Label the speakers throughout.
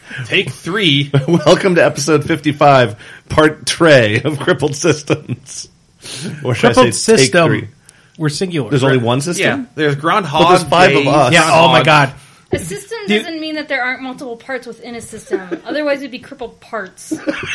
Speaker 1: Take 3.
Speaker 2: Welcome to episode 55, part Trey of Crippled Systems. Or should
Speaker 3: Crippled
Speaker 2: I say
Speaker 3: System.
Speaker 2: take 3?
Speaker 3: We're singular.
Speaker 2: There's only one system?
Speaker 1: Yeah, there's Groundhog.
Speaker 2: But there's 5 of us.
Speaker 3: Yeah, oh my god.
Speaker 4: A system doesn't mean that there aren't multiple parts within a system. Otherwise, it'd be crippled parts.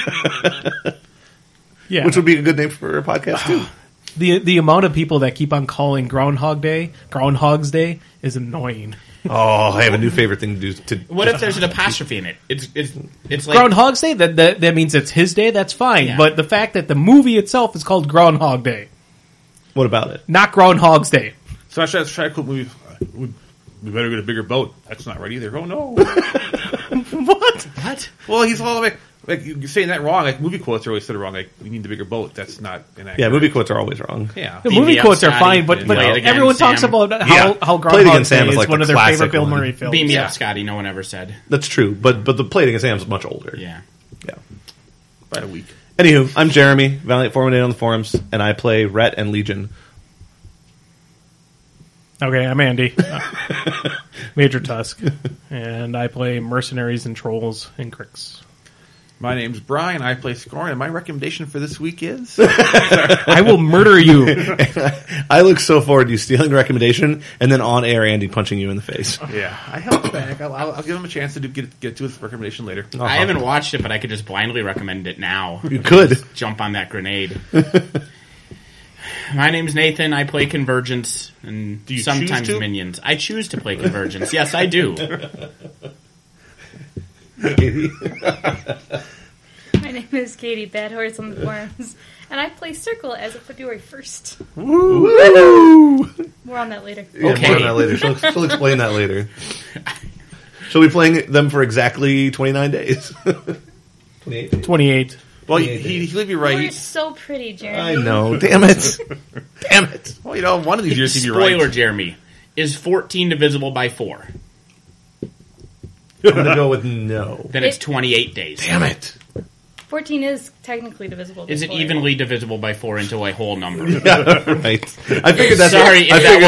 Speaker 3: Yeah.
Speaker 2: Which would be a good name for a podcast, too.
Speaker 3: The amount of people that keep on calling Groundhog's Day is annoying.
Speaker 2: Oh, I have a new favorite thing to do.
Speaker 5: What if there's an apostrophe in it? It's like
Speaker 3: Groundhog's Day? That means it's his day? That's fine.
Speaker 5: Yeah.
Speaker 3: But the fact that the movie itself is called Groundhog Day,
Speaker 2: What about it?
Speaker 3: not Groundhog's Day.
Speaker 1: So I try a cool movie. We better get a bigger boat. That's not right either. Oh no!
Speaker 3: What?
Speaker 1: Well, he's all like you're saying that wrong. Like movie quotes are always said wrong. Like we need the bigger boat. That's not inaccurate.
Speaker 2: Yeah, movie quotes are always wrong.
Speaker 1: Yeah.
Speaker 3: The movie
Speaker 5: BVF
Speaker 3: quotes are
Speaker 5: Scotty,
Speaker 3: fine, but
Speaker 5: Play It Again,
Speaker 3: everyone talks
Speaker 5: Sam.
Speaker 3: about
Speaker 2: Yeah.
Speaker 3: how
Speaker 2: Play It Again,
Speaker 3: Groundhog
Speaker 2: Sam
Speaker 3: Day
Speaker 2: is
Speaker 3: is
Speaker 2: like
Speaker 3: one
Speaker 2: the
Speaker 3: of their
Speaker 2: classic
Speaker 3: favorite Bill
Speaker 2: one.
Speaker 3: Murray films.
Speaker 5: Beam me
Speaker 1: Yeah.
Speaker 5: up, Scotty. No one ever said.
Speaker 2: That's true, but the Plating Exam's much older.
Speaker 5: Yeah.
Speaker 2: Yeah.
Speaker 1: By a week.
Speaker 2: Anywho, I'm Jeremy, Valiant Formaday on the forums, and I play Rhett and Legion.
Speaker 3: Okay, I'm Andy. Major Tusk. And I play Mercenaries and Trolls and Cricks.
Speaker 1: My name's Brian. I play Scorn, and my recommendation for this week is
Speaker 3: I will murder you.
Speaker 2: I look so forward to you stealing the recommendation, and then on air, Andy punching you in the face.
Speaker 1: yeah. I helped back. I'll give him a chance to get to his recommendation later.
Speaker 5: I haven't watched it, but I could just blindly recommend it now.
Speaker 2: You could.
Speaker 5: Jump on that grenade. My name's Nathan. I play Convergence and
Speaker 1: Do you
Speaker 5: sometimes
Speaker 1: choose to?
Speaker 5: Minions. I choose to play Convergence. Yes, I do.
Speaker 4: My name is Katie, Bad Horse on the forums, and I play Circle as of February 1st.
Speaker 2: Woo!
Speaker 4: More on that later.
Speaker 2: Yeah,
Speaker 5: Okay.
Speaker 2: more on that later. She'll explain that later. She'll be playing them for exactly 29 days. 28 days.
Speaker 3: 28.
Speaker 1: Well, he'll be
Speaker 4: You're
Speaker 1: right.
Speaker 4: so pretty, Jeremy.
Speaker 2: I know. Damn it. Damn it.
Speaker 1: Well, one of these years he'll be right.
Speaker 5: Spoiler, Jeremy. Is 14 divisible by 4?
Speaker 2: I'm going to go with no.
Speaker 5: Then it's 28 days.
Speaker 2: Damn it.
Speaker 4: 14 is technically divisible by
Speaker 5: Is it
Speaker 4: 4.
Speaker 5: evenly divisible by 4 into a whole number?
Speaker 2: Yeah, right. I figured that's
Speaker 5: Sorry if that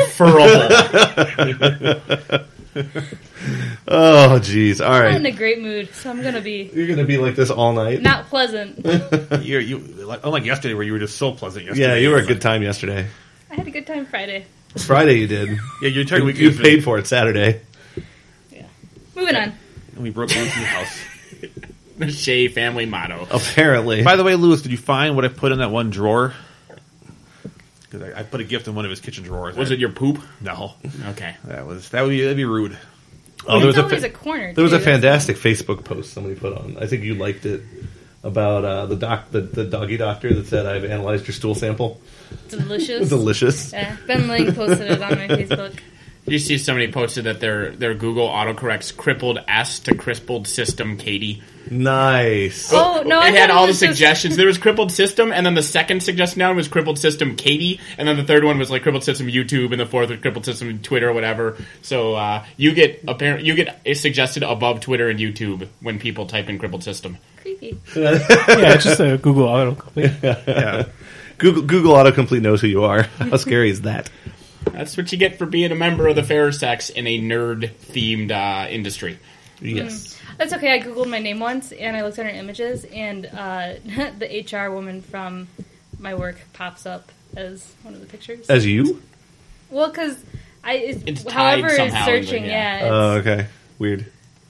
Speaker 5: wasn't inferable.
Speaker 2: Oh, jeez. All
Speaker 4: I'm in
Speaker 2: right.
Speaker 4: a great mood, so I'm going to be
Speaker 2: You're going to be like this all night?
Speaker 4: not pleasant.
Speaker 1: Unlike yesterday, where you were just so pleasant yesterday.
Speaker 2: Yeah, you were a good time yesterday.
Speaker 4: I had a good time Friday.
Speaker 2: Friday you did.
Speaker 1: Yeah, your entire week.
Speaker 2: You paid for it Saturday.
Speaker 4: Yeah. Moving on.
Speaker 1: And we broke into your house.
Speaker 5: The Shea family motto.
Speaker 2: Apparently.
Speaker 1: By the way, Lewis, did you find what I put in that one drawer? Because I put a gift in one of his kitchen drawers.
Speaker 5: Was it your poop?
Speaker 1: No,
Speaker 5: Okay.
Speaker 1: that'd be rude.
Speaker 2: Oh, there was
Speaker 4: always
Speaker 2: a
Speaker 4: a corner.
Speaker 2: there was a
Speaker 4: too.
Speaker 2: fantastic Facebook post somebody put on. I think you liked it about the doggy doctor that said I've analyzed your stool sample.
Speaker 4: Delicious.
Speaker 2: Delicious.
Speaker 4: Yeah, Ben Lang posted it on my Facebook.
Speaker 5: You see somebody posted that their Google autocorrects crippled S to crippled system Katie.
Speaker 2: Nice.
Speaker 4: Oh no! I
Speaker 5: It had
Speaker 4: thought
Speaker 5: all the
Speaker 4: was just-
Speaker 5: suggestions. There was crippled system, and then the second suggestion down was crippled system Katie, and then the third one was like crippled system YouTube, and the fourth was crippled system Twitter or whatever. So you get it suggested above Twitter and YouTube when people type in crippled system.
Speaker 4: Creepy.
Speaker 3: Yeah, it's just a Google autocomplete.
Speaker 1: Yeah.
Speaker 2: Google autocomplete knows who you are. How scary is that?
Speaker 5: That's what you get for being a member of the fairer sex in a nerd-themed industry.
Speaker 2: Yes.
Speaker 4: That's okay. I googled my name once, and I looked at her images, and the HR woman from my work pops up as one of the pictures.
Speaker 2: As you?
Speaker 4: Well, because
Speaker 5: It's
Speaker 4: however
Speaker 5: tied
Speaker 4: is
Speaker 5: somehow,
Speaker 4: searching.
Speaker 5: yeah.
Speaker 4: Yeah.
Speaker 2: Oh, okay. Weird.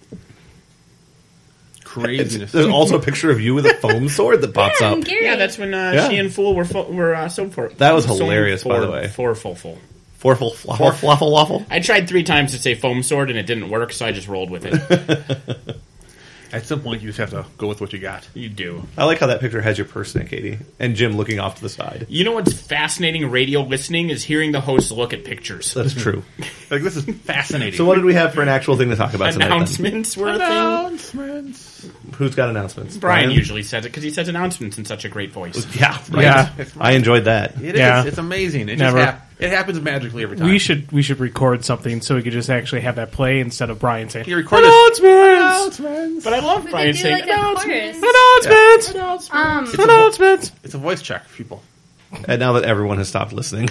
Speaker 1: Craziness.
Speaker 2: There's also a picture of you with a foam sword that pops
Speaker 4: yeah,
Speaker 2: up.
Speaker 4: and Gary.
Speaker 5: Yeah, that's when
Speaker 2: Yeah.
Speaker 5: she and Fool were so for.
Speaker 2: That was
Speaker 5: so
Speaker 2: hilarious, by the way.
Speaker 5: Full.
Speaker 2: Forful, fluffle, waffle.
Speaker 5: I tried 3 times to say foam sword and it didn't work, so I just rolled with it.
Speaker 1: At some point, you just have to go with what you got.
Speaker 5: You do.
Speaker 2: I like how that picture has your person in it, Katie, and Jim looking off to the side.
Speaker 5: You know what's fascinating radio listening is hearing the host look at pictures.
Speaker 2: That's true.
Speaker 1: Like, this is fascinating.
Speaker 2: So what did we have for an actual thing to talk about tonight?
Speaker 5: Announcements were a thing.
Speaker 1: Announcements.
Speaker 2: Who's got announcements?
Speaker 5: Brian usually says it because he says announcements in such a great voice.
Speaker 2: Yeah, right.
Speaker 3: Yeah.
Speaker 2: I enjoyed that.
Speaker 1: It is.
Speaker 3: Yeah.
Speaker 1: It's amazing. It
Speaker 3: Never.
Speaker 1: just it happens magically every time.
Speaker 3: We should record something so we could just actually have that play instead of Brian saying
Speaker 1: You record
Speaker 3: announcements.
Speaker 5: But I love
Speaker 4: We
Speaker 5: Brian
Speaker 4: could do
Speaker 5: saying
Speaker 4: like a chorus.
Speaker 3: Announcements. Announcements.
Speaker 1: It's a voice check for people.
Speaker 2: And now that everyone has stopped listening,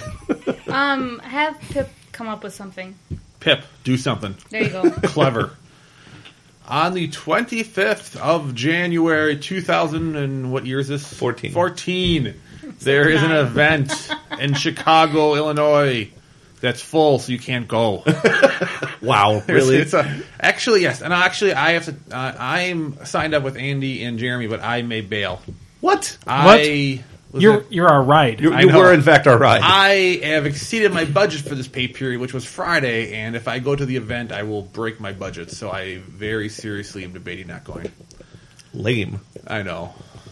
Speaker 4: Have Pip come up with something.
Speaker 1: Pip, do something
Speaker 4: There you go.
Speaker 1: clever. On the 25th of January 2000, and what year is this?
Speaker 2: 14.
Speaker 1: 14. There is an event in Chicago, Illinois that's full, so you can't go.
Speaker 2: Wow, really?
Speaker 1: Actually, yes. And actually, I have to. I'm signed up with Andy and Jeremy, but I may bail.
Speaker 2: What?
Speaker 3: You're our ride.
Speaker 2: You
Speaker 1: I know.
Speaker 2: were, in fact, our ride.
Speaker 1: I have exceeded my budget for this pay period, which was Friday, and if I go to the event, I will break my budget. So I very seriously am debating not going.
Speaker 2: Lame.
Speaker 1: I know.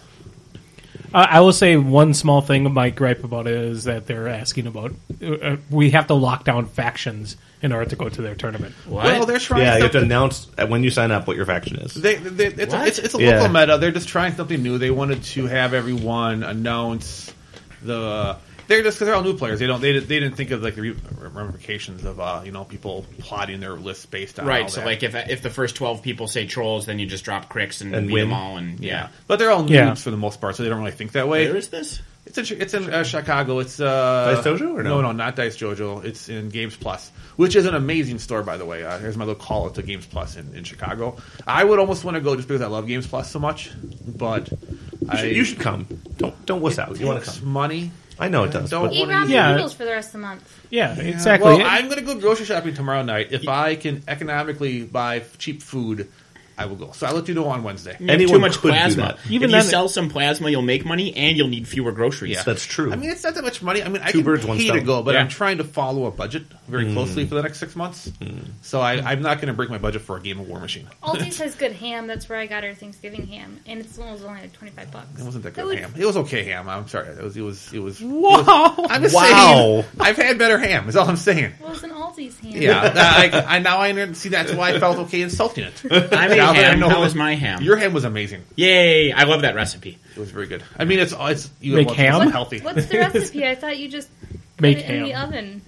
Speaker 3: I will say one small thing my gripe about it is that they're asking about we have to lock down factions in order to go to their tournament.
Speaker 1: Well, they're trying.
Speaker 2: Yeah, you have to announce when you sign up what your faction is.
Speaker 1: It's a
Speaker 2: Yeah.
Speaker 1: local meta. They're just trying something new. They wanted to have everyone announce the. They're just because they're all new players. They didn't think of like the ramifications of people plotting their lists based on all
Speaker 5: Right, so
Speaker 1: that.
Speaker 5: like if the first 12 people say trolls, then you just drop cricks and beat
Speaker 2: win.
Speaker 5: them all, and yeah.
Speaker 1: But they're all
Speaker 3: Yeah.
Speaker 1: noobs for the most part, so they don't really think that way.
Speaker 5: Where is this?
Speaker 1: It's in Chicago. It's
Speaker 2: Dice Dojo or no?
Speaker 1: No, not Dice Dojo. It's in Games Plus, which is an amazing store, by the way. Here's my little call out to Games Plus in Chicago. I would almost want to go just because I love Games Plus so much, but
Speaker 2: You should come. Don't wuss out. You want to
Speaker 1: It's
Speaker 2: come.
Speaker 1: money.
Speaker 2: I know it does.
Speaker 1: Don't
Speaker 2: But
Speaker 4: Eat
Speaker 1: wanna
Speaker 4: ramen
Speaker 1: use-
Speaker 3: Yeah.
Speaker 4: noodles for the rest of the month.
Speaker 3: Yeah, exactly.
Speaker 1: Well, I'm going to go grocery shopping tomorrow night. If I can economically buy cheap food, I will go. So I'll let you know on Wednesday.
Speaker 5: You have
Speaker 2: Anyone
Speaker 5: too much
Speaker 2: could do
Speaker 5: plasma.
Speaker 2: that.
Speaker 3: Even
Speaker 5: if you
Speaker 3: then-
Speaker 5: sell some plasma, you'll make money, and you'll need fewer groceries.
Speaker 1: Yeah.
Speaker 2: That's true.
Speaker 1: I mean, it's not that much money. I mean, I
Speaker 2: Two
Speaker 1: can
Speaker 2: birds, one
Speaker 1: pay to
Speaker 2: stone.
Speaker 1: go, but
Speaker 5: Yeah.
Speaker 1: I'm trying to follow a budget very closely for the next 6 months. So I'm not going to break my budget for a Game of War machine.
Speaker 4: Aldi's has good ham. That's where I got our Thanksgiving ham, and it was only like $25.
Speaker 1: It wasn't that
Speaker 4: That
Speaker 1: good
Speaker 4: would-
Speaker 1: ham. It was okay ham. I'm sorry. It was.
Speaker 3: Wow.
Speaker 1: I'm just
Speaker 2: Wow.
Speaker 1: saying. I've had better ham. Is all I'm saying.
Speaker 4: Well, it was an Aldi's ham.
Speaker 1: Yeah. I now I see that's why I felt okay insulting it.
Speaker 5: I made
Speaker 1: Now that I
Speaker 5: ham.
Speaker 1: know-
Speaker 5: How was my ham?
Speaker 1: Your ham was amazing.
Speaker 5: Yay! I love that recipe.
Speaker 1: It was very good. I mean, it's you
Speaker 3: Make
Speaker 1: it's
Speaker 3: ham?
Speaker 1: healthy.
Speaker 4: What's the recipe? I thought you just
Speaker 3: Make
Speaker 4: put it in the
Speaker 3: ham.
Speaker 4: oven.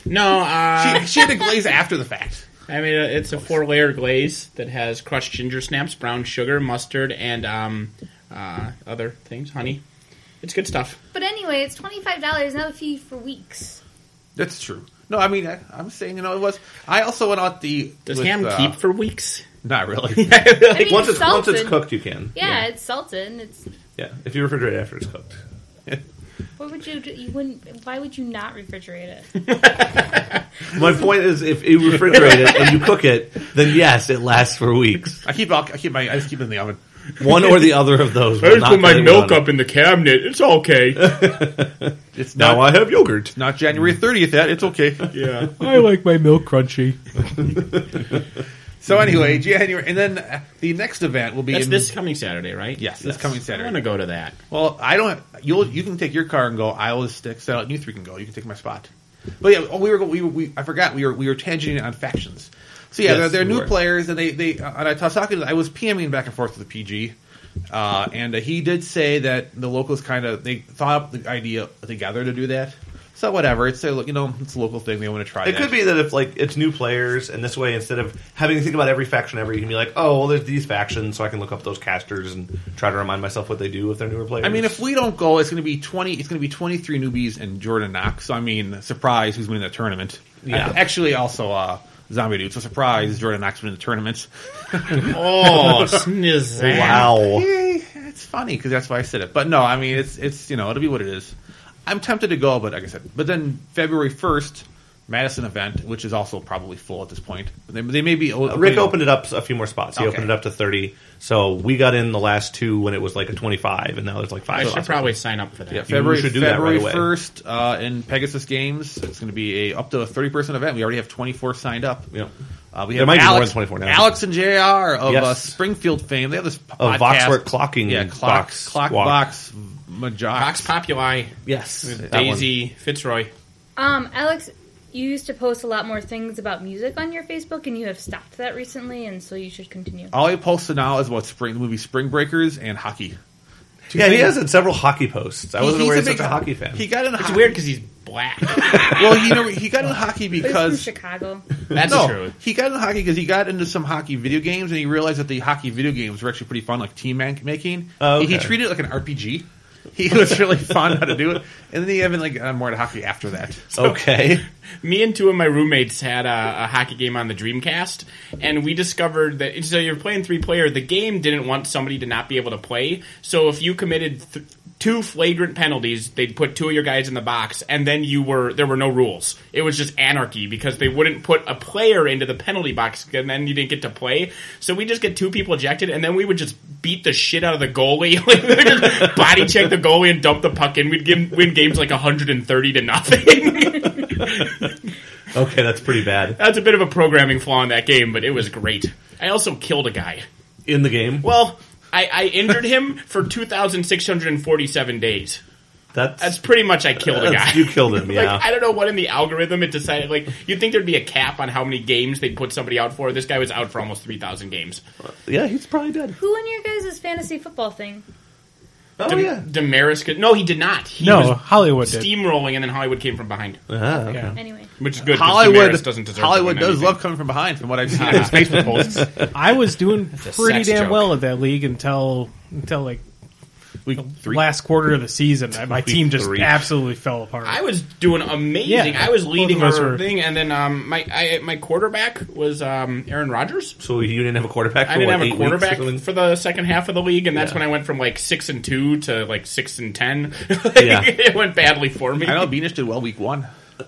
Speaker 5: No,
Speaker 1: She had to glaze after the fact.
Speaker 5: I mean it's a 4-layer glaze that has crushed ginger snaps, brown sugar, mustard, and other things, honey. It's good stuff.
Speaker 4: But anyway, it's $25, not a fee for weeks.
Speaker 1: That's true. No, I mean, I'm saying, it was. I also went out
Speaker 5: Does
Speaker 1: with,
Speaker 5: ham keep for weeks?
Speaker 1: Not really.
Speaker 4: I mean,
Speaker 2: once it's
Speaker 4: salted.
Speaker 2: cooked, you can.
Speaker 4: Yeah, it's salted. And it's
Speaker 2: Yeah, if you refrigerate after it's cooked.
Speaker 4: what would you do? You wouldn't. Why would you not refrigerate it?
Speaker 2: My point is, if you refrigerate it and you cook it, then yes, it lasts for weeks.
Speaker 1: I just keep it in the oven.
Speaker 2: One or the other of those.
Speaker 5: I
Speaker 2: will
Speaker 5: just
Speaker 2: not
Speaker 5: put my
Speaker 2: get
Speaker 5: milk
Speaker 2: anyone.
Speaker 5: up in the cabinet. It's okay.
Speaker 1: It's
Speaker 2: Now
Speaker 1: not,
Speaker 2: I have yogurt.
Speaker 1: not January 30th yet. It's okay.
Speaker 5: Yeah.
Speaker 3: I like my milk crunchy.
Speaker 1: So anyway, January, and then the next event will be
Speaker 5: That's
Speaker 1: in
Speaker 5: this coming Saturday, right?
Speaker 1: Yes, this coming
Speaker 5: I
Speaker 1: Saturday.
Speaker 5: want to go to that.
Speaker 1: Well, I don't. You can take your car and go. I will set out. You three can go. You can take my spot. But yeah, I forgot we were tangenting on factions. So yeah,
Speaker 2: Yes,
Speaker 1: they're
Speaker 2: we
Speaker 1: new
Speaker 2: were.
Speaker 1: players, and and I was talking. I was PMing back and forth with the PG, and he did say that the locals they thought up the idea together to do that. So whatever, it's a it's a local thing. They want to try.
Speaker 2: It could be that if it's new players, and this way instead of having to think about every faction ever, you can be like, oh, well, there's these factions, so I can look up those casters and try to remind myself what they do if they're newer players.
Speaker 1: I mean, if we don't go, it's going to be 20. It's going to be 23 newbies and Jordan Knox. So I mean, surprise, who's winning the tournament?
Speaker 2: Yeah.
Speaker 1: Actually, also Zombie Dude. So surprise, Jordan Knox winning the tournament.
Speaker 5: Oh, snizzle.
Speaker 2: wow.
Speaker 1: Yay, it's funny because that's why I said it. But no, I mean, it's it'll be what it is. I'm tempted to go, but like I said, but then February 1st, Madison event, which is also probably full at this point. They may be.
Speaker 2: Rick opened it up a few more spots. He
Speaker 1: Okay.
Speaker 2: opened it up to 30. So we got in the last two when it was like a 25, and now there's like 5
Speaker 5: I
Speaker 2: spots.
Speaker 5: should probably sign up for that.
Speaker 1: Yeah, February
Speaker 2: should do that right away.
Speaker 1: 1st in Pegasus Games. It's going to be up to a 30-person event. We already have 24 signed up.
Speaker 2: Yeah.
Speaker 1: We
Speaker 2: There
Speaker 1: have
Speaker 2: might be more
Speaker 1: Alex,
Speaker 2: than 24 now.
Speaker 1: Alex and JR of
Speaker 2: Yes.
Speaker 1: Springfield fame. They have this
Speaker 2: Of
Speaker 1: podcast.
Speaker 2: Voxwork clocking
Speaker 1: Yeah,
Speaker 2: box
Speaker 1: Clock
Speaker 2: walk.
Speaker 1: Box Majox.
Speaker 5: Vox Populi,
Speaker 2: Yes. that
Speaker 5: Daisy, Fitzroy.
Speaker 4: Alex, you used to post a lot more things about music on your Facebook, and you have stopped that recently, and so you should continue.
Speaker 1: All he posted now is about the movie Spring Breakers and hockey.
Speaker 2: Yeah, he has had several hockey posts. I wasn't
Speaker 1: He's
Speaker 2: aware he's
Speaker 1: big
Speaker 2: such a hockey fan.
Speaker 1: He got in
Speaker 5: It's
Speaker 1: hockey.
Speaker 5: weird because he's black.
Speaker 1: Well, he got in hockey
Speaker 4: But he's from
Speaker 1: because
Speaker 4: Chicago.
Speaker 5: That's
Speaker 1: no,
Speaker 5: true.
Speaker 1: he got in hockey because he got into some hockey video games and he realized that the hockey video games were actually pretty fun, like team making.
Speaker 2: Oh, okay.
Speaker 1: He treated it like an RPG. He was really fun how to do it. And then he even like more into hockey after that.
Speaker 2: Okay.
Speaker 5: Me and two of my roommates had a hockey game on the Dreamcast, and we discovered that so you're playing 3-player. The game didn't want somebody to not be able to play, so if you committed 2 flagrant penalties, they'd put 2 of your guys in the box, and then there were no rules. It was just anarchy because they wouldn't put a player into the penalty box, and then you didn't get to play. So we just get 2 people ejected, and then we would just beat the shit out of the goalie, like, body check the goalie and dump the puck in. We'd win games like 130-0.
Speaker 2: Okay, that's pretty bad.
Speaker 5: That's a bit of a programming flaw in that game, but it was great. I also killed a guy.
Speaker 2: In the game?
Speaker 5: Well, I injured him for 2,647 days. That's pretty much I killed a guy.
Speaker 2: You killed him, yeah.
Speaker 5: Like, I don't know what in the algorithm it decided. Like, you'd think there'd be a cap on how many games they'd put somebody out for. This guy was out for almost 3,000 games.
Speaker 2: Yeah, he's probably dead.
Speaker 4: Who in your guys' fantasy football thing?
Speaker 2: Oh, yeah.
Speaker 5: Damaris could... No, he did not. He
Speaker 3: No,
Speaker 5: was
Speaker 3: Hollywood did.
Speaker 5: steamrolling, and then Hollywood came from behind.
Speaker 2: Ah, okay.
Speaker 3: Yeah.
Speaker 4: Anyway.
Speaker 5: Which is good, 'cause
Speaker 1: Hollywood
Speaker 5: Damaris doesn't deserve
Speaker 1: Hollywood
Speaker 5: to win
Speaker 1: does
Speaker 5: anything.
Speaker 1: love coming from behind, from what I've seen on his Facebook posts.
Speaker 3: I was doing pretty
Speaker 5: sex
Speaker 3: damn
Speaker 5: joke.
Speaker 3: well at that league until like
Speaker 1: Week 3.
Speaker 3: last quarter of the season. My team just
Speaker 2: 3.
Speaker 3: absolutely fell apart.
Speaker 5: I was doing amazing.
Speaker 3: Yeah,
Speaker 5: I was leading
Speaker 3: both of us
Speaker 5: our
Speaker 3: were.
Speaker 5: thing, and then my quarterback was Aaron Rodgers.
Speaker 2: So you didn't have a quarterback for
Speaker 5: I didn't
Speaker 2: what,
Speaker 5: have
Speaker 2: 8
Speaker 5: a
Speaker 2: weeks or
Speaker 5: quarterback
Speaker 2: something?
Speaker 5: for the second half of the league, and that's
Speaker 2: Yeah.
Speaker 5: when I went from like 6-2 to like 6-10.
Speaker 2: Yeah.
Speaker 5: It went badly for me.
Speaker 1: I know Beanish did well week 1.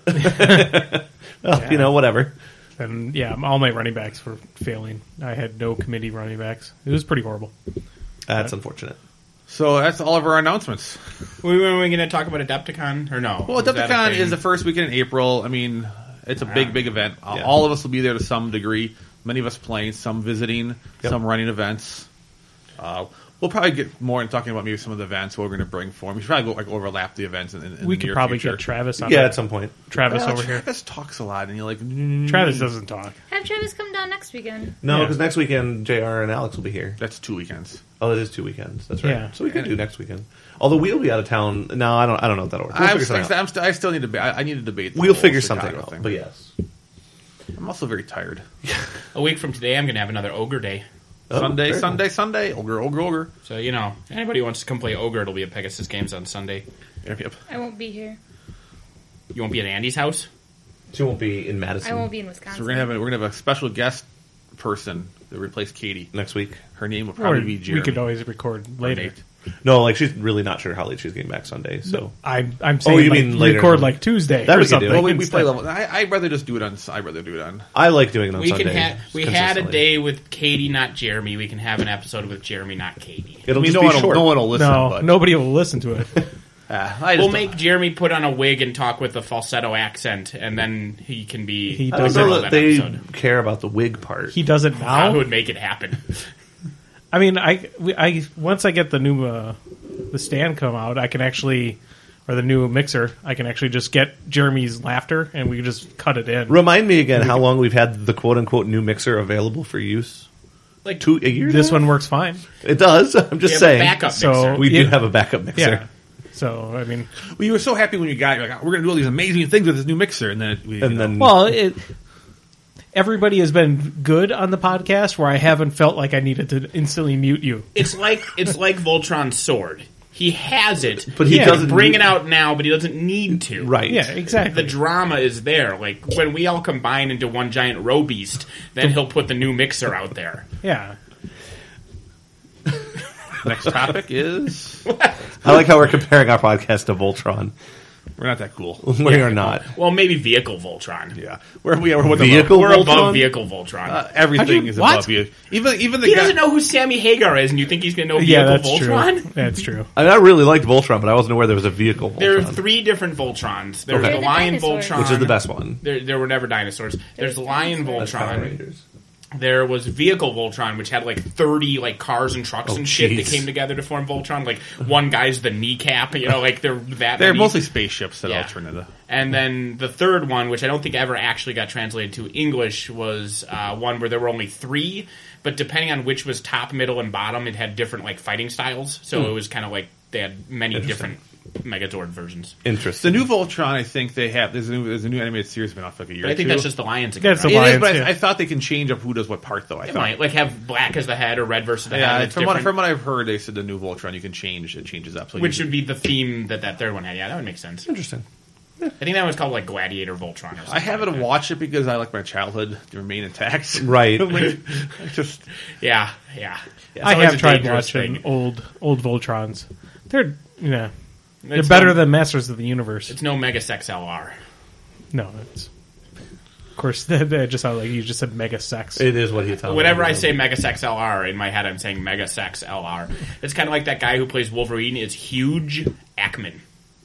Speaker 2: Oh, you know, whatever.
Speaker 3: And yeah, all my running backs were failing. I had no committee running backs. It was pretty horrible.
Speaker 2: That's unfortunate.
Speaker 1: So that's all of our announcements.
Speaker 5: We were going to talk about Adepticon or no?
Speaker 1: Well,
Speaker 5: Was that a
Speaker 1: Adepticon
Speaker 5: thing?
Speaker 1: is the first weekend in April. I mean, it's a big event.
Speaker 2: Yeah.
Speaker 1: All of us will be there to some degree. Many of us playing, some visiting,
Speaker 2: Yep.
Speaker 1: some running events. We'll probably get more into talking about maybe some of the events what we're going to bring for them. We should probably overlap the events in
Speaker 3: We
Speaker 1: the
Speaker 3: could
Speaker 1: near
Speaker 3: probably
Speaker 1: future.
Speaker 3: get Travis on.
Speaker 2: Yeah,
Speaker 3: it.
Speaker 2: at some point.
Speaker 3: Travis
Speaker 1: Well,
Speaker 3: over here.
Speaker 1: Travis talks a lot, and you're like,
Speaker 3: Travis doesn't talk.
Speaker 4: Have Travis come down next weekend.
Speaker 2: No,
Speaker 3: Yeah.
Speaker 2: because next weekend, JR and Alex will be here.
Speaker 1: That's 2 weekends.
Speaker 2: Oh, it is 2 weekends. That's right.
Speaker 3: Yeah.
Speaker 2: So we can do next weekend. Although we'll be out of town. No, I don't know if that'll work. We'll figure something out.
Speaker 1: I still need to. I need to debate. The
Speaker 2: We'll
Speaker 1: whole
Speaker 2: figure
Speaker 1: Chicago
Speaker 2: something out.
Speaker 1: thing.
Speaker 2: But yes.
Speaker 1: I'm also very tired.
Speaker 5: A week from today, I'm going to have another Ogre Day.
Speaker 2: Oh,
Speaker 1: Sunday,
Speaker 2: very
Speaker 1: Sunday,
Speaker 2: nice.
Speaker 1: Sunday. Ogre.
Speaker 5: So, you know, anybody who wants to come play Ogre, it'll be at Pegasus Games on Sunday.
Speaker 1: Yep.
Speaker 4: I won't be here.
Speaker 5: You won't be at Andy's house?
Speaker 2: She won't be in Madison
Speaker 4: I won't be in Wisconsin.
Speaker 1: So we're gonna have a special guest person to replace Katie.
Speaker 2: next week.
Speaker 1: Her name will
Speaker 3: Or
Speaker 1: probably be
Speaker 3: we
Speaker 1: Jeremy.
Speaker 3: could always record later.
Speaker 1: Nate.
Speaker 2: No, like she's really not sure how late she's getting back Sunday. So
Speaker 3: I'm saying
Speaker 2: you
Speaker 3: like,
Speaker 2: mean later?
Speaker 3: record like Tuesday
Speaker 2: That
Speaker 3: or
Speaker 2: we could do.
Speaker 3: something.
Speaker 1: Well, we
Speaker 3: instead.
Speaker 1: play level. I'd rather just do it on. I'd rather do it on.
Speaker 2: I like doing it on
Speaker 5: We
Speaker 2: Sunday.
Speaker 5: can we had a
Speaker 2: consistently.
Speaker 5: day with Katie, not Jeremy. We can have an episode with Jeremy, not Katie.
Speaker 2: It'll
Speaker 1: I mean,
Speaker 2: just be short.
Speaker 1: no one will listen.
Speaker 3: No,
Speaker 1: but,
Speaker 3: nobody will listen to it.
Speaker 1: I
Speaker 5: We'll
Speaker 1: just
Speaker 5: make Jeremy put on a wig and talk with a falsetto accent, and then he can be.
Speaker 3: He
Speaker 2: I don't
Speaker 3: doesn't
Speaker 2: know
Speaker 5: on
Speaker 2: that they
Speaker 5: episode.
Speaker 2: care about the wig part.
Speaker 3: He does it
Speaker 5: I
Speaker 3: now.
Speaker 5: would make it happen.
Speaker 3: I mean, I once I get the new the stand come out, I can actually, or the new mixer, I can actually just get Jeremy's laughter and we can just cut it in.
Speaker 2: Remind me again how long we've had the quote unquote new mixer available for use.
Speaker 5: Like
Speaker 2: A year.
Speaker 3: This
Speaker 2: now?
Speaker 3: one works fine.
Speaker 2: It does. I'm
Speaker 5: we
Speaker 2: just
Speaker 5: have
Speaker 2: saying.
Speaker 5: a backup
Speaker 3: So-
Speaker 5: mixer.
Speaker 2: We do
Speaker 3: Yeah.
Speaker 2: have a backup mixer.
Speaker 3: Yeah. So I mean,
Speaker 1: Well, you were so happy when you got it. You're like, we're going to do all these amazing things with this new mixer, and then
Speaker 2: And then
Speaker 3: well, everybody has been good on the podcast where I haven't felt like I needed to instantly mute you.
Speaker 5: It's like Voltron's sword. He has it,
Speaker 2: But he
Speaker 3: Yeah.
Speaker 2: doesn't
Speaker 5: bring
Speaker 2: need-
Speaker 5: it out now, but he doesn't need to.
Speaker 2: Right.
Speaker 3: Yeah, exactly.
Speaker 5: The drama is there. Like when we all combine into one giant row beast, then he'll put the new mixer out there.
Speaker 3: Yeah.
Speaker 1: next topic is
Speaker 2: I like how we're comparing our podcast to Voltron.
Speaker 1: we're not that cool.
Speaker 2: We are not.
Speaker 5: Well, maybe vehicle Voltron.
Speaker 1: Yeah, we're with
Speaker 2: Vehicle
Speaker 5: We're
Speaker 2: Voltron?
Speaker 5: above vehicle Voltron.
Speaker 1: everything is
Speaker 3: What?
Speaker 1: above you. Even the
Speaker 5: He
Speaker 1: guy.
Speaker 5: doesn't know who Sammy Hagar is, and you think he's going to know
Speaker 3: Yeah,
Speaker 5: vehicle
Speaker 3: that's
Speaker 5: Voltron?
Speaker 3: true. That's true.
Speaker 2: I mean, I really liked Voltron, but I wasn't aware there was a vehicle Voltron.
Speaker 5: There are 3 different Voltrons. There's
Speaker 2: Okay.
Speaker 5: the Lion
Speaker 4: They're the dinosaurs.
Speaker 5: Voltron,
Speaker 2: which is the best one.
Speaker 5: There were never dinosaurs. There's the Lion
Speaker 4: dinosaurs.
Speaker 2: That's Power
Speaker 5: Voltron.
Speaker 2: Rangers.
Speaker 5: There was Vehicle Voltron, which had like 30 like cars and trucks
Speaker 2: Oh,
Speaker 5: and shit that
Speaker 2: jeez.
Speaker 5: came together to form Voltron. Like one guy's the kneecap, you know, like they're that.
Speaker 1: They're
Speaker 5: many.
Speaker 1: mostly spaceships that
Speaker 5: Yeah.
Speaker 1: all turn into.
Speaker 5: And then the third one, which I don't think ever actually got translated to English, was one where there were only 3, but depending on which was top, middle, and bottom, it had different like fighting styles. So it was kind of like they had many
Speaker 2: Interesting.
Speaker 5: different Megazord versions.
Speaker 2: Interesting.
Speaker 1: The new Voltron, I think they have. There's a new animated series been off like a year.
Speaker 5: But I think
Speaker 1: or two.
Speaker 5: that's just the Lions again.
Speaker 3: That's the
Speaker 5: right?
Speaker 1: It is,
Speaker 3: Lions,
Speaker 1: but
Speaker 3: yeah.
Speaker 1: I thought they can change up who does what part though. I
Speaker 5: It
Speaker 1: thought.
Speaker 5: might like have black as the head or red versus the head.
Speaker 1: Yeah,
Speaker 5: and it's
Speaker 1: from what
Speaker 5: different,
Speaker 1: I've heard, they said the new Voltron you can change. It changes up. So
Speaker 5: which
Speaker 1: you,
Speaker 5: would be the theme that third one had. Yeah, that would make sense.
Speaker 2: Interesting.
Speaker 5: I think that was called like Gladiator Voltron or something.
Speaker 1: I haven't
Speaker 5: like that.
Speaker 1: watched it because I like my childhood to remain intact.
Speaker 2: Right.
Speaker 1: Like, just
Speaker 5: Yeah, yeah. It's
Speaker 3: I
Speaker 5: always
Speaker 3: have
Speaker 5: a
Speaker 3: tried
Speaker 5: dangerous
Speaker 3: watching
Speaker 5: thing.
Speaker 3: old Voltrons. They're they're
Speaker 5: It's
Speaker 3: better
Speaker 5: no-
Speaker 3: than Masters of the Universe.
Speaker 5: It's no Megasex LR.
Speaker 3: No, it's of course that just sounded like you just said mega sex.
Speaker 2: It is what he tells me.
Speaker 5: Whenever I say Megasex LR, in my head I'm saying Megasex LR. It's kind of like that guy who plays Wolverine. It's Huge Ackman.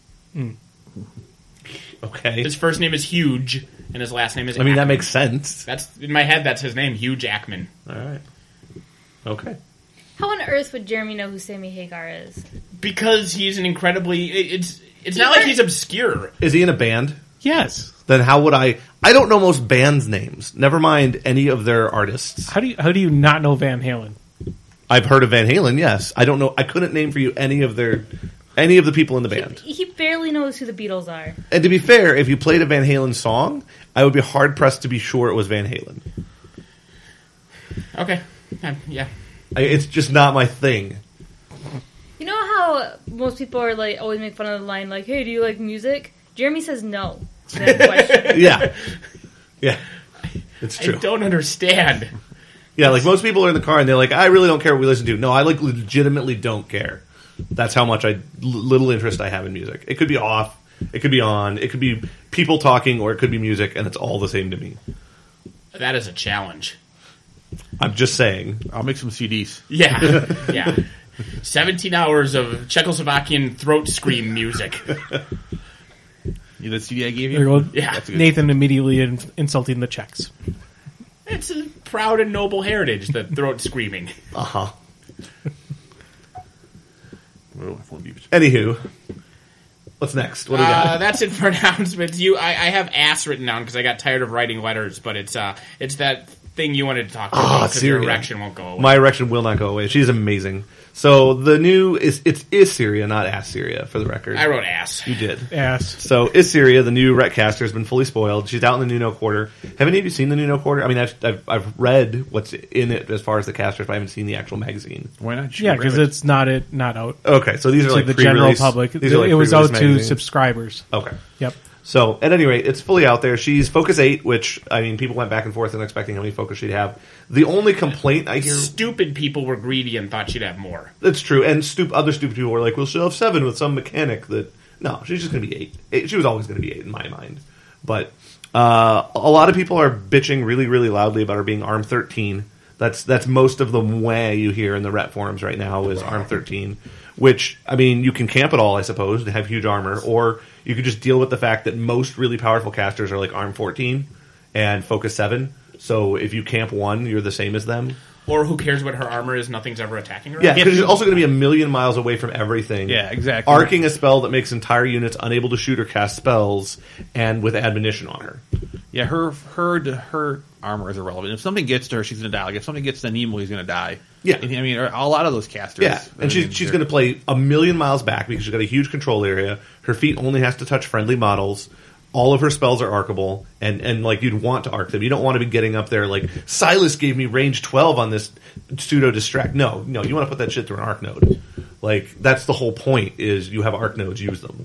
Speaker 2: Okay.
Speaker 5: His first name is Huge, and his last name is
Speaker 2: I mean, that
Speaker 5: Ackman.
Speaker 2: makes sense.
Speaker 5: That's in my head. That's his name, Huge Ackman.
Speaker 2: All right. Okay.
Speaker 4: How on earth would Jeremy know who Sammy Hagar is?
Speaker 5: Because he's an incredibly. It's not like he's obscure.
Speaker 2: Is he in a band?
Speaker 3: Yes.
Speaker 2: Then how would I don't know most bands' names. Never mind any of their artists.
Speaker 3: How do you not know Van Halen?
Speaker 2: I've heard of Van Halen, yes. I don't know. I couldn't name for you any of the people in the band.
Speaker 4: He barely knows who the Beatles are.
Speaker 2: And to be fair, if you played a Van Halen song, I would be hard pressed to be sure it was Van Halen.
Speaker 5: Okay. Yeah.
Speaker 2: It's just not my thing.
Speaker 4: You know how most people are like always make fun of the line like, "Hey, do you like music?" Jeremy says no to that question.
Speaker 2: Yeah. Yeah. It's
Speaker 5: I
Speaker 2: true.
Speaker 5: don't understand.
Speaker 2: Yeah, like most people are in the car and they're like, I really don't care what we listen to. No, I like legitimately don't care. That's how much little interest I have in music. It could be off, it could be on, it could be people talking, or it could be music, and it's all the same to me.
Speaker 5: That is a challenge.
Speaker 2: I'm just saying.
Speaker 1: I'll make some CDs.
Speaker 5: Yeah. Yeah. 17 hours of Czechoslovakian throat scream music.
Speaker 1: You the CD I gave
Speaker 3: There
Speaker 1: you?
Speaker 3: you go.
Speaker 5: Yeah.
Speaker 1: That's a good.
Speaker 3: Nathan immediately insulting the Czechs.
Speaker 5: It's a proud and noble heritage, the throat screaming.
Speaker 2: Uh-huh.
Speaker 1: Oh, my phone beeped.
Speaker 2: Anywho, what's next? What do we got?
Speaker 5: That's it for announcements. I have ass written down because I got tired of writing letters, but it's that thing you wanted to talk about because your
Speaker 2: Syria.
Speaker 5: erection won't go away.
Speaker 2: My erection will not go away. She's amazing. So the new is Syria, not Assyria, for the record.
Speaker 5: I wrote ass.
Speaker 2: You did.
Speaker 3: Ass.
Speaker 2: So is Syria, the new Retcaster, has been fully spoiled. She's out in the Nuno Quarter. Have any of you seen the Nuno Quarter? I mean, I've read what's in it as far as the casters, but I haven't seen the actual magazine.
Speaker 1: Why not?
Speaker 3: Yeah, because it's not out
Speaker 2: Okay, so these are
Speaker 3: to
Speaker 2: like
Speaker 3: the general
Speaker 2: pre-release-
Speaker 3: public.
Speaker 2: These are like
Speaker 3: It was out
Speaker 2: pre-release
Speaker 3: to
Speaker 2: magazines.
Speaker 3: subscribers.
Speaker 2: Okay.
Speaker 3: Yep.
Speaker 2: So, at any rate, it's fully out there. She's Focus 8, which, I mean, people went back and forth and expecting how many Focus she'd have. The only complaint I hear...
Speaker 5: Stupid people were greedy and thought she'd have more.
Speaker 2: That's true. And other stupid people were like, well, she'll have 7 with some mechanic that... No, she's just going to be 8. She was always going to be 8 in my mind. But a lot of people are bitching really, really loudly about her being ARM 13. That's most of the way you hear in the Ret forums right now is ARM 13. Which, I mean, you can camp it all, I suppose, to have huge armor. Or you could just deal with the fact that most really powerful casters are like ARM 14 and Focus 7. So if you camp 1, you're the same as them.
Speaker 5: Or who cares what her armor is? Nothing's ever attacking her.
Speaker 2: Yeah, because she's also going to be a million miles away from everything.
Speaker 1: Yeah, exactly.
Speaker 2: Arcing a spell that makes entire units unable to shoot or cast spells, and with admonition on her.
Speaker 1: Yeah, her armor is irrelevant. If something gets to her, she's going to die. Like if something gets to Nemo, he's going to die.
Speaker 2: Yeah.
Speaker 1: And, I mean, a lot of those casters.
Speaker 2: Yeah, and she's going to play a million miles back because she's got a huge control area. Her feet only has to touch friendly models. All of her spells are arcable, and like you'd want to arc them. You don't want to be getting up there like Silas gave me range 12 on this pseudo distract. No, you want to put that shit through an arc node. Like that's the whole point is you have arc nodes, use them.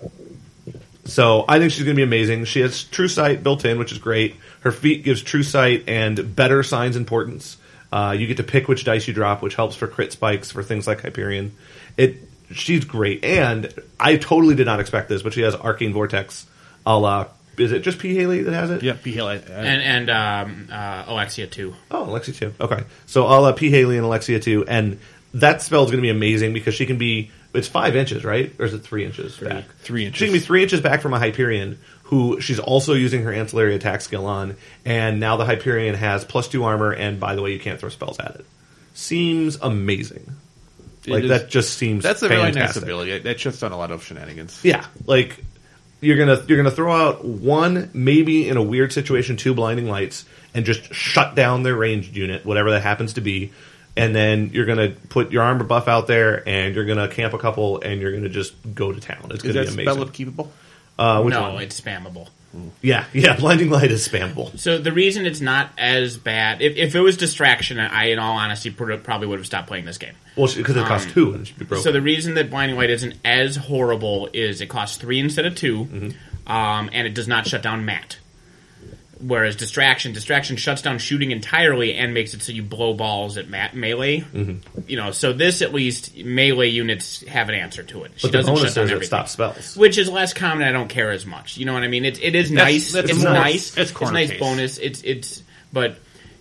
Speaker 2: So I think she's going to be amazing. She has True Sight built in, which is great. Her feat gives True Sight and better signs importance. You get to pick which dice you drop, which helps for crit spikes for things like Hyperion. She's great, and I totally did not expect this, but she has Arcane Vortex. Is it just P. Haley that has it?
Speaker 1: Yeah, P. Haley.
Speaker 5: And Alexia too.
Speaker 2: Oh, Alexia too. Okay, so P. Haley and Alexia too, and that spell is going to be amazing because she can be. It's 5 inches, right? Or is it 3 inches back?
Speaker 1: 3 inches.
Speaker 2: She can be 3 inches back from a Hyperion, who she's also using her ancillary attack skill on, and now the Hyperion has +2 armor, and by the way, you can't throw spells at it. Seems amazing. Like that just seems.
Speaker 1: That's a really nice
Speaker 2: fantastic.
Speaker 1: ability. That's just done a lot of shenanigans.
Speaker 2: Yeah, like you're gonna throw out 1, maybe in a weird situation, 2 blinding lights, and just shut down their ranged unit, whatever that happens to be. and then you're going to put your armor buff out there, and you're going to camp a couple, and you're going to just go to town. It's
Speaker 1: Is
Speaker 2: going to
Speaker 1: that
Speaker 2: be
Speaker 1: spell
Speaker 2: amazing.
Speaker 1: upkeepable?
Speaker 2: Which
Speaker 5: No,
Speaker 2: one?
Speaker 5: it's spammable.
Speaker 2: Yeah, Blinding Light is spammable.
Speaker 5: So the reason it's not as bad, if it was distraction, I, in all honesty, probably would have stopped playing this game.
Speaker 2: Well, because it costs 2 and it should be broken.
Speaker 5: So the reason that Blinding Light isn't as horrible is it costs 3 instead of 2, and it does not shut down mat. Whereas distraction shuts down shooting entirely and makes it so you blow balls at melee. You know, so this at least melee units have an answer to it. She
Speaker 2: but the
Speaker 5: doesn't
Speaker 2: bonus
Speaker 5: shut down
Speaker 2: is it
Speaker 5: everything,
Speaker 2: stops spells.
Speaker 5: which is less common. I don't care as much. You know what I mean? It is nice.
Speaker 1: that's
Speaker 5: It's
Speaker 1: more-
Speaker 5: nice.
Speaker 1: it's
Speaker 5: It's
Speaker 1: corner
Speaker 5: nice
Speaker 1: case.
Speaker 5: bonus. It's but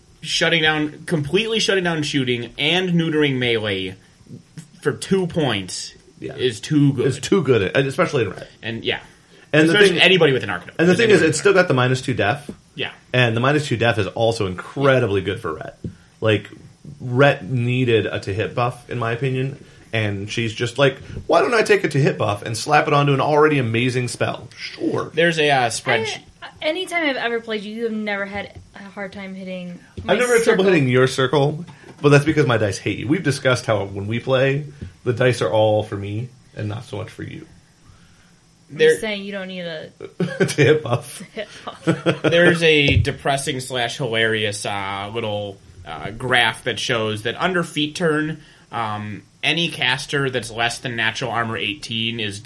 Speaker 5: completely shutting down shooting and neutering melee for 2 points
Speaker 2: Yeah.
Speaker 5: is too good.
Speaker 2: It's too good, especially in red.
Speaker 5: And yeah,
Speaker 2: And the
Speaker 5: especially
Speaker 2: thing,
Speaker 5: anybody with an arc node.
Speaker 2: and the thing is,
Speaker 5: Anybody
Speaker 2: it's
Speaker 5: with
Speaker 2: still got the -2 def,
Speaker 5: yeah.
Speaker 2: and the -2 def is also incredibly good for Rhett. Like, Rhett needed a to hit buff, in my opinion, and she's just like, why don't I take a to hit buff and slap it onto an already amazing spell? Sure.
Speaker 5: There's a spreadsheet.
Speaker 4: Anytime I've ever played you have never had a hard time hitting. my
Speaker 2: I've never had trouble
Speaker 4: circle.
Speaker 2: hitting your circle, but that's because my dice hate you. We've discussed how when we play, the dice are all for me and not so much for you.
Speaker 4: I'm
Speaker 5: There-
Speaker 4: just saying you don't need a
Speaker 2: To hit buff.
Speaker 4: hit off.
Speaker 5: There's a depressing / hilarious little graph that shows that under feat turn, any caster that's less than natural armor 18 is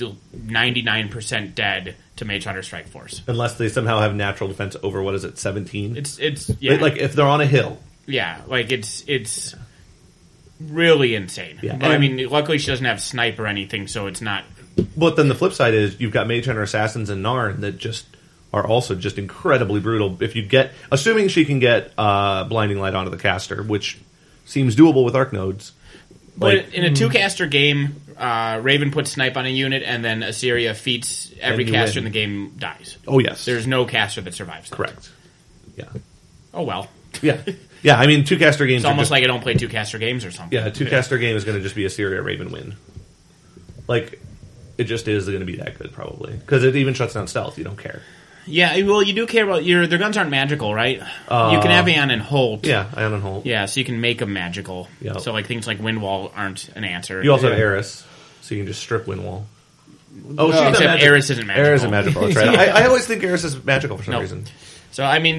Speaker 5: 99% dead to Mage Hunter Strike Force.
Speaker 2: Unless they somehow have natural defense over, what is it, 17?
Speaker 5: It's yeah,
Speaker 2: Like, if they're on a hill.
Speaker 5: yeah, like it's really insane.
Speaker 2: Yeah.
Speaker 5: But I mean, luckily she doesn't have snipe or anything, so it's not.
Speaker 2: But then the flip side is you've got Mage Hunter Assassins and Narn that just are also just incredibly brutal. If you get, assuming she can get Blinding Light onto the caster, which seems doable with Arc Nodes.
Speaker 5: But
Speaker 2: Like,
Speaker 5: in a two caster game, Raven puts snipe on a unit, and then Assyria feats every
Speaker 2: And you
Speaker 5: caster
Speaker 2: win.
Speaker 5: in the game dies.
Speaker 2: oh yes,
Speaker 5: There's no caster that survives that.
Speaker 2: correct. Yeah,
Speaker 5: Oh well.
Speaker 2: yeah, yeah. I mean, 2 caster games.
Speaker 5: It's
Speaker 2: are
Speaker 5: almost
Speaker 2: just,
Speaker 5: like I don't play two caster games or something.
Speaker 2: yeah, a 2 caster game is going to just be Assyria Raven win. Like, it just is going to be that good probably because it even shuts down stealth. You don't care.
Speaker 5: Yeah, well, you do care about their guns aren't magical, right? You can have Aeon and Holt.
Speaker 2: Yeah, Ion and Holt.
Speaker 5: Yeah, so you can make them magical.
Speaker 2: Yep.
Speaker 5: So like things like Windwall aren't an answer.
Speaker 2: You also have Eris, so you can just strip Windwall. Oh, she's not
Speaker 5: except
Speaker 2: magic.
Speaker 5: Eris isn't magical.
Speaker 2: Eris isn't magical. That's right. I always think Eris is magical for some
Speaker 5: No.
Speaker 2: reason.
Speaker 5: So I mean,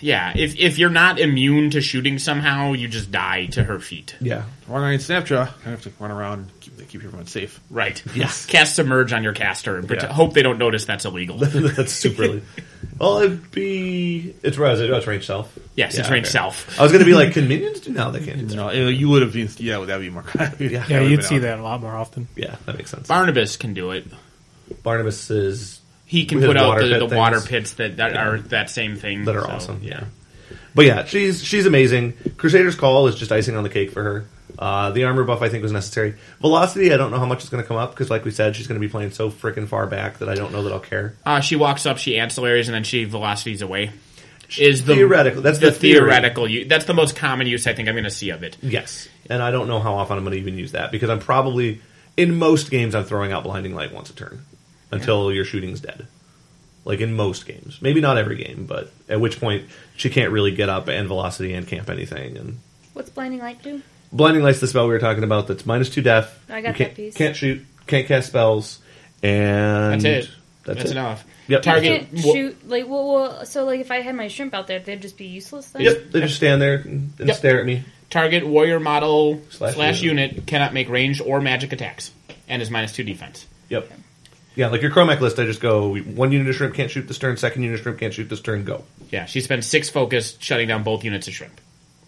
Speaker 5: if you're not immune to shooting somehow, you just die to her feet.
Speaker 2: Yeah.
Speaker 1: Run on Snapchat. I have to run around and keep everyone safe.
Speaker 5: Right.
Speaker 2: Yes.
Speaker 5: Cast Submerge on your caster and
Speaker 2: Yeah.
Speaker 5: hope they don't notice that's illegal.
Speaker 2: That's super. Well, it'd be. It's range self.
Speaker 5: Yes, it's
Speaker 2: Yeah,
Speaker 5: range
Speaker 2: okay.
Speaker 5: self.
Speaker 2: I was going to be like, can minions do now? They can't.
Speaker 1: No, you would have been. Yeah, that'd be more.
Speaker 3: Yeah, you'd see that a lot more often.
Speaker 2: Yeah, that makes sense.
Speaker 5: Barnabas can do it.
Speaker 2: Barnabas is
Speaker 5: He can
Speaker 2: With
Speaker 5: put
Speaker 2: his
Speaker 5: out
Speaker 2: water
Speaker 5: the
Speaker 2: pit
Speaker 5: water
Speaker 2: things.
Speaker 5: pits that are that same thing.
Speaker 2: that are
Speaker 5: So,
Speaker 2: awesome. Yeah. But yeah, she's amazing. Crusader's Call is just icing on the cake for her. The armor buff I think was necessary. Velocity, I don't know how much is going to come up because, like we said, she's going to be playing so freaking far back that I don't know that I'll care.
Speaker 5: She walks up, she ancillaries, and then she velocities away. Is the
Speaker 2: Theoretical. That's
Speaker 5: the
Speaker 2: the theory.
Speaker 5: theoretical use. That's the most common use I think I'm going to see of it.
Speaker 2: Yes, and I don't know how often I'm going to even use that because I'm probably in most games I'm throwing out Blinding Light once a turn until your shooting's dead. Like in most games, maybe not every game, but at which point she can't really get up and velocity and camp anything. And
Speaker 4: What's Blinding Light do?
Speaker 2: Blinding Light's the spell we were talking about. That's -2 def.
Speaker 4: I got
Speaker 2: You can't,
Speaker 4: that piece.
Speaker 2: Can't shoot. Can't cast spells. And
Speaker 5: That's it.
Speaker 2: That's
Speaker 5: That's
Speaker 2: it.
Speaker 5: enough.
Speaker 2: Yep.
Speaker 4: I
Speaker 5: Target.
Speaker 4: can't shoot like so like if I had my shrimp out there, they'd just be useless then.
Speaker 2: Yep. They just stand there and
Speaker 5: Yep.
Speaker 2: stare at me.
Speaker 5: Target warrior model
Speaker 2: Slash
Speaker 5: / unit cannot make ranged or magic attacks, and is -2 defense.
Speaker 2: Yep. Yeah, like your Chromac list, I just go 1 unit of shrimp can't shoot this turn, 2nd unit of shrimp can't shoot this turn, go.
Speaker 5: Yeah, she spends 6 focus shutting down both units of shrimp.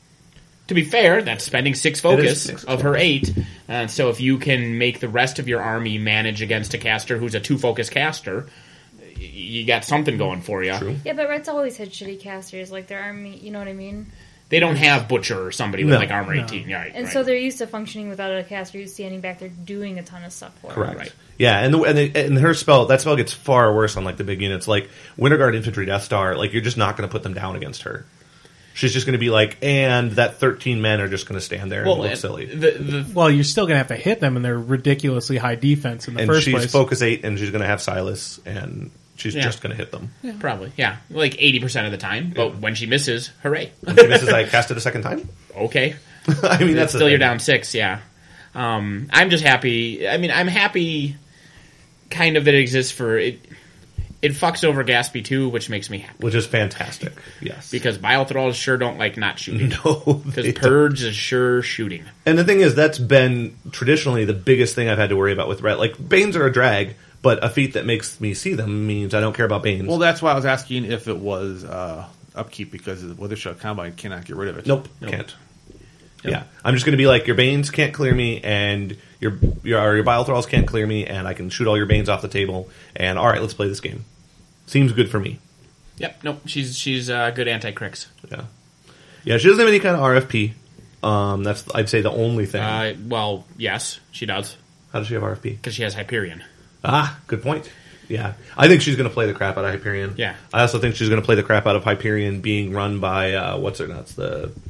Speaker 5: To be fair, that's spending 6
Speaker 2: It
Speaker 5: focus
Speaker 2: is 6
Speaker 5: of her 8. So if you can make the rest of your army manage against a caster who's a 2 focus caster, you got something going for you.
Speaker 2: True.
Speaker 4: Yeah, but Red's always had shitty casters, like their army. You know what I mean?
Speaker 5: They don't have Butcher or somebody with
Speaker 2: No.
Speaker 5: like armor
Speaker 3: No.
Speaker 5: 18. Yeah, right,
Speaker 4: And
Speaker 5: right.
Speaker 4: so they're used to functioning without a caster who's standing back there doing a ton of stuff for them.
Speaker 2: Correct.
Speaker 5: Right.
Speaker 2: Yeah, and her spell, that spell gets far worse on like the big units. Like Winterguard Infantry Death Star, like you're just not going to put them down against her. She's just going to be like, and that 13 men are just going to stand there and look silly.
Speaker 3: Well, you're still going to have to hit them, and they're ridiculously high defense in the
Speaker 2: And
Speaker 3: first
Speaker 2: she's
Speaker 3: place.
Speaker 2: focus 8, and she's going to have Silas, and she's
Speaker 5: Yeah.
Speaker 2: just going to hit them.
Speaker 5: Probably, yeah. Like 80% of the time. But when she misses, hooray.
Speaker 2: When she misses, I cast it a second time.
Speaker 5: Okay.
Speaker 2: I mean, that's
Speaker 5: still you're down 6. Yeah. I'm just happy. I mean, I'm happy kind of that it exists for it. It fucks over Gatsby too, which makes me happy.
Speaker 2: Which is fantastic. Yes.
Speaker 5: Because Biothralls sure don't like not shooting.
Speaker 2: No.
Speaker 5: Because Purge is sure shooting.
Speaker 2: And the thing is, that's been traditionally the biggest thing I've had to worry about with Ret. Like, Banes are a drag, but a feat that makes me see them means I don't care about Banes.
Speaker 1: Well, that's why I was asking if it was upkeep, because the Withershot Combine cannot get rid of it.
Speaker 2: Nope. Can't. Yep. Yeah. I'm just going to be like, your Banes can't clear me, and your Biothralls can't clear me, and I can shoot all your Banes off the table, and alright, let's play this game. Seems good for me.
Speaker 5: Yep. Nope. She's good anti-cricks.
Speaker 2: Yeah. Yeah, she doesn't have any kind of RFP. That's, I'd say, the only thing.
Speaker 5: Well, yes, she does.
Speaker 2: How does she have RFP?
Speaker 5: Because she has Hyperion.
Speaker 2: Ah, good point. Yeah. I think she's going to play the crap out of Hyperion.
Speaker 5: Yeah.
Speaker 2: I also think she's going to play the crap out of Hyperion being run by, what's her nuts?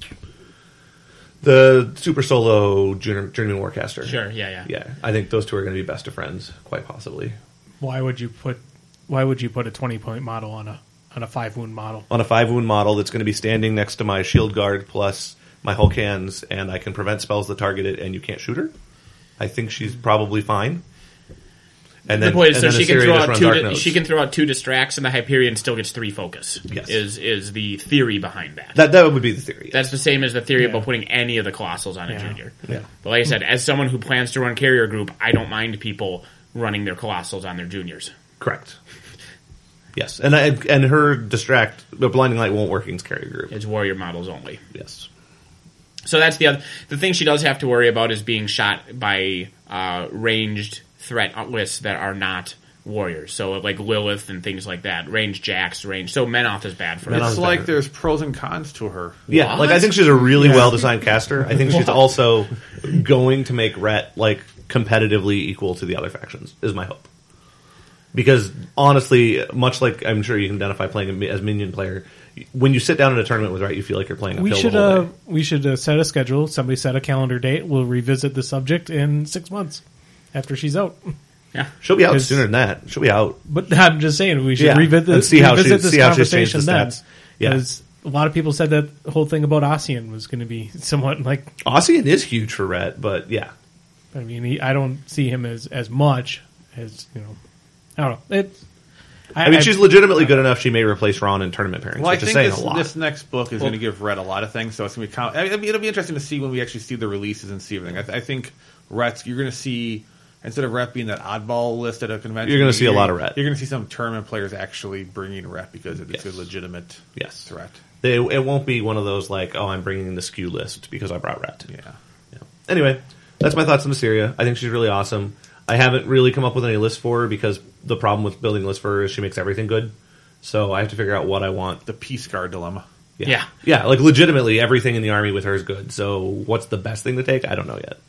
Speaker 2: The Super Solo Journeyman Warcaster.
Speaker 5: Sure, yeah.
Speaker 2: Yeah. I think those two are going to be best of friends, quite possibly.
Speaker 3: Why would you put a 20-point model on a 5-wound model?
Speaker 2: On a 5-wound model that's going to be standing next to my Shield Guard plus my Hulk Hands, and I can prevent spells that target it, and you can't shoot her? I think she's probably fine. And then,
Speaker 5: the point is, so
Speaker 2: and then
Speaker 5: she can
Speaker 2: Assyria
Speaker 5: throw
Speaker 2: just
Speaker 5: out
Speaker 2: runs
Speaker 5: 2.
Speaker 2: Arc Nodes.
Speaker 5: She can throw out 2 distracts, and the Hyperion still gets 3 focus.
Speaker 2: Yes.
Speaker 5: Is the theory behind that?
Speaker 2: That would be the theory.
Speaker 5: That's the same as the theory about putting any of the Colossals on a junior.
Speaker 2: Yeah.
Speaker 5: But like I said, as someone who plans to run carrier group, I don't mind people running their Colossals on their juniors.
Speaker 2: Correct. Yes, and her distract, the Blinding Light won't work against carrier group.
Speaker 5: It's warrior models only.
Speaker 2: Yes.
Speaker 5: So that's the thing she does have to worry about is being shot by ranged threat lists that are not warriors. So like Lilith and things like that. Ranged Jax, ranged. So Menoth is bad for her.
Speaker 1: It's like there's pros and cons to her.
Speaker 2: Yeah,
Speaker 5: What?
Speaker 2: like I think she's a really well-designed caster. I think she's also going to make Ret like competitively equal to the other factions, is my hope. Because honestly, much like I'm sure you can identify playing as minion player, when you sit down in a tournament with Ret, you feel like you're playing uphill the whole day.
Speaker 3: We should set a schedule. Somebody set a calendar date. We'll revisit the subject in 6 months after she's out.
Speaker 5: Yeah.
Speaker 2: She'll be out
Speaker 3: 'Cause-
Speaker 2: sooner than that. She'll be out.
Speaker 3: But I'm just saying we should
Speaker 2: Yeah,
Speaker 3: revisit
Speaker 2: and see how she-
Speaker 3: this
Speaker 2: see how she's changed
Speaker 3: conversation
Speaker 2: the
Speaker 3: then.
Speaker 2: stats. Yeah.
Speaker 3: Because a lot of people said that whole thing about Ossian was going to be somewhat like.
Speaker 2: Ossian is huge for Ret, but yeah.
Speaker 3: I mean, I don't see him as much as I don't know.
Speaker 2: I mean, she's legitimately good enough. She may replace Ron in tournament pairings,
Speaker 1: Well, I
Speaker 2: which is
Speaker 1: think
Speaker 2: saying a lot.
Speaker 1: this next book is going to give Ret a lot of things, so it's going to be it'll be interesting to see when we actually see the releases and see everything. I think Ret's, you're going to see, instead of Ret being that oddball list at a convention,
Speaker 2: You're going to see a lot of Ret.
Speaker 1: You're going to see some tournament players actually bringing Ret because it's
Speaker 2: Yes.
Speaker 1: a legitimate
Speaker 2: Yes.
Speaker 1: threat.
Speaker 2: It won't be one of those like, oh, I'm bringing the skew list because I brought Ret.
Speaker 1: Yeah.
Speaker 2: Yeah. Anyway, that's my thoughts on Assyria. I think she's really awesome. I haven't really come up with any lists for her because the problem with building lists for her is she makes everything good. So I have to figure out what I want.
Speaker 1: The Peace Guard dilemma.
Speaker 5: Yeah.
Speaker 2: Yeah, like legitimately everything in the army with her is good. So what's the best thing to take? I don't know yet.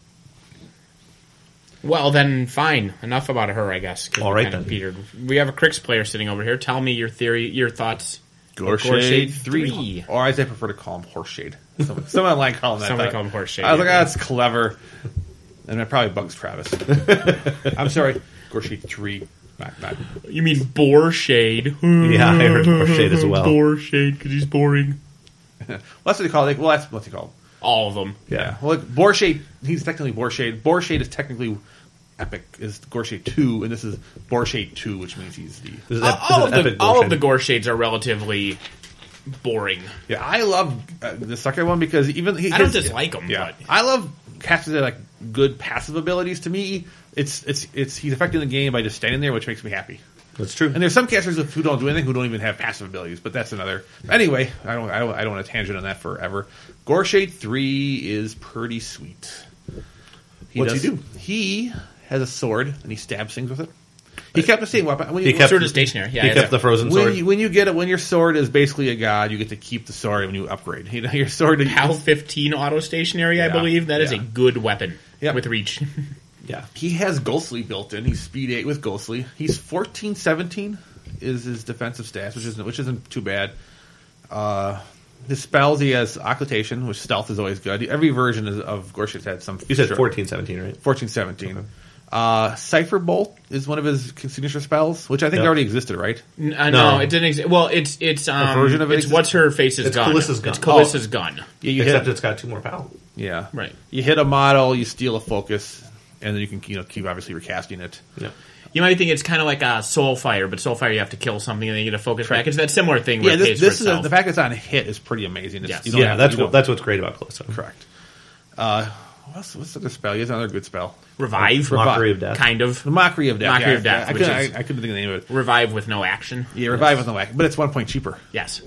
Speaker 5: Well, then fine. Enough about her, I guess. 'Cause
Speaker 2: All
Speaker 5: we
Speaker 2: right,
Speaker 5: kinda
Speaker 2: then.
Speaker 5: petered. We have a Crix player sitting over here. Tell me your theory, your thoughts.
Speaker 1: Gorshade
Speaker 5: 3.
Speaker 1: 3. Or as I prefer to call him Horseshade. Someone online call him that.
Speaker 5: Somebody call him Horseshade.
Speaker 1: I was like,
Speaker 5: yeah.
Speaker 1: that's clever. And that probably bugs Travis. I'm sorry. Gorshade 3. Not.
Speaker 5: You mean Boar Shade?
Speaker 2: Yeah, I heard Horseshade as well.
Speaker 5: Boar Shade because he's boring.
Speaker 1: Well, that's what they call it. Well, that's what they call it.
Speaker 5: All of them.
Speaker 1: Yeah. Well, like, Borshade, he's technically Borshade. Borshade is technically Epic, is Gorshade 2, and this is Borshade 2, which means he's the...
Speaker 2: This is
Speaker 5: All of
Speaker 2: epic
Speaker 5: all of
Speaker 2: bullshit.
Speaker 5: the Gore Shades are relatively boring.
Speaker 1: Yeah, I love the second one because even...
Speaker 5: I don't dislike him,
Speaker 1: Yeah.
Speaker 5: but
Speaker 1: I love casters that have, like, good passive abilities. To me, it's he's affecting the game by just standing there, which makes me happy.
Speaker 2: That's true.
Speaker 1: And there's some casters who don't do anything, who don't even have passive abilities, but that's another. Anyway, I don't want to tangent on that forever. Gorshade 3 is pretty sweet.
Speaker 2: What's he do?
Speaker 1: He has a sword and he stabs things with it. He kept the same weapon. When
Speaker 2: He kept-
Speaker 5: Sword is stationary. Yeah,
Speaker 2: he
Speaker 5: yeah,
Speaker 2: kept
Speaker 5: yeah.
Speaker 2: the frozen sword.
Speaker 1: when you get it, when your sword is basically a god, you get to keep the sword when you upgrade. You know, your sword.
Speaker 5: PAL 15 auto stationary, I
Speaker 1: Yeah,
Speaker 5: believe. That is
Speaker 1: yeah.
Speaker 5: a good weapon
Speaker 1: Yep.
Speaker 5: with reach.
Speaker 2: Yeah.
Speaker 1: He has Ghostly built in. He's speed 8 with Ghostly. He's 14-17 is his defensive stats, which isn't too bad. His spells, he has Occultation, which stealth is always good. Every version of Gorshade had some.
Speaker 2: You said 14-17, right?
Speaker 1: 14-17. Cypher Bolt is one of his signature spells, which I think
Speaker 2: Yep.
Speaker 1: already existed, right?
Speaker 5: No, it didn't exist. Well, it's
Speaker 1: version of it
Speaker 5: it's
Speaker 1: exists?
Speaker 5: what's her face's
Speaker 2: It's
Speaker 5: gun.
Speaker 2: Kalissa's gun.
Speaker 5: It's Kalissa's gun.
Speaker 1: Yeah, you
Speaker 2: Except
Speaker 1: hit.
Speaker 2: it's got 2 more power.
Speaker 1: Yeah,
Speaker 5: Right.
Speaker 1: You hit a model, you steal a focus, and then you can keep obviously recasting it.
Speaker 2: Yeah.
Speaker 5: You might think it's kind of like a Soulfire, but Soulfire you have to kill something and then you get a focus back. It's that similar thing where
Speaker 1: Yeah,
Speaker 5: it pays
Speaker 1: this
Speaker 5: for
Speaker 1: is
Speaker 5: itself.
Speaker 1: the fact it's on hit is pretty amazing. It's,
Speaker 5: Yes.
Speaker 1: you don't
Speaker 2: Yeah,
Speaker 1: have- you don't-
Speaker 2: that's what's great about Kalissa.
Speaker 1: correct. What's the other spell? He has another good spell.
Speaker 5: Revive,
Speaker 2: Mockery of Death.
Speaker 5: kind of.
Speaker 1: The Mockery of Death.
Speaker 5: Mockery
Speaker 1: Yeah,
Speaker 5: of Death,
Speaker 1: I
Speaker 5: which
Speaker 1: couldn't
Speaker 5: is-
Speaker 1: think of the name of it.
Speaker 5: Revive with no action.
Speaker 1: Yeah, Revive with no whack, but it's 1 point cheaper,
Speaker 5: Yes.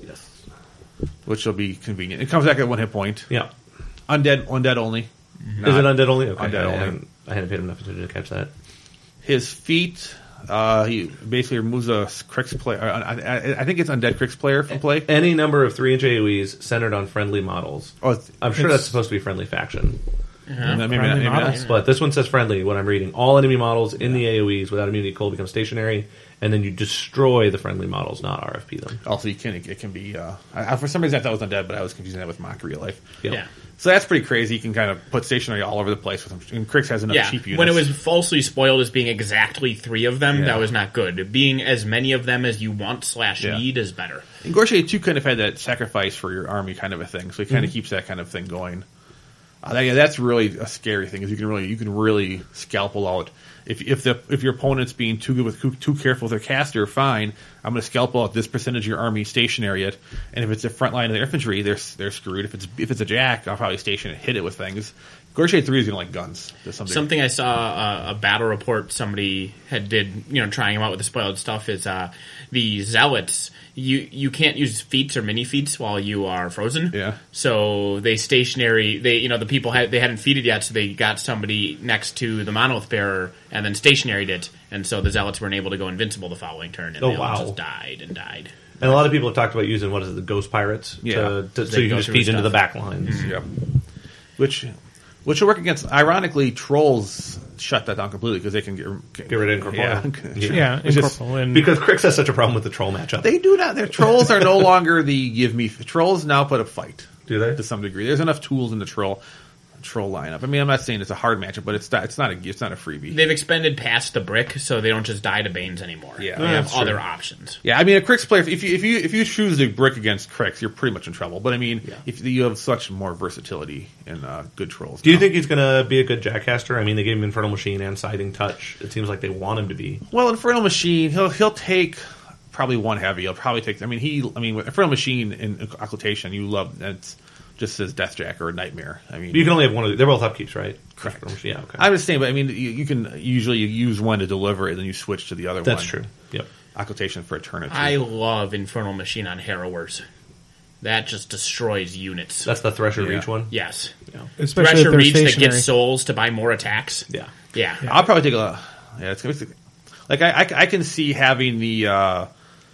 Speaker 1: which will be convenient. It comes back at 1 hit point.
Speaker 2: Yeah.
Speaker 1: Undead only.
Speaker 2: Is it undead only? Okay.
Speaker 1: Undead only.
Speaker 2: I hadn't paid enough attention to catch that.
Speaker 1: His feet, he basically removes a Crix player. I think it's undead Crix player from play.
Speaker 2: Any number of 3-inch AoEs centered on friendly models.
Speaker 1: Oh, it's,
Speaker 2: I'm sure that's supposed to be friendly faction.
Speaker 1: maybe
Speaker 3: Friendly
Speaker 1: not.
Speaker 3: models.
Speaker 2: But this one says friendly, what I'm reading. All enemy models in the AoEs without immunity cold become stationary, and then you destroy the friendly models, not RFP them.
Speaker 1: Also, it can be. For some reason, I thought it was undead, but I was confusing that with Mockery of Life.
Speaker 2: Yep.
Speaker 5: Yeah.
Speaker 1: So that's pretty crazy. You can kind of put stationary all over the place with them. And Crix has enough
Speaker 5: Yeah,
Speaker 1: cheap units.
Speaker 5: when it was falsely spoiled as being exactly 3 of them,
Speaker 1: Yeah.
Speaker 5: that was not good. Being as many of them as you want /
Speaker 1: Yeah.
Speaker 5: need is better.
Speaker 1: And Gortier too kind of had that sacrifice for your army kind of a thing, so he kind of keeps that kind of thing going. That's really a scary thing. Is you can really scalpel out if your opponent's being too careful with their caster. Fine, I'm going to scalpel out this percentage of your army, stationary it, and if it's the front line of the infantry, they're screwed. If it's a jack, I'll probably station it, hit it with things. Gortier 3 is going to like guns to some degree.
Speaker 5: Something I saw a battle report somebody did trying them out with the spoiled stuff is the zealots. You can't use feats or mini feats while you are frozen.
Speaker 1: Yeah.
Speaker 5: So they stationary. The people they hadn't feated yet, so they got somebody next to the monolith bearer and then stationaried it, and so the zealots weren't able to go invincible the following turn, and
Speaker 2: Oh,
Speaker 5: they all
Speaker 2: wow.
Speaker 5: just died and died.
Speaker 2: And a lot of people have talked about using, the Ghost Pirates?
Speaker 1: Yeah.
Speaker 2: So
Speaker 5: They
Speaker 2: you
Speaker 5: go
Speaker 2: can just
Speaker 5: through
Speaker 2: feed into
Speaker 5: stuff.
Speaker 2: the back lines.
Speaker 1: Yep. Which will work against. Ironically, trolls shut that down completely because they can
Speaker 2: Get rid of Incorporeal.
Speaker 3: Yeah,
Speaker 1: It's just-
Speaker 3: Incorporeal. And
Speaker 2: Because Crix has such a problem with the troll matchup.
Speaker 1: They do not. Their trolls are no longer the give me. Trolls now put up fight.
Speaker 2: Do they?
Speaker 1: To some degree, there's enough tools in the troll lineup. I mean, I'm not saying it's a hard matchup, but it's not a freebie.
Speaker 5: They've expended past the brick, so they don't just die to Banes anymore.
Speaker 1: Yeah.
Speaker 5: they
Speaker 1: That's
Speaker 5: have other options.
Speaker 1: Yeah, I mean, a Crix player. If you choose to brick against Crix, you're pretty much in trouble. But I mean, if you have such more versatility in good trolls.
Speaker 2: Do you
Speaker 1: now.
Speaker 2: think he's going to be a good jackcaster? I mean, they gave him Infernal Machine and Siding Touch. It seems like they want him to be.
Speaker 1: Well, Infernal Machine, he'll take probably one heavy. He'll probably take. With Infernal Machine and Occultation, you love that's just says Deathjack or Nightmare. I mean,
Speaker 2: You can only have one of these. They're both upkeeps, right?
Speaker 1: Correct.
Speaker 2: Infernal Machine, yeah, okay.
Speaker 1: I'm just saying, but I mean, you can usually use one to deliver it, and then you switch to the other one.
Speaker 2: That's true. Yep.
Speaker 1: Occultation for Eternity.
Speaker 5: I love Infernal Machine on Harrowers. That just destroys units.
Speaker 2: That's the Thresher
Speaker 1: Yeah.
Speaker 2: Reach one?
Speaker 5: Yes.
Speaker 3: especially
Speaker 5: Thresher
Speaker 3: if they're
Speaker 5: Reach that
Speaker 3: stationary.
Speaker 5: gets souls to buy more attacks.
Speaker 2: Yeah.
Speaker 5: Yeah.
Speaker 1: I'll probably take a. Yeah, it's gonna be like I can see having the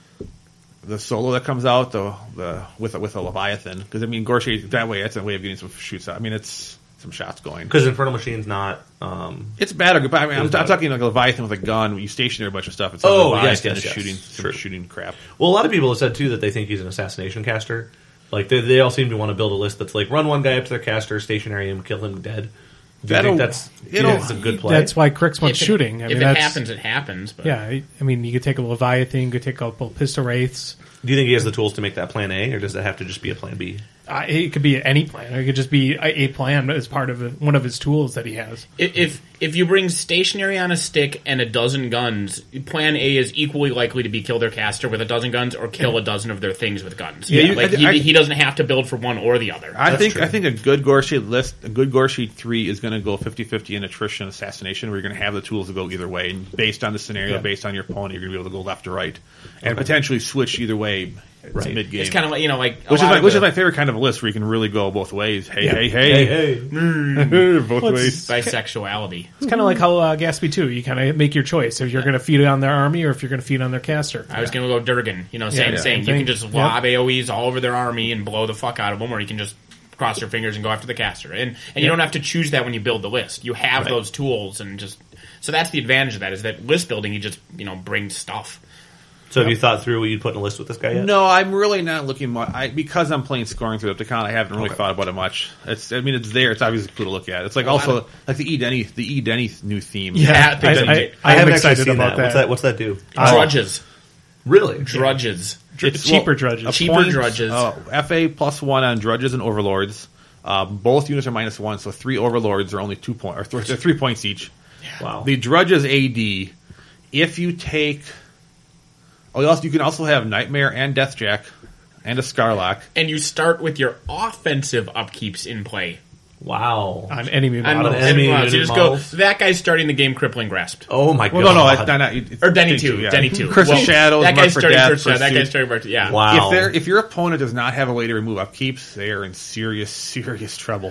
Speaker 1: solo that comes out with a Leviathan, because I mean Gortier that way, that's a way of getting some shoots out. I mean, it's some shots going.
Speaker 2: Because Infernal Machine's not...
Speaker 1: It's bad or good, but I mean, I'm talking like a Leviathan with a gun. When you stationary a bunch of stuff, it's like
Speaker 2: Oh,
Speaker 1: Leviathan
Speaker 2: yes,
Speaker 1: is
Speaker 2: yes.
Speaker 1: shooting
Speaker 2: True.
Speaker 1: shooting crap.
Speaker 2: Well, a lot of people have said, too, that they think he's an assassination caster. Like, they all seem to want to build a list that's like, run one guy up to their caster, stationary him, kill him dead. Do you think that's a good play?
Speaker 3: That's why Crix wants shooting.
Speaker 5: If it
Speaker 3: that's,
Speaker 5: happens, it happens. But
Speaker 3: Yeah, I mean, you could take a Leviathan, you could take a couple Pistol Wraiths.
Speaker 2: Do you think he has the tools to make that plan A, or does that have to just be a plan B?
Speaker 3: It could be any plan. It could just be a plan as part of one of his tools that he has.
Speaker 5: if you bring stationary on a stick and a dozen guns, plan A is equally likely to be kill their caster with a dozen guns or kill a dozen of their things with guns.
Speaker 1: Yeah,
Speaker 5: he doesn't have to build for one or the other.
Speaker 1: I think
Speaker 2: true.
Speaker 1: a good Gortier list, a good Gortier 3 is going to go 50-50 in attrition and assassination, where you're going to have the tools to go either way, and based on the scenario, based on your opponent, you're going to be able to go left or right, and potentially switch either way.
Speaker 2: Right.
Speaker 1: Mid game.
Speaker 5: It's kind of like
Speaker 1: Which is my favorite kind of list, where you can really go both ways. Hey, both
Speaker 3: Well,
Speaker 1: ways.
Speaker 5: bisexuality.
Speaker 3: It's kind of like how Gatsby 2. You kind of make your choice if you're going to feed on their army or if you're going to feed on their caster.
Speaker 5: I was going to go Durgan. Same. You
Speaker 3: Same
Speaker 5: can
Speaker 3: thing.
Speaker 5: just lob AoEs all over their army and blow the fuck out of them, or you can just cross your fingers and go after the caster. And you don't have to choose that when you build the list. You have those tools, and just so that's the advantage of that is that list building. You just bring stuff.
Speaker 2: So have you thought through what you'd put in a list with this guy yet?
Speaker 1: No, I'm really not looking much. Because I'm playing scoring through Epticon, I haven't really thought about it much. It's there. It's obviously cool to look at. It's like also like the E. Denny new theme.
Speaker 5: Yeah,
Speaker 3: I
Speaker 5: I'm
Speaker 3: am
Speaker 2: haven't actually
Speaker 3: excited
Speaker 2: seen
Speaker 3: about that.
Speaker 2: What's that do?
Speaker 5: Drudges.
Speaker 2: Really?
Speaker 5: Drudges.
Speaker 1: It's
Speaker 3: cheaper drudges.
Speaker 1: a
Speaker 5: Cheaper
Speaker 1: point,
Speaker 5: drudges.
Speaker 1: FA +1 on drudges and overlords. Both units are -1, so 3 overlords are only 2 points, or they're 3 points each.
Speaker 2: Wow.
Speaker 1: The drudges AD. If you take, you can also have Nightmare and Deathjack and a Scarlock.
Speaker 5: And you start with your offensive upkeeps in play.
Speaker 2: Wow.
Speaker 3: On enemy
Speaker 5: And
Speaker 3: models.
Speaker 2: enemy
Speaker 5: models. You
Speaker 2: unit
Speaker 5: just
Speaker 2: models.
Speaker 5: go, that guy's starting the game Crippling Grasped.
Speaker 2: Oh my
Speaker 1: Well,
Speaker 2: god.
Speaker 1: no, it's
Speaker 5: Or Denny 2.
Speaker 1: yeah.
Speaker 5: Denny 2.
Speaker 1: Curse of Shadows,
Speaker 5: That
Speaker 1: Mark
Speaker 5: guy's
Speaker 1: for
Speaker 5: starting
Speaker 1: Death,
Speaker 5: Curse of Shadows. That
Speaker 1: Pursuit.
Speaker 5: guy's starting yeah.
Speaker 2: Wow.
Speaker 1: If your opponent does not have a way to remove upkeeps, they are in serious trouble.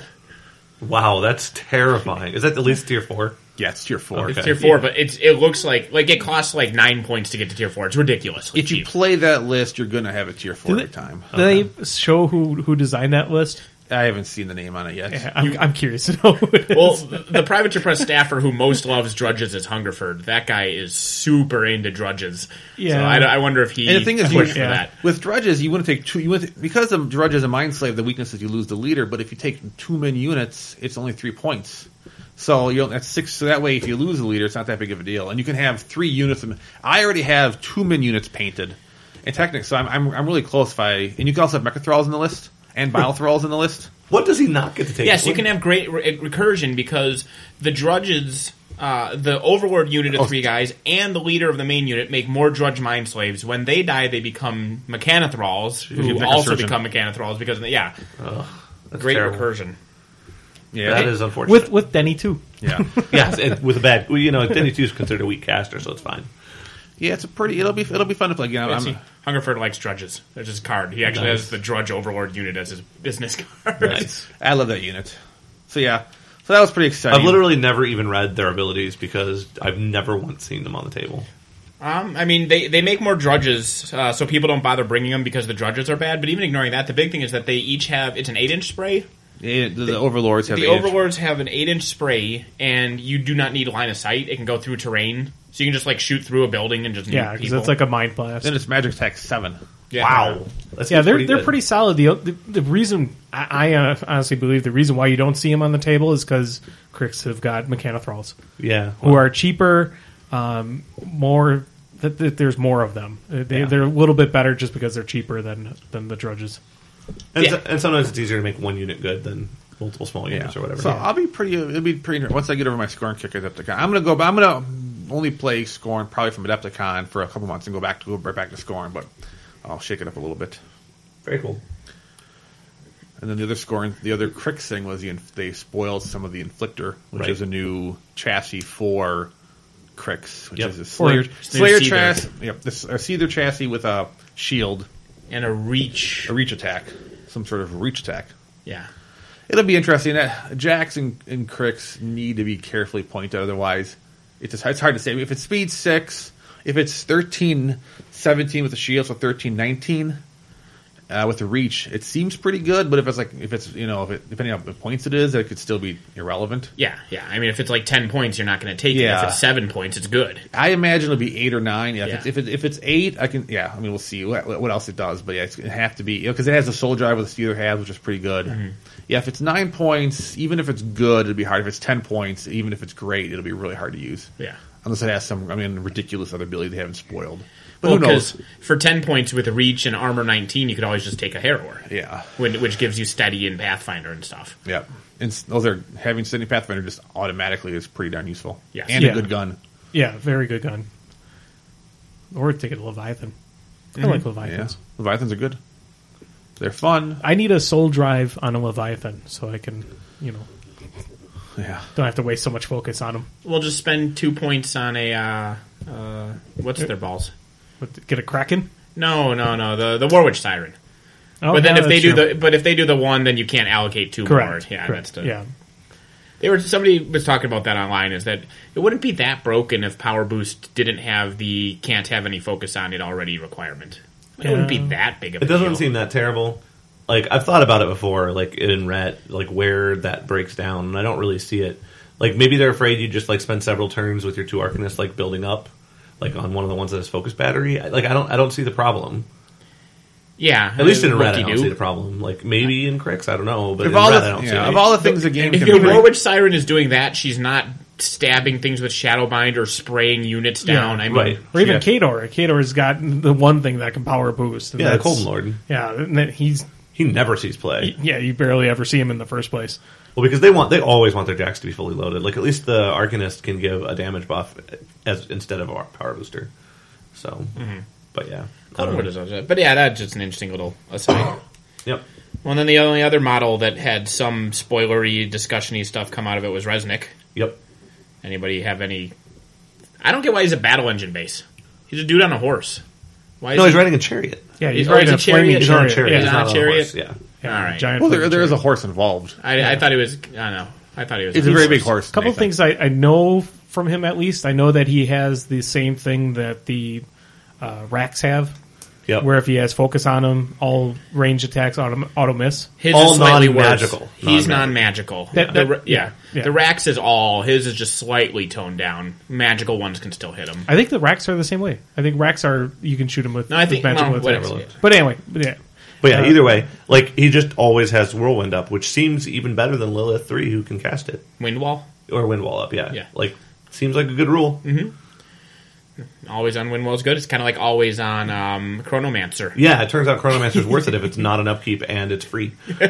Speaker 2: Wow, that's terrifying. Is that at least tier 4?
Speaker 1: Yeah, it's tier 4.
Speaker 5: It's tier 4, but it looks like it costs like 9 points to get to tier 4. It's ridiculous.
Speaker 1: If you play that list, you're going to have a tier 4 every time.
Speaker 3: Do they show who designed that list?
Speaker 1: I haven't seen the name on it yet.
Speaker 3: Yeah, I'm curious to know who it is.
Speaker 5: Well, the Privateer Press staffer who most loves Drudges is Hungerford. That guy is super into Drudges.
Speaker 3: Yeah.
Speaker 5: So I wonder if he
Speaker 1: And the thing is,
Speaker 5: pushed for
Speaker 3: yeah.
Speaker 5: that.
Speaker 1: with drudges, you want to take two. Because of drudges and mind slave, the weakness is you lose the leader. But if you take 2 min units, it's only 3 points. So that's 6. So that way, if you lose the leader, it's not that big of a deal. And you can have 3 units. I already have 2 min units painted, and technically, so I'm really close. And you can also have Mechathralls in the list and Biothralls in the list.
Speaker 2: What does he not get to take?
Speaker 5: Yes, you can have great recursion because the Drudges, the Overlord unit of 3 guys, and the leader of the main unit make more Drudge Mind Slaves. When they die, they become Mechanothralls, who
Speaker 1: Necrosurgeon.
Speaker 5: also become Mechanothralls because of
Speaker 2: That's
Speaker 5: great
Speaker 2: terrible.
Speaker 5: recursion.
Speaker 1: Yeah,
Speaker 2: That is unfortunate.
Speaker 3: with Denny too.
Speaker 1: yeah,
Speaker 2: Yes, and with a bad, Denny 2 is considered a weak caster, so it's fine.
Speaker 1: yeah. It's a pretty. It'll be fun to play again.
Speaker 5: Let's see. Hungerford likes Drudges. There's his card. He actually
Speaker 2: Nice.
Speaker 5: has the Drudge Overlord unit as his business card.
Speaker 2: Nice.
Speaker 1: I love that unit. So yeah, so that was pretty exciting.
Speaker 2: I've literally never even read their abilities because I've never once seen them on the table.
Speaker 5: I mean, they make more Drudges, so people don't bother bringing them because the Drudges are bad. But even ignoring that, the big thing is that they each have, it's an 8-inch spray.
Speaker 1: The Overlords have
Speaker 5: The
Speaker 1: 8-inch.
Speaker 5: Overlords have an 8-inch spray, and you do not need line of sight. It can go through terrain, so you can just shoot through a building and just
Speaker 3: Yeah,
Speaker 5: nuke
Speaker 3: because
Speaker 5: people.
Speaker 3: it's like a mind blast.
Speaker 1: Then it's Magic Attack 7.
Speaker 5: Yeah.
Speaker 2: Wow. That
Speaker 3: Yeah,
Speaker 2: seems
Speaker 3: they're
Speaker 2: good.
Speaker 3: pretty solid. The reason I honestly believe the reason why you don't see them on the table is because Cricks have got Mechanothralls
Speaker 2: Yeah.
Speaker 3: who are cheaper, more. That there's more of them. They're a little bit better just because they're cheaper than the Drudges.
Speaker 2: And,
Speaker 5: Yeah.
Speaker 2: and sometimes it's easier to make one unit good than multiple small units or whatever.
Speaker 1: So I'll be pretty. It'll be pretty. Once I get over my scoring kick at Adepticon, I'm gonna only play scoring probably from Adepticon for a couple months and go right back to scoring, but I'll shake it up a little bit.
Speaker 2: Very cool.
Speaker 1: And then the other Crix thing was they spoiled some of the Inflictor, which
Speaker 2: Right.
Speaker 1: is a new chassis for Crix, which
Speaker 2: Yep.
Speaker 1: is a
Speaker 3: For-
Speaker 1: Slayer
Speaker 5: Seether.
Speaker 1: chassis. Yep, this a Seether chassis with a shield,
Speaker 5: And a reach.
Speaker 1: a reach attack, some sort of reach attack.
Speaker 5: Yeah.
Speaker 1: It'll be interesting. That Jax and Crix need to be carefully pointed, otherwise it's hard to say. If it's speed 6, if it's 13-17 with the shield, so 13-19 with the reach, it seems pretty good. But if it's depending on what points it is, it could still be irrelevant.
Speaker 5: Yeah. I mean, if it's like 10 points, you're not going to take it.
Speaker 1: Yeah.
Speaker 5: If it's 7 points, it's good.
Speaker 1: I imagine it'll be 8 or 9. Yeah,
Speaker 5: Yeah.
Speaker 1: If it's 8, I can. Yeah, I mean we'll see what else it does, but yeah, it's gonna have to be because it has the soul drive with the Steeler has, which is pretty good.
Speaker 5: Mm-hmm.
Speaker 1: Yeah, if it's 9 points, even if it's good, it'll be hard. If it's 10 points, even if it's great, it'll be really hard to use.
Speaker 5: Yeah.
Speaker 1: Unless it has some, ridiculous other ability they haven't spoiled. But
Speaker 5: Well,
Speaker 1: who knows?
Speaker 5: because for 10 points with reach and armor 19, you could always just take a Harrower.
Speaker 1: Yeah,
Speaker 5: Which gives you steady and Pathfinder and stuff.
Speaker 1: yeah. And having Steady Pathfinder just automatically is pretty darn useful.
Speaker 5: Yes.
Speaker 1: And
Speaker 3: Yeah.
Speaker 1: a good gun.
Speaker 3: Yeah, very good gun. Or take it to Leviathan. I like Leviathans.
Speaker 1: Yeah, Leviathans are good. They're fun.
Speaker 3: I need a soul drive on a Leviathan so I can,
Speaker 1: Yeah.
Speaker 3: don't have to waste so much focus on them.
Speaker 5: We'll just spend 2 points on a, what's their balls?
Speaker 3: Get a Kraken.
Speaker 5: No, the Warwitch Siren.
Speaker 3: Oh,
Speaker 5: But then
Speaker 3: yeah,
Speaker 5: if they
Speaker 3: that's true.
Speaker 5: do the one, then you can't allocate 2
Speaker 3: correct,
Speaker 5: more. Yeah,
Speaker 3: correct.
Speaker 5: that's somebody was talking about that online. Is that it wouldn't be that broken if Power Boost didn't have the can't have any focus on it already requirement. It wouldn't be that big of a
Speaker 2: It doesn't
Speaker 5: deal.
Speaker 2: seem that terrible. Like, I've thought about it before, like, in Ret, like, where that breaks down, and I don't really see it. Like, maybe they're afraid you just, like, spend several turns with your 2 Arcanists, like, building up. like on one of the ones that has focus battery. I don't see the problem.
Speaker 5: Yeah,
Speaker 2: At least in red, I don't
Speaker 5: whoop-de-doo.
Speaker 2: see the problem. Like maybe in Crix, I don't know, but
Speaker 1: Of
Speaker 2: in
Speaker 1: all
Speaker 2: red,
Speaker 1: the,
Speaker 2: I don't see
Speaker 1: yeah,
Speaker 2: it.
Speaker 1: of all the things the game
Speaker 5: If
Speaker 1: can
Speaker 5: your
Speaker 1: do,
Speaker 5: Warwitch Siren is doing that, she's not stabbing things with Shadowbind or spraying units down.
Speaker 3: Yeah.
Speaker 5: I mean,
Speaker 2: Right.
Speaker 3: Or even
Speaker 1: Yeah.
Speaker 3: Kador. Kador's got the one thing that can power boost. And
Speaker 2: Yeah, the
Speaker 3: that's-
Speaker 2: Colton Lord.
Speaker 3: Yeah, and then
Speaker 2: He never sees play.
Speaker 3: yeah, you barely ever see him in the first place.
Speaker 2: Well, because they always want their jacks to be fully loaded. Like at least the Arcanist can give a damage buff as instead of a power booster. So, but yeah, I don't
Speaker 5: What
Speaker 2: know.
Speaker 5: is it? But yeah, that's just an interesting little aside.
Speaker 2: Yep.
Speaker 5: Well, and then the only other model that had some spoilery, discussion-y stuff come out of it was Resnick.
Speaker 2: Yep.
Speaker 5: Anybody have any... I don't get why he's a battle engine base. He's a dude on a horse. Why is
Speaker 2: No,
Speaker 5: he...
Speaker 2: he's riding a chariot.
Speaker 3: Yeah, he's
Speaker 5: Oh,
Speaker 3: riding
Speaker 5: he's
Speaker 3: a
Speaker 5: a chariot?
Speaker 3: flaming
Speaker 5: He's
Speaker 2: He's on a
Speaker 3: chariot.
Speaker 2: chariot.
Speaker 3: Yeah,
Speaker 2: He's
Speaker 5: on a
Speaker 2: not on a
Speaker 5: chariot?
Speaker 2: horse. Yeah.
Speaker 3: yeah,
Speaker 5: All right.
Speaker 3: giant
Speaker 1: well,
Speaker 3: flaming
Speaker 1: there is a
Speaker 3: chariot.
Speaker 1: horse involved.
Speaker 5: I thought he was... I don't know. I thought he was...
Speaker 1: It's a very big horse.
Speaker 3: A couple of
Speaker 1: Nathan.
Speaker 3: things I know from him at least. I know that he has the same thing that the Rax have,
Speaker 2: Yep.
Speaker 3: where if he has focus on him, all range attacks auto miss.
Speaker 5: His
Speaker 2: All
Speaker 5: is slightly worse.
Speaker 2: non-magical.
Speaker 5: He's
Speaker 2: Non-magical.
Speaker 5: non-magical.
Speaker 3: Yeah.
Speaker 5: The Rax is all... His is just slightly toned down. Magical ones can still hit him.
Speaker 3: I think the Rax are the same way. I think Rax are you can shoot them with,
Speaker 5: No, I think...
Speaker 3: with magical
Speaker 5: Well,
Speaker 3: attacks.
Speaker 5: whatever.
Speaker 3: But anyway, yeah.
Speaker 2: But yeah, either way, like he just always has Whirlwind up, which seems even better than Lilith 3, who can cast it
Speaker 5: Windwall?
Speaker 2: or Windwall up. Yeah.
Speaker 5: Yeah.
Speaker 2: Like seems like a good rule.
Speaker 5: Always on Windwall is good. It's kind of like always on Chronomancer.
Speaker 2: Yeah, it turns out Chronomancer's worth it if it's not an upkeep and it's free.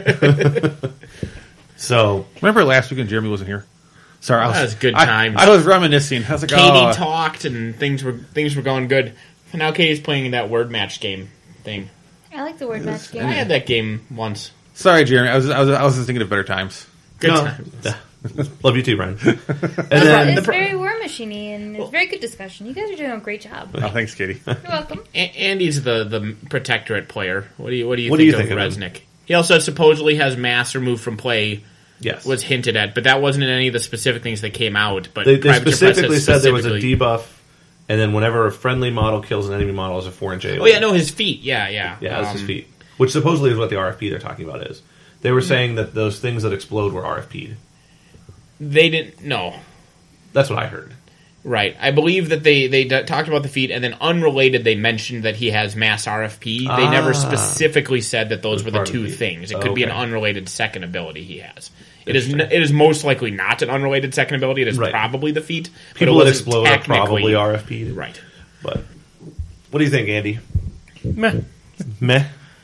Speaker 2: So
Speaker 1: Remember last week when Jeremy wasn't here? Sorry,
Speaker 5: That was good times.
Speaker 1: I was reminiscing. I was like,
Speaker 5: Katie
Speaker 1: oh,
Speaker 5: talked and things were going good. And now Katie's playing that word match game thing.
Speaker 4: I like the word match game.
Speaker 5: I had that game once.
Speaker 1: sorry, Jeremy. I was just thinking of better times.
Speaker 5: Good
Speaker 2: no,
Speaker 5: times.
Speaker 2: love you too, Brian. And then
Speaker 4: It's very War Machine-y, and it's very good discussion. You guys are doing a great job.
Speaker 1: Oh, thanks, Katie.
Speaker 4: You're welcome.
Speaker 5: Andy's the Protectorate player. What do you
Speaker 2: What do
Speaker 5: think
Speaker 2: you
Speaker 5: of
Speaker 2: think of him?
Speaker 5: Resnick? He also supposedly has mass removed from play.
Speaker 2: yes,
Speaker 5: Was hinted at, but that wasn't in any of the specific things that came out. But
Speaker 2: they
Speaker 5: Privateer Press
Speaker 2: specifically
Speaker 5: has
Speaker 2: said there was a
Speaker 5: specifically-
Speaker 2: debuff, and then whenever a friendly model kills an enemy model, is a 4-inch AoE.
Speaker 5: Oh yeah, no, his feet. Yeah.
Speaker 2: Yeah, that's his feet. Which supposedly is what the RFP they're talking about is. They were saying that those things that explode were RFP'd.
Speaker 5: They didn't. No,
Speaker 2: That's what I heard.
Speaker 5: right. I believe that they talked about the feet, and then unrelated, they mentioned that he has mass RFP. They never specifically said that those were the
Speaker 2: part of
Speaker 5: two
Speaker 2: the feat.
Speaker 5: things. It could be an
Speaker 2: Okay.
Speaker 5: unrelated second ability he has. It is most likely not an unrelated second ability. It is
Speaker 2: Right.
Speaker 5: probably the feet. but
Speaker 2: People
Speaker 5: it
Speaker 2: that
Speaker 5: wasn't
Speaker 2: explode are
Speaker 5: technically-
Speaker 2: probably RFP'd.
Speaker 5: right.
Speaker 2: But what do you think, Andy?
Speaker 3: Meh.
Speaker 2: Meh.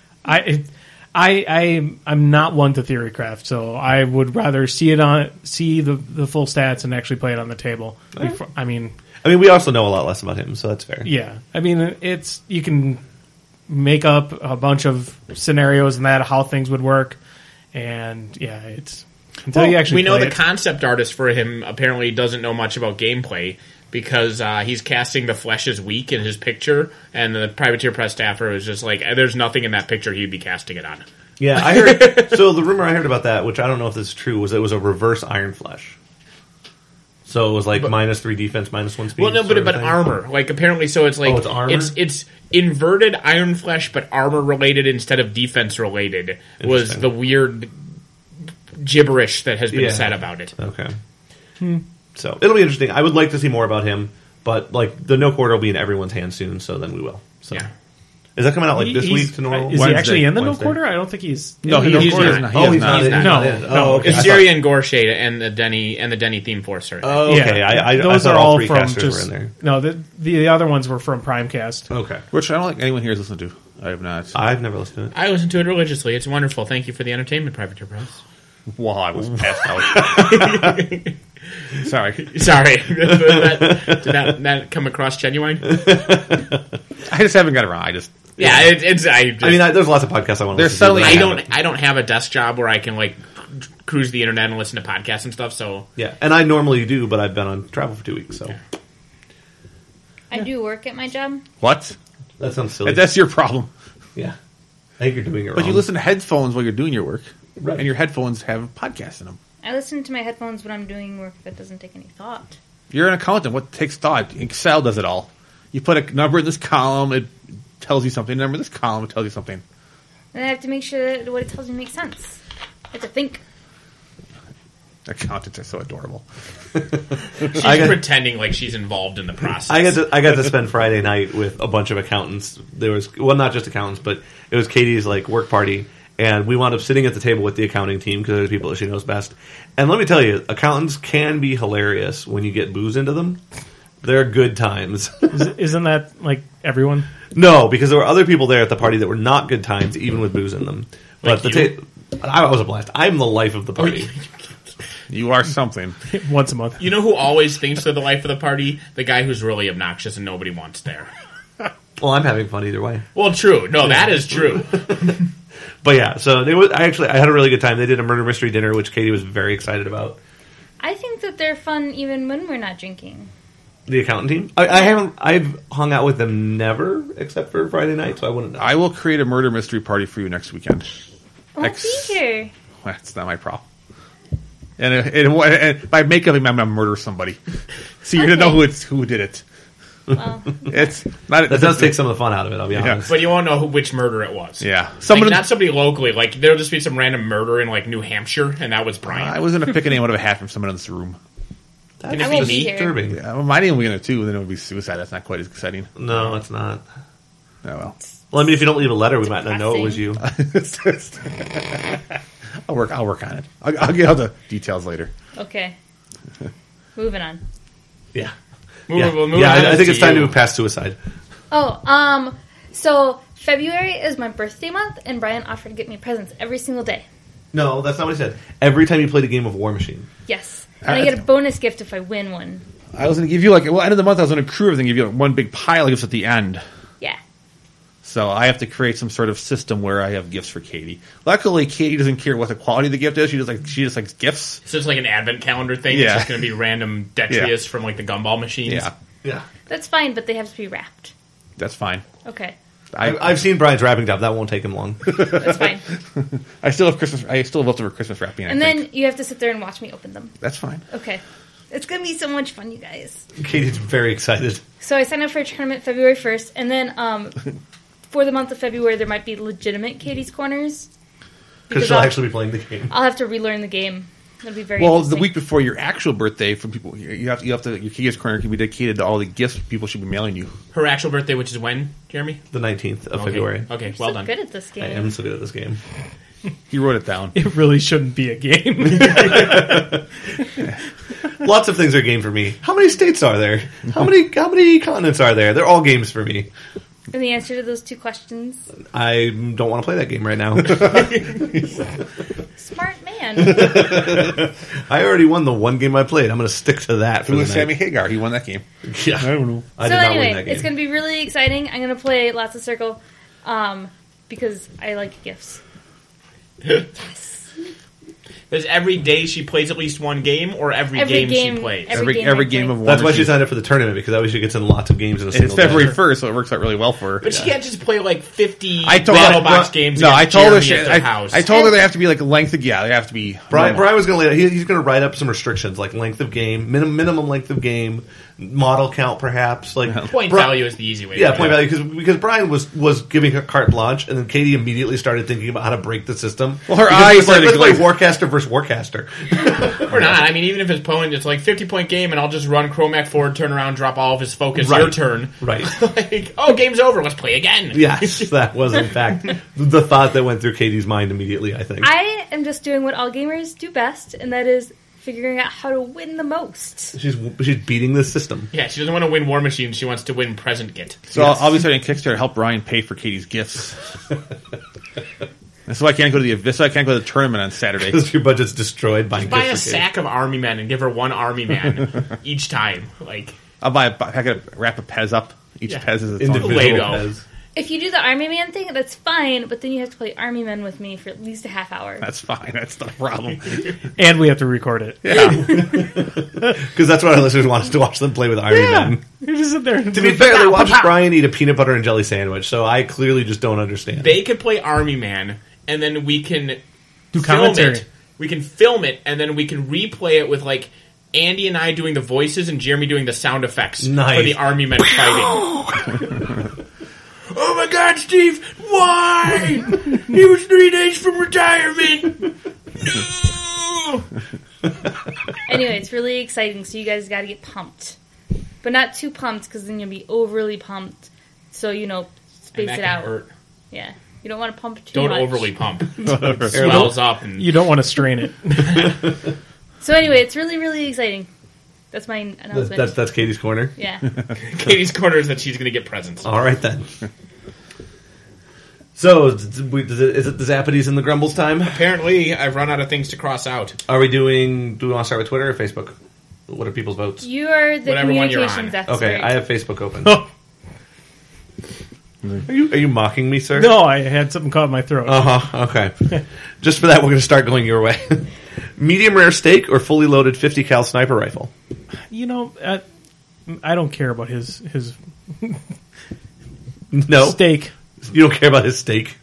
Speaker 3: I'm not one to theory craft, so I would rather see the full stats and actually play it on the table. I mean,
Speaker 2: we also know a lot less about him, so that's fair.
Speaker 3: yeah. I mean, you can make up a bunch of scenarios and that how things would work, and yeah, it's until you actually
Speaker 5: we know
Speaker 3: play
Speaker 5: the
Speaker 3: it.
Speaker 5: concept artist for him apparently doesn't know much about gameplay because he's casting the flesh is weak in his picture, and the Privateer Press staffer is just like, there's nothing in that picture he'd be casting it on.
Speaker 2: Yeah, I heard. So the rumor I heard about that, which I don't know if this is true, was it was a reverse Iron Flesh. So it was like -3 defense, -1 speed.
Speaker 5: Well, no,
Speaker 2: sort of
Speaker 5: but
Speaker 2: thing.
Speaker 5: armor. Like, apparently, so it's like...
Speaker 2: Oh, it's armor?
Speaker 5: It's inverted Iron Flesh, but armor-related instead of defense-related was
Speaker 2: Interesting.
Speaker 5: the weird gibberish that has been
Speaker 2: Yeah.
Speaker 5: said about it.
Speaker 2: Okay. So it'll be interesting. I would like to see more about him, but like the no quarter will be in everyone's hands soon, so then we will. So
Speaker 5: Yeah.
Speaker 2: is that coming out like this
Speaker 3: He's-
Speaker 2: week to normal?
Speaker 3: Is he
Speaker 1: Wednesday.
Speaker 3: actually in the no
Speaker 2: Wednesday.
Speaker 3: quarter? I don't think he's.
Speaker 1: No,
Speaker 3: in the
Speaker 1: he's
Speaker 3: no quarter.
Speaker 1: not.
Speaker 2: Oh, he's
Speaker 5: not.
Speaker 2: not.
Speaker 5: He's
Speaker 2: in.
Speaker 3: not.
Speaker 2: in.
Speaker 3: No.
Speaker 2: Oh, okay.
Speaker 5: It's
Speaker 2: I
Speaker 5: Syria and Gorshade and the Denny theme force are there.
Speaker 2: thought- okay.
Speaker 3: Yeah,
Speaker 2: I
Speaker 3: those
Speaker 2: thought
Speaker 3: are all
Speaker 2: three
Speaker 3: from
Speaker 2: casters
Speaker 3: just
Speaker 2: were in there.
Speaker 3: no. The other ones were from Primecast.
Speaker 2: Okay.
Speaker 1: Which I don't think anyone here has listened to. I have not.
Speaker 2: I've never listened to it.
Speaker 5: I listen to it religiously. It's wonderful. Thank you for the entertainment, Privateer Press.
Speaker 1: While I was passed out. Sorry.
Speaker 5: Sorry. did that come across genuine?
Speaker 1: I just haven't got it wrong.
Speaker 5: Yeah, it's...
Speaker 2: I mean, there's lots of podcasts I want to
Speaker 1: There's
Speaker 2: listen to.
Speaker 1: suddenly-
Speaker 2: but
Speaker 5: I
Speaker 2: haven't.
Speaker 5: don't have a desk job where I can like cruise the internet and listen to podcasts and stuff. So
Speaker 2: Yeah, and I normally do, but I've been on travel for 2 weeks, so
Speaker 4: I do work at my job.
Speaker 1: What?
Speaker 2: that sounds silly.
Speaker 1: That's your problem.
Speaker 2: Yeah, I think you're doing it wrong.
Speaker 1: But you listen to headphones while you're doing your work.
Speaker 2: Right.
Speaker 1: And your headphones have podcasts in them.
Speaker 4: I listen to my headphones when I'm doing work that doesn't take any thought.
Speaker 1: You're an accountant. What takes thought? Excel does it all. You put a number in this column, it tells you something. A number in this column, it tells you something.
Speaker 4: And I have to make sure that what it tells me makes sense. I have to think.
Speaker 1: Accountants are so adorable.
Speaker 5: She's
Speaker 2: I got-
Speaker 5: pretending like she's involved in the process.
Speaker 2: I got to spend Friday night with a bunch of accountants. There was not just accountants, but it was Katie's like work party, and we wound up sitting at the table with the accounting team because they're the people that she knows best. And let me tell you, accountants can be hilarious when you get booze into them. They're good times.
Speaker 3: Isn't that like everyone?
Speaker 2: No, because there were other people there at the party that were not good times, even with booze in them. But
Speaker 5: Like
Speaker 2: the I was a blast. I'm the life of the party.
Speaker 1: You are something.
Speaker 3: Once a month.
Speaker 5: You know who always thinks they're the life of the party? The guy who's really obnoxious and nobody wants there.
Speaker 2: Well, I'm having fun either way.
Speaker 5: Well, true. No, that is true.
Speaker 2: But yeah, so I had a really good time. They did a murder mystery dinner, which Katie was very excited about.
Speaker 4: I think that they're fun even when we're not drinking.
Speaker 2: The accountant team. I've hung out with them never except for Friday night, so I wouldn't know.
Speaker 1: I will create a murder mystery party for you next weekend.
Speaker 4: I'll be here.
Speaker 1: That's not my problem. And by makeup, I'm gonna murder somebody. So you're gonna know who did it.
Speaker 4: Well,
Speaker 1: It's not.
Speaker 2: That does take some of the fun out of it. I'll be honest.
Speaker 5: But you won't know which murder it was.
Speaker 1: Yeah,
Speaker 5: Like, not somebody locally. Like, there'll just be some random murder in, like, New Hampshire, and that was Brian.
Speaker 1: I was gonna pick a name out of a hat from someone in this room.
Speaker 2: That's
Speaker 5: I
Speaker 4: won't be
Speaker 2: just
Speaker 4: here.
Speaker 2: disturbing.
Speaker 1: Yeah, well, my name will be in it too. Then it would be suicide. That's not quite as exciting.
Speaker 2: No, it's not.
Speaker 1: Oh well.
Speaker 2: Well, I mean, if you don't leave a letter, we might not know it was you.
Speaker 1: I'll work on it. I'll get all the details later.
Speaker 4: okay. Moving on.
Speaker 2: Yeah.
Speaker 5: We'll move
Speaker 2: Yeah,
Speaker 5: on
Speaker 2: I think it's time to
Speaker 5: you.
Speaker 2: move past suicide.
Speaker 4: Oh, so February is my birthday month, and Brian offered to get me presents every single day.
Speaker 2: No, that's not what he said. Every time you played a game of War Machine.
Speaker 4: Yes. And I get a bonus gift if I win one.
Speaker 1: I was going to give you end of the month. I was going to accrue everything, give you one big pile of gifts at the end.
Speaker 4: Yeah.
Speaker 1: So I have to create some sort of system where I have gifts for Katie. Luckily, Katie doesn't care what the quality of the gift is. She just likes gifts.
Speaker 5: So it's like an advent calendar thing.
Speaker 1: Yeah.
Speaker 5: It's just going to be random Detrius from, like, the gumball machines.
Speaker 1: Yeah,
Speaker 2: Yeah.
Speaker 4: That's fine, but they have to be wrapped.
Speaker 1: that's fine.
Speaker 4: Okay.
Speaker 2: I've seen Brian's wrapping job. That won't take him long.
Speaker 4: That's fine.
Speaker 1: I still have Christmas. I still have leftover Christmas wrapping.
Speaker 4: And
Speaker 1: I
Speaker 4: then
Speaker 1: think.
Speaker 4: you have to sit there and watch me open them.
Speaker 1: That's fine.
Speaker 4: Okay. It's going to be so much fun, you guys.
Speaker 2: Katie's very excited.
Speaker 4: So I signed up for a tournament February 1st, and then for the month of February, there might be legitimate Katie's Corners.
Speaker 2: Because she'll actually be playing the game.
Speaker 4: I'll have to relearn the game. It'll be very
Speaker 1: Well,
Speaker 4: interesting.
Speaker 1: the week before your actual birthday, from people, you have to your Katie's corner can be dedicated to all the gifts people should be mailing you.
Speaker 5: Her actual birthday, which is when, Jeremy?
Speaker 2: The 19th of
Speaker 5: Okay.
Speaker 2: February.
Speaker 5: Okay,
Speaker 4: You're
Speaker 5: well
Speaker 4: so
Speaker 5: done.
Speaker 4: good at this game.
Speaker 2: I am so good at this game.
Speaker 1: He wrote it down.
Speaker 3: It really shouldn't be a game.
Speaker 2: Lots of things are game for me. How many states are there? How many continents are there? They're all games for me.
Speaker 4: And the answer to those two questions,
Speaker 2: I don't want to play that game right now.
Speaker 4: smart man.
Speaker 2: I already won the one game I played. I'm going to stick to that for
Speaker 1: Who
Speaker 2: the
Speaker 1: was
Speaker 2: night.
Speaker 1: Sammy Hagar? He won that game.
Speaker 2: Yeah.
Speaker 3: I don't know.
Speaker 2: I
Speaker 4: So
Speaker 2: did not
Speaker 4: anyway,
Speaker 2: win that game.
Speaker 4: it's going to be really exciting. I'm going to play lots of Circle because I like gifts.
Speaker 5: Does every day she plays at least one game, or every game she plays?
Speaker 4: every game
Speaker 1: Every
Speaker 4: I
Speaker 1: game
Speaker 4: play.
Speaker 1: of War
Speaker 2: That's why she
Speaker 1: Machine.
Speaker 2: signed up for the tournament, because that way she gets in lots of games in a
Speaker 1: And
Speaker 2: single
Speaker 1: it's February
Speaker 2: day.
Speaker 1: 1st, so it works out really well for her.
Speaker 5: But she can't just play like 50
Speaker 1: I told
Speaker 5: battle
Speaker 1: her-
Speaker 5: box games.
Speaker 1: No, I
Speaker 5: against
Speaker 1: told her.
Speaker 5: Jeremy at their house.
Speaker 1: I told her they have to be like length of. Yeah, they have to be.
Speaker 2: Brian
Speaker 1: normal.
Speaker 2: was going to he's going to write up some restrictions like length of game, minimum length of game, model count perhaps. Like
Speaker 5: Point value is the easy way.
Speaker 2: Yeah,
Speaker 5: to
Speaker 2: point
Speaker 5: do it.
Speaker 2: value because Brian was giving her carte blanche, and then Katie immediately started thinking about how to break the system.
Speaker 1: Well, her
Speaker 2: Because
Speaker 1: eyes
Speaker 2: it was like,
Speaker 1: started
Speaker 2: let's play
Speaker 1: glazing.
Speaker 2: Warcaster versus Warcaster.
Speaker 5: Or not. I mean, even if his opponent it's like 50-point game, and I'll just run Chromac forward, turn around, drop all of his focus.
Speaker 2: Right.
Speaker 5: Your turn.
Speaker 2: Right.
Speaker 5: Like, oh, game's over. Let's play again.
Speaker 2: Yes, that was in fact the thought that went through Katie's mind immediately. I think
Speaker 4: I am just doing what all gamers do best, and that is figuring out how to win the most.
Speaker 2: she's beating the system.
Speaker 5: Yeah, she doesn't want to win War Machine. She wants to win Present Git.
Speaker 1: So I'll be starting Kickstarter to help Brian pay for Katie's gifts. That's why I can't go to the tournament on Saturday.
Speaker 2: Because your budget's destroyed by
Speaker 5: Buy a
Speaker 2: gifts for Katie.
Speaker 5: sack of army men and give her one army man each time. Like,
Speaker 1: I'll buy a packet of wrap a Pez up. Each
Speaker 5: Yeah.
Speaker 1: Pez is its own
Speaker 2: Individual
Speaker 5: Lego.
Speaker 2: Pez.
Speaker 4: If you do the Army Man thing, that's fine, but then you have to play Army Men with me for at least a half hour.
Speaker 1: That's fine. That's not a problem.
Speaker 3: And we have to record it.
Speaker 2: Because that's what our listeners want us to watch them play with Iron Man.
Speaker 3: You just sit there.
Speaker 2: To be fair, they watched Brian eat a peanut butter and jelly sandwich, so I clearly just don't understand.
Speaker 5: they could play army man, and then we can
Speaker 3: Do
Speaker 5: film
Speaker 3: commentary.
Speaker 5: it. We can film it, and then we can replay it with, like, Andy and I doing the voices and Jeremy doing the sound effects
Speaker 2: Nice.
Speaker 5: for the army men fighting. Oh my God, Steve! Why? He was 3 days from retirement. No.
Speaker 4: Anyway, it's really exciting, so you guys got to get pumped. But not too pumped, because then you'll be overly pumped. So, space
Speaker 5: that
Speaker 4: it
Speaker 5: can
Speaker 4: out.
Speaker 5: hurt.
Speaker 4: Yeah. You don't want to pump too
Speaker 5: Don't
Speaker 4: much.
Speaker 5: overly pump. Swells up. And
Speaker 3: You don't want to strain it.
Speaker 4: So anyway, it's really, really exciting. That's my announcement.
Speaker 2: That's Katie's corner.
Speaker 4: Yeah.
Speaker 5: Katie's corner is that she's going to get presents.
Speaker 2: All right then. So, is it the Zappities and the Grumbles time?
Speaker 5: Apparently, I've run out of things to cross out.
Speaker 2: Are we doing? Do we want to start with Twitter or Facebook? What are people's votes?
Speaker 4: You are the
Speaker 5: Whatever one you're
Speaker 4: communications
Speaker 5: on.
Speaker 4: expert.
Speaker 2: Okay, I have Facebook open.
Speaker 3: Oh,
Speaker 2: Are you mocking me, sir?
Speaker 3: no, I had something caught in my throat.
Speaker 2: Okay. Just for that, we're going to start going your way. Medium rare steak or fully loaded 50 cal sniper rifle?
Speaker 3: I don't care about his
Speaker 2: No,
Speaker 3: steak.
Speaker 2: you don't care about his steak.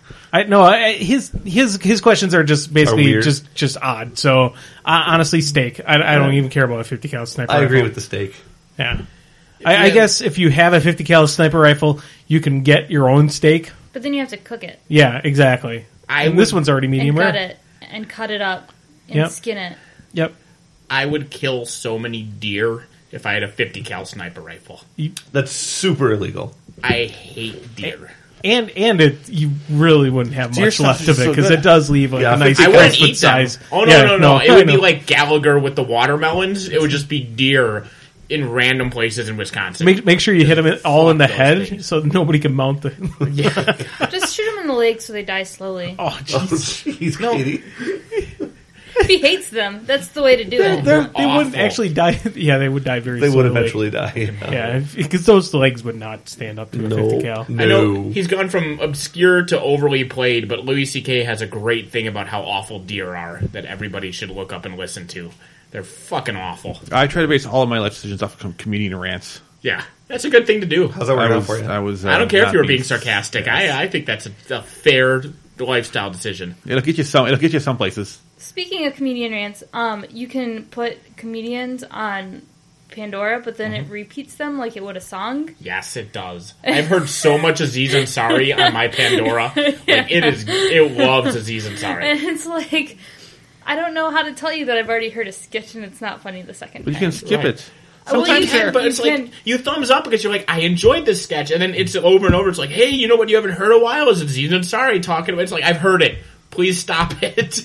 Speaker 3: His questions are just basically
Speaker 2: weird.
Speaker 3: just odd. So honestly, steak. I don't even care about a 50 cal sniper.
Speaker 2: I agree
Speaker 3: rifle.
Speaker 2: with the steak.
Speaker 3: Yeah. I guess if you have a 50 cal sniper rifle, you can get your own steak.
Speaker 4: But then you have to cook it
Speaker 3: Yeah, exactly. This one's already medium
Speaker 4: and
Speaker 3: rare.
Speaker 4: cut it up and
Speaker 3: Yep.
Speaker 4: skin it.
Speaker 3: Yep.
Speaker 5: I would kill so many deer if I had a 50 cal sniper rifle.
Speaker 2: That's super illegal.
Speaker 5: I hate deer.
Speaker 3: And you really wouldn't have
Speaker 1: Deer
Speaker 3: much
Speaker 1: stuff
Speaker 3: left
Speaker 1: is
Speaker 3: of it
Speaker 1: so
Speaker 3: because
Speaker 1: good.
Speaker 3: it does leave a
Speaker 2: Yeah,
Speaker 3: nice
Speaker 5: I wouldn't
Speaker 3: foot
Speaker 5: eat them.
Speaker 3: size.
Speaker 5: Oh
Speaker 3: Yeah,
Speaker 5: no! It would
Speaker 3: I
Speaker 5: be
Speaker 3: know.
Speaker 5: like Gallagher with the watermelons. It would just be deer in random places in Wisconsin.
Speaker 3: Make sure you hit them all in the
Speaker 5: Fuck those
Speaker 3: head
Speaker 5: things.
Speaker 3: so nobody can mount the.
Speaker 5: Yeah.
Speaker 4: Just shoot them in the leg so they die slowly.
Speaker 3: Oh,
Speaker 2: Oh,
Speaker 3: jeez.
Speaker 2: jeez, Katie.
Speaker 4: If he hates them, that's the way to do it.
Speaker 3: They wouldn't
Speaker 5: awful.
Speaker 3: actually die. Yeah, they would die very
Speaker 2: They would
Speaker 3: slowly.
Speaker 2: eventually die.
Speaker 3: Yeah, because those legs would not stand up to a 50 cal.
Speaker 5: I know he's gone from obscure to overly played, but Louis C.K. has a great thing about how awful deer are that everybody should look up and listen to. They're fucking awful.
Speaker 1: I try to base all of my life decisions off of comedian rants.
Speaker 5: Yeah, that's a good thing to do.
Speaker 2: How's that working out for you?
Speaker 5: I don't care if you were being sarcastic. I think that's a fair lifestyle decision.
Speaker 1: It'll get you some. It'll get you some places.
Speaker 4: Speaking of comedian rants, you can put comedians on Pandora, but then it repeats them like it would a song.
Speaker 5: Yes, it does. I've heard so much Aziz Ansari on my Pandora. Like it loves Aziz Ansari.
Speaker 4: And it's like, I don't know how to tell you that I've already heard a sketch and it's not funny the second
Speaker 1: But you
Speaker 4: time.
Speaker 1: can skip
Speaker 5: Right.
Speaker 1: it.
Speaker 4: Well,
Speaker 5: Sometimes
Speaker 4: you can,
Speaker 5: but
Speaker 4: you
Speaker 5: it's
Speaker 4: can.
Speaker 5: like you thumbs up because you're like, I enjoyed this sketch, and then it's over and over. It's like, hey, you know what you haven't heard in a while is Aziz Ansari talking about. It's like I've heard it. Please stop it.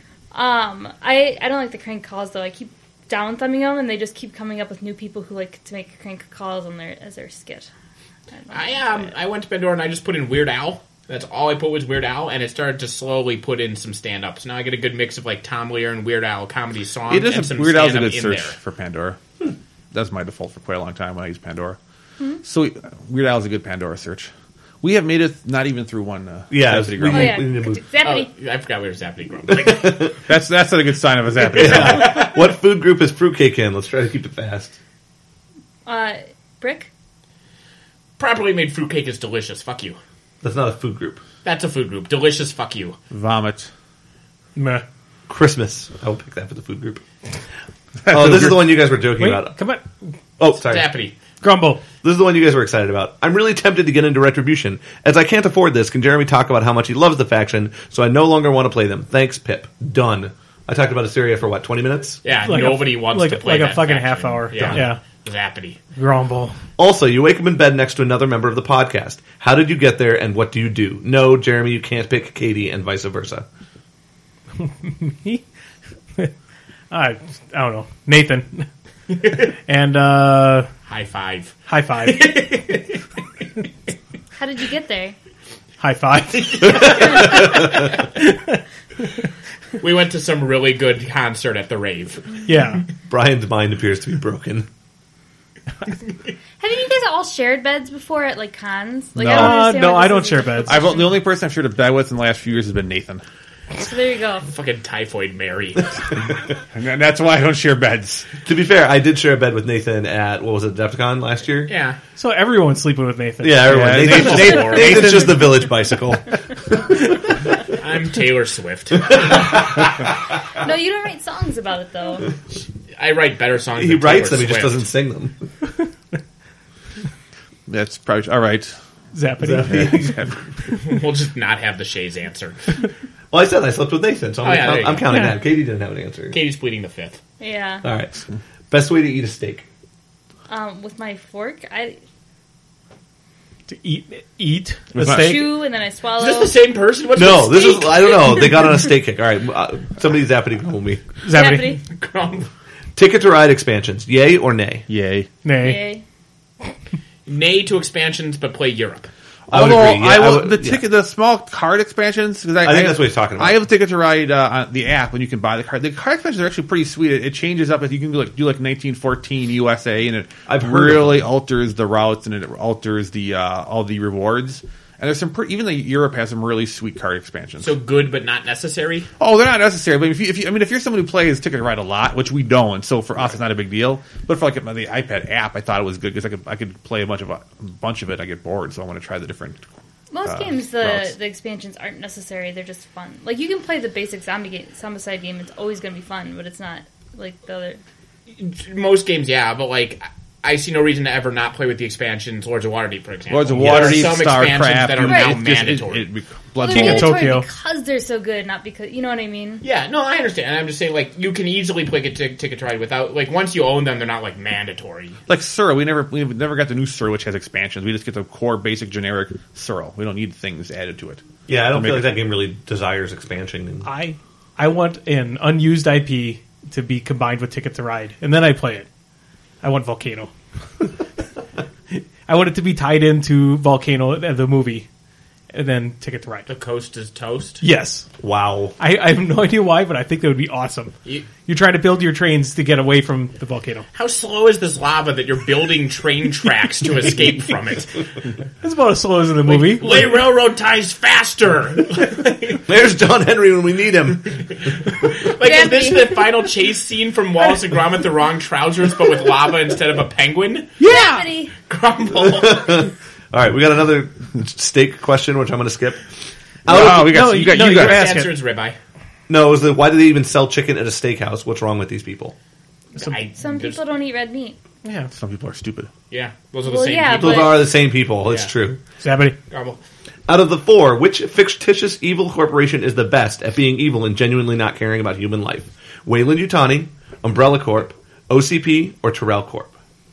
Speaker 4: I don't like the crank calls though. I keep down thumbing them, and they just keep coming up with new people who like to make crank calls on as their skit.
Speaker 5: I went to Pandora and I just put in Weird Al. That's all I put was Weird Al, and it started to slowly put in some stand-ups. Now I get a good mix of like Tom Lear and Weird Al comedy songs.
Speaker 1: It
Speaker 5: and
Speaker 1: is
Speaker 5: some
Speaker 1: Weird Al's a
Speaker 5: stand-up
Speaker 1: good
Speaker 5: in
Speaker 1: search
Speaker 5: there.
Speaker 1: for Pandora. That's my default for quite a long time when I use Pandora. So Weird Al's a good Pandora search. We have made it not even through one.
Speaker 2: Yeah,
Speaker 1: Zappity
Speaker 2: we-
Speaker 1: Grumble.
Speaker 4: Oh yeah,
Speaker 2: We need to move.
Speaker 4: Zappity.
Speaker 5: I forgot we were Zappity Grumble.
Speaker 1: That's not a good sign of a Zappity.
Speaker 2: What food group is fruitcake in? Let's try to keep it fast.
Speaker 4: Brick.
Speaker 5: Properly made fruitcake is delicious. Fuck you.
Speaker 2: That's not a food group.
Speaker 5: That's a food group. Delicious. Fuck you.
Speaker 1: Vomit.
Speaker 3: Meh.
Speaker 2: Christmas. I will pick that for the food group. Oh, this is the one you guys were joking
Speaker 3: Wait,
Speaker 2: about.
Speaker 3: come on.
Speaker 2: Oh, sorry.
Speaker 5: Zappity.
Speaker 3: Grumble.
Speaker 2: This is the one you guys were excited about. I'm really tempted to get into Retribution. As I can't afford this, can Jeremy talk about how much he loves the faction, so I no longer want to play them? Thanks, Pip. Done. I talked about Assyria for, 20 minutes?
Speaker 5: Yeah,
Speaker 3: Like
Speaker 5: nobody wants to play
Speaker 3: like a
Speaker 5: that
Speaker 3: fucking
Speaker 5: faction.
Speaker 3: half hour. Yeah.
Speaker 5: Zappity.
Speaker 3: Grumble.
Speaker 2: Also, you wake up in bed next to another member of the podcast. How did you get there, and what do you do? No, Jeremy, you can't pick Katie, and vice versa.
Speaker 3: I don't know. Nathan. And
Speaker 5: High five.
Speaker 3: high five.
Speaker 4: How did you get there?
Speaker 3: High five.
Speaker 5: We went to some really good concert at the rave.
Speaker 3: Yeah.
Speaker 2: Brian's mind appears to be broken.
Speaker 4: Haven't you guys all shared beds before at like cons? Like,
Speaker 1: No.
Speaker 4: I don't understand
Speaker 3: No,
Speaker 4: why
Speaker 3: I
Speaker 4: this
Speaker 3: don't
Speaker 4: is
Speaker 3: share
Speaker 4: a
Speaker 3: beds.
Speaker 1: The only person I've shared a bed with in the last few years has been Nathan.
Speaker 4: So there you go.
Speaker 5: Fucking Typhoid Mary.
Speaker 1: And that's why I don't share beds.
Speaker 2: To be fair, I did share a bed with Nathan at, what was it, Adepticon last year?
Speaker 5: Yeah.
Speaker 3: So everyone's sleeping with Nathan.
Speaker 2: Yeah, everyone.
Speaker 1: Yeah,
Speaker 2: Nathan's,
Speaker 1: Nathan-
Speaker 2: just, Nathan's just the village bicycle.
Speaker 5: I'm Taylor Swift.
Speaker 4: No, you don't write songs about it though.
Speaker 5: I write better songs
Speaker 2: He
Speaker 5: than
Speaker 2: writes
Speaker 5: Taylor
Speaker 2: them, he just
Speaker 5: Swift.
Speaker 2: doesn't sing them.
Speaker 1: That's probably all right.
Speaker 3: Zappity.
Speaker 5: We'll just not have the Shays answer.
Speaker 2: Well, I said I slept with Nathan, so
Speaker 5: Oh, yeah, there you
Speaker 2: I'm
Speaker 5: go.
Speaker 2: counting
Speaker 3: Yeah.
Speaker 2: that. Katie didn't have an answer.
Speaker 5: Katie's pleading the fifth.
Speaker 4: Yeah.
Speaker 2: All right. Best way to eat a steak.
Speaker 4: With my fork, I
Speaker 3: To eat a
Speaker 1: With my-
Speaker 3: steak.
Speaker 4: chew and then I swallow.
Speaker 5: Is this the same person? What's
Speaker 2: No,
Speaker 5: the
Speaker 2: this is
Speaker 5: steak?
Speaker 2: I don't know. They got on a steak kick. All right, somebody zappity call me.
Speaker 3: Zappity.
Speaker 4: Zappity.
Speaker 5: Crumb.
Speaker 2: Ticket to Ride expansions, yay or nay?
Speaker 1: Yay.
Speaker 3: Nay.
Speaker 4: Yay.
Speaker 5: Nay to expansions, but play Europe.
Speaker 2: I would
Speaker 1: Although
Speaker 2: agree. Yeah,
Speaker 1: I will,
Speaker 2: would-
Speaker 1: the
Speaker 2: yeah.
Speaker 1: ticket, the small card expansions. Because
Speaker 2: I think that's what he's talking about.
Speaker 1: I have a Ticket to Ride on the app when you can buy the card. The card expansions are actually pretty sweet. It changes up if you can do like 1914 USA, and it
Speaker 2: I've heard
Speaker 1: really
Speaker 2: of them.
Speaker 1: alters the routes and it alters the all the rewards. And there's some even the Europe has some really sweet card expansions.
Speaker 5: So good, but not necessary.
Speaker 1: Oh, they're not necessary. But if you're somebody who plays Ticket to Ride a lot, which we don't, so for us it's not a big deal. But for like the iPad app, I thought it was good because I could play a bunch of it. I get bored, so I want to try the different.
Speaker 4: Most games,
Speaker 1: routes.
Speaker 4: the expansions aren't necessary. They're just fun. Like you can play the basic Zombicide game. It's always going to be fun, but it's not like the other.
Speaker 5: Most games, yeah, but like I see no reason to ever not play with the expansions. Lords of Waterdeep, for example.
Speaker 1: Lords of
Speaker 5: There are
Speaker 1: Waterdeep,
Speaker 5: some expansions
Speaker 1: StarCraft,
Speaker 5: that are
Speaker 1: you-
Speaker 5: now
Speaker 1: it just-
Speaker 5: mandatory.
Speaker 1: Blood
Speaker 4: Well,
Speaker 3: King
Speaker 4: they're
Speaker 3: of
Speaker 1: Bowl.
Speaker 3: Tokyo.
Speaker 4: because they're so good, not because you know what I mean.
Speaker 5: Yeah, no, I understand. And I'm just saying, like, you can easily play Ticket to Ride without, like, once you own them, they're not like mandatory.
Speaker 1: Like Sura, we never got the new Sura, which has expansions. We just get the core, basic, generic Sura. We don't need things added to it.
Speaker 2: Yeah, I don't
Speaker 1: Make
Speaker 2: feel
Speaker 1: it-
Speaker 2: like that game really desires expansion.
Speaker 3: I want an unused IP to be combined with Ticket to Ride, and then I play it. I want Volcano. I want it to be tied into Volcano, the movie, and then Ticket to Ride.
Speaker 5: The coast is toast.
Speaker 3: Yes.
Speaker 2: Wow.
Speaker 3: I have no idea why, but I think that would be awesome. You're trying to build your trains to get away from the volcano.
Speaker 5: How slow is this lava that you're building train tracks to escape from it?
Speaker 3: It's about as slow as in the movie.
Speaker 5: Lay railroad ties faster!
Speaker 2: There's John Henry when we need him.
Speaker 5: Like, is this the final chase scene from Wallace and Gromit, the wrong trousers, but with lava instead of a penguin?
Speaker 4: Zappity.
Speaker 5: Grumble.
Speaker 2: All right, we got another steak question, which I'm going to skip.
Speaker 1: Oh, we got
Speaker 3: no,
Speaker 1: you got
Speaker 3: no,
Speaker 1: you
Speaker 3: you're
Speaker 1: got.
Speaker 5: The
Speaker 3: asking.
Speaker 5: answer is ribeye.
Speaker 2: No, it was why do they even sell chicken at a steakhouse? What's wrong with these people?
Speaker 4: Some
Speaker 5: there's-
Speaker 4: people don't eat red meat.
Speaker 3: Yeah.
Speaker 1: Some people are stupid.
Speaker 5: Yeah, those are the
Speaker 4: Well,
Speaker 5: same
Speaker 4: yeah,
Speaker 5: people.
Speaker 2: Those
Speaker 4: But-
Speaker 2: are the same people. It's
Speaker 5: Yeah.
Speaker 2: true.
Speaker 3: Zappity.
Speaker 5: Grumble.
Speaker 2: Out of the four, which fictitious evil corporation is the best at being evil and genuinely not caring about human life? Wayland Yutani, Umbrella Corp, OCP, or Terrell Corp?